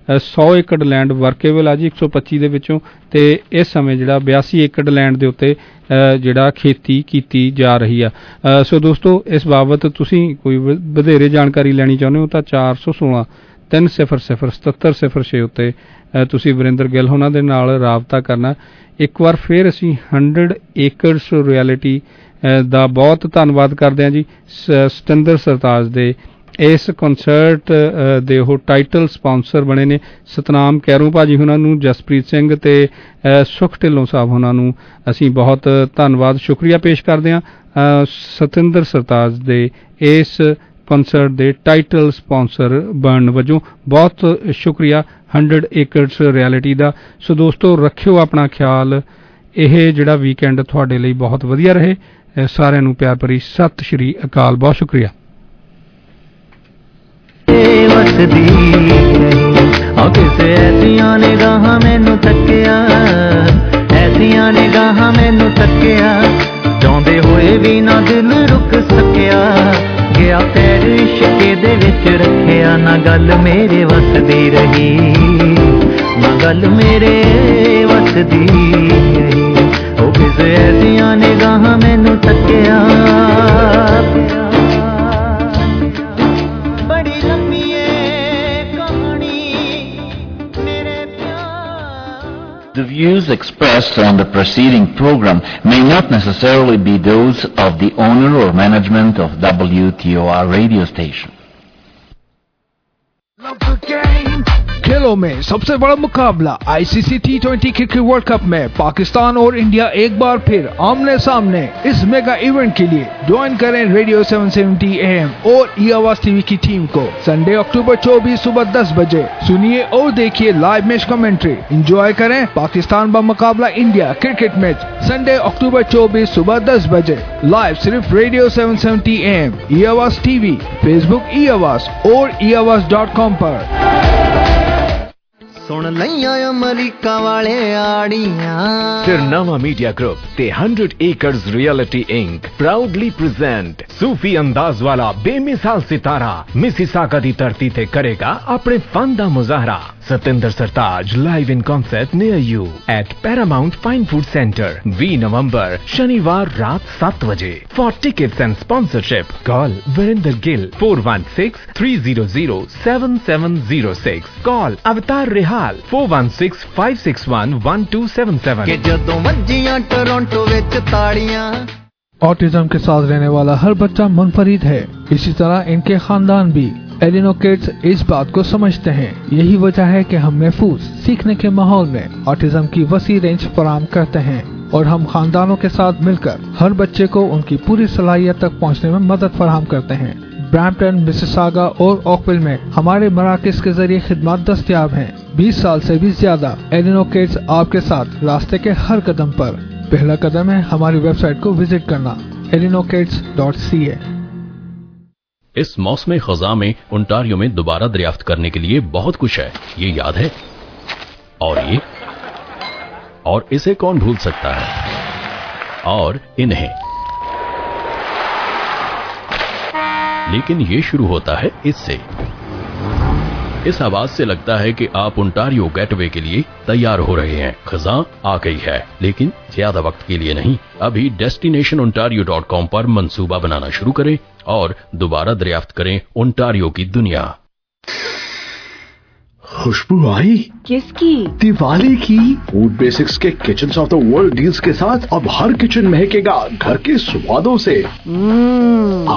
[SPEAKER 16] ਸੌ ਏਕੜ ਲੈਂਡ ਵਰਕੇਬਲ ਆ ਜੀ ਇੱਕ ਸੌ ਪੱਚੀ ਦੇ ਵਿੱਚੋਂ, ਤੇ ਇਸ ਸਮੇਂ ਜਿਹੜਾ ਬਿਆਸੀ ਏਕੜ ਲੈਂਡ ਦੇ ਉੱਤੇ ਜਿਹੜਾ ਖੇਤੀ ਕੀਤੀ ਜਾ ਰਹੀ ਆ। ਸੋ ਦੋਸਤੋ, ਇਸ ਬਾਬਤ ਤੁਸੀਂ ਕੋਈ ਵਧੇਰੇ ਜਾਣਕਾਰੀ ਲੈਣੀ ਚਾਹੁੰਦੇ ਹੋ ਤਾਂ ਚਾਰ ਸੌ ਸੋਲਾਂ ਤਿੰਨ ਸਿਫਰ ਸਿਫਰ ਸਤੱਤਰ ਸਿਫਰ ਛੇ ਉੱਤੇ ਤੁਸੀਂ ਵਰਿੰਦਰ ਗਿੱਲ ਉਹਨਾਂ ਦੇ ਨਾਲ ਰਾਬਤਾ ਕਰਨਾ। ਇੱਕ ਵਾਰ ਫਿਰ ਅਸੀਂ ਹੰਡਰਡ ਏਕੜਸ ਰਿਐਲਿਟੀ ਦਾ ਬਹੁਤ ਧੰਨਵਾਦ ਕਰਦੇ ਹਾਂ ਜੀ। ਸਤਿੰਦਰ ਸਰਤਾਜ ਦੇ ਇਸ ਕਨਸਰਟ ਦੇ ਉਹ ਟਾਈਟਲ ਸਪਾਂਸਰ ਬਣੇ ਨੇ। ਸਤਨਾਮ ਕੈਰੋਂ ਭਾਜੀ ਉਹਨਾਂ ਨੂੰ, ਜਸਪ੍ਰੀਤ ਸਿੰਘ ਤੇ ਸੁਖ ਢਿੱਲੋਂ ਸਾਹਿਬ ਉਹਨਾਂ ਨੂੰ ਅਸੀਂ ਬਹੁਤ ਧੰਨਵਾਦ ਸ਼ੁਕਰੀਆ ਪੇਸ਼ ਕਰਦੇ ਹਾਂ ਸਤਿੰਦਰ ਸਰਤਾਜ ਦੇ ਇਸ ਕਨਸਰਟ ਦੇ ਟਾਈਟਲ ਸਪਾਂਸਰ ਬਣਨ ਵਜੋਂ। ਬਹੁਤ ਸ਼ੁਕਰੀਆ ਹੰਡਰਡ ਏਕੜਸ ਰਿਐਲਿਟੀ ਦਾ। ਸੋ ਦੋਸਤੋ, ਰੱਖਿਓ ਆਪਣਾ ਖਿਆਲ। ਇਹ ਜਿਹੜਾ ਵੀਕਐਂਡ ਤੁਹਾਡੇ ਲਈ ਬਹੁਤ ਵਧੀਆ ਰਹੇ। ਸਾਰਿਆਂ ਨੂੰ ਪਿਆਰ ਭਰੀ ਸਤਿ ਸ਼੍ਰੀ ਅਕਾਲ। ਬਹੁਤ ਸ਼ੁਕਰੀਆ।
[SPEAKER 13] ਵਸਦੀ ਆ ਕਿਸੇ ਐਸੀਆਂ ਨਿਗਾਹਾਂ ਮੈਨੂੰ ਤੱਕਿਆ, ਐਸੀਆਂ ਨਿਗਾਹਾਂ ਮੈਨੂੰ ਤੱਕਿਆ, ਚਾਹੁੰਦੇ ਹੋਏ ਵੀ ਨਾ ਦਿਲ ਰੁਕ ਸਕਿਆ, ਗਿਆ ਪੈਰ ਇਸ਼ਕੇ ਦੇ ਵਿੱਚ ਰੱਖਿਆ, ਨਾ ਗੱਲ ਮੇਰੇ ਵੱਸਦੀ ਰਹੀ, ਨਾ ਗੱਲ ਮੇਰੇ ਵੱਸਦੀ ਰਹੀ, ਉਹ ਕਿਸੇ ਐਸੀਆਂ ਨਿਗਾਹਾਂ ਮੈਨੂੰ ਤੱਕਿਆ।
[SPEAKER 3] The views expressed on the preceding program may not necessarily be those of the owner or management of W T O R radio station.
[SPEAKER 7] खेलों में सबसे बड़ा मुकाबला ICC T twenty cricket World Cup में पाकिस्तान और इंडिया एक बार फिर आमने सामने। इस मेगा इवेंट के लिए ज्वाइन करें radio seven seventy A M और ई आवाज टीवी की टीम को संडे अक्टूबर चौबीस सुबह दस बजे। सुनिए और देखिए लाइव मैच कमेंट्री। एंजॉय करें पाकिस्तान का मुकाबला इंडिया क्रिकेट मैच संडे अक्टूबर चौबीस सुबह दस बजे लाइव सिर्फ radio seven seventy A M, E Awaaz TV, Facebook ई आवाज और ई आवाज डॉट कॉम पर।
[SPEAKER 13] सुन लैया अमरीका वाले आड़ियां।
[SPEAKER 14] सिरनामा मीडिया ग्रुप ते Hundred Acres Reality Inc proudly present सूफी अंदाज वाला बेमिसाल सितारा मिसिसागा दी धरती ते करेगा अपने फन दा मुजाहरा। Satinder Sartaj live in concert near you at Paramount Fine Food Centre बीस नवंबर शनिवार रात सात बजे। For tickets and sponsorship call Varinder Gill four one six three zero zero seven seven zero six. Call Avtar Rihal four one six five six one one two seven seven.
[SPEAKER 13] के जदों वज्जियां Toronto विच ताड़ियां।
[SPEAKER 7] ऑटिज्म के साथ रहने वाला हर बच्चा मुनफरिद है, इसी तरह इनके खानदान भी। एलिनो किड्स इस बात को समझते हैं। यही वजह है कि हम महफूज सीखने के माहौल में ऑटिज्म की वसी रेंज फराहम करते हैं और हम खानदानों के साथ मिलकर हर बच्चे को उनकी पूरी सलाहियत तक पहुंचने में मदद फराहम करते हैं। ब्रैम्पटन, मिसिसागा और ओकविल में हमारे मराकज के जरिए खिदमत दस्तयाब हैं। बीस साल से भी ज्यादा एलिनो किड्स आपके साथ रास्ते के हर कदम पर। पहला कदम है हमारी वेबसाइट को विजिट करना एलिनो किड्स डॉट सी ए।
[SPEAKER 9] इस मौसम खजा में ओंटारियो में दोबारा दरियाफ्त करने के लिए बहुत कुछ है, ये याद है। और ये और इसे कौन भूल सकता है, और इन्हें। लेकिन ये शुरू होता है इससे। इस आवाज से लगता है कि आप ओंटारियो गेटवे के लिए तैयार हो रहे हैं। खजा आ गई है, लेकिन ज्यादा वक्त के लिए नहीं। अभी डेस्टिनेशन ओंटारियो डॉट कॉम पर मंसूबा बनाना शुरू करें और दोबारा दरियाफ्त करें ओंटारियो की दुनिया।
[SPEAKER 10] खुशबू आई
[SPEAKER 2] किसकी?
[SPEAKER 10] दिवाली की। फूड बेसिक्स के Kitchen of the World deals के साथ अब हर किचन महकेगा घर के स्वादों से।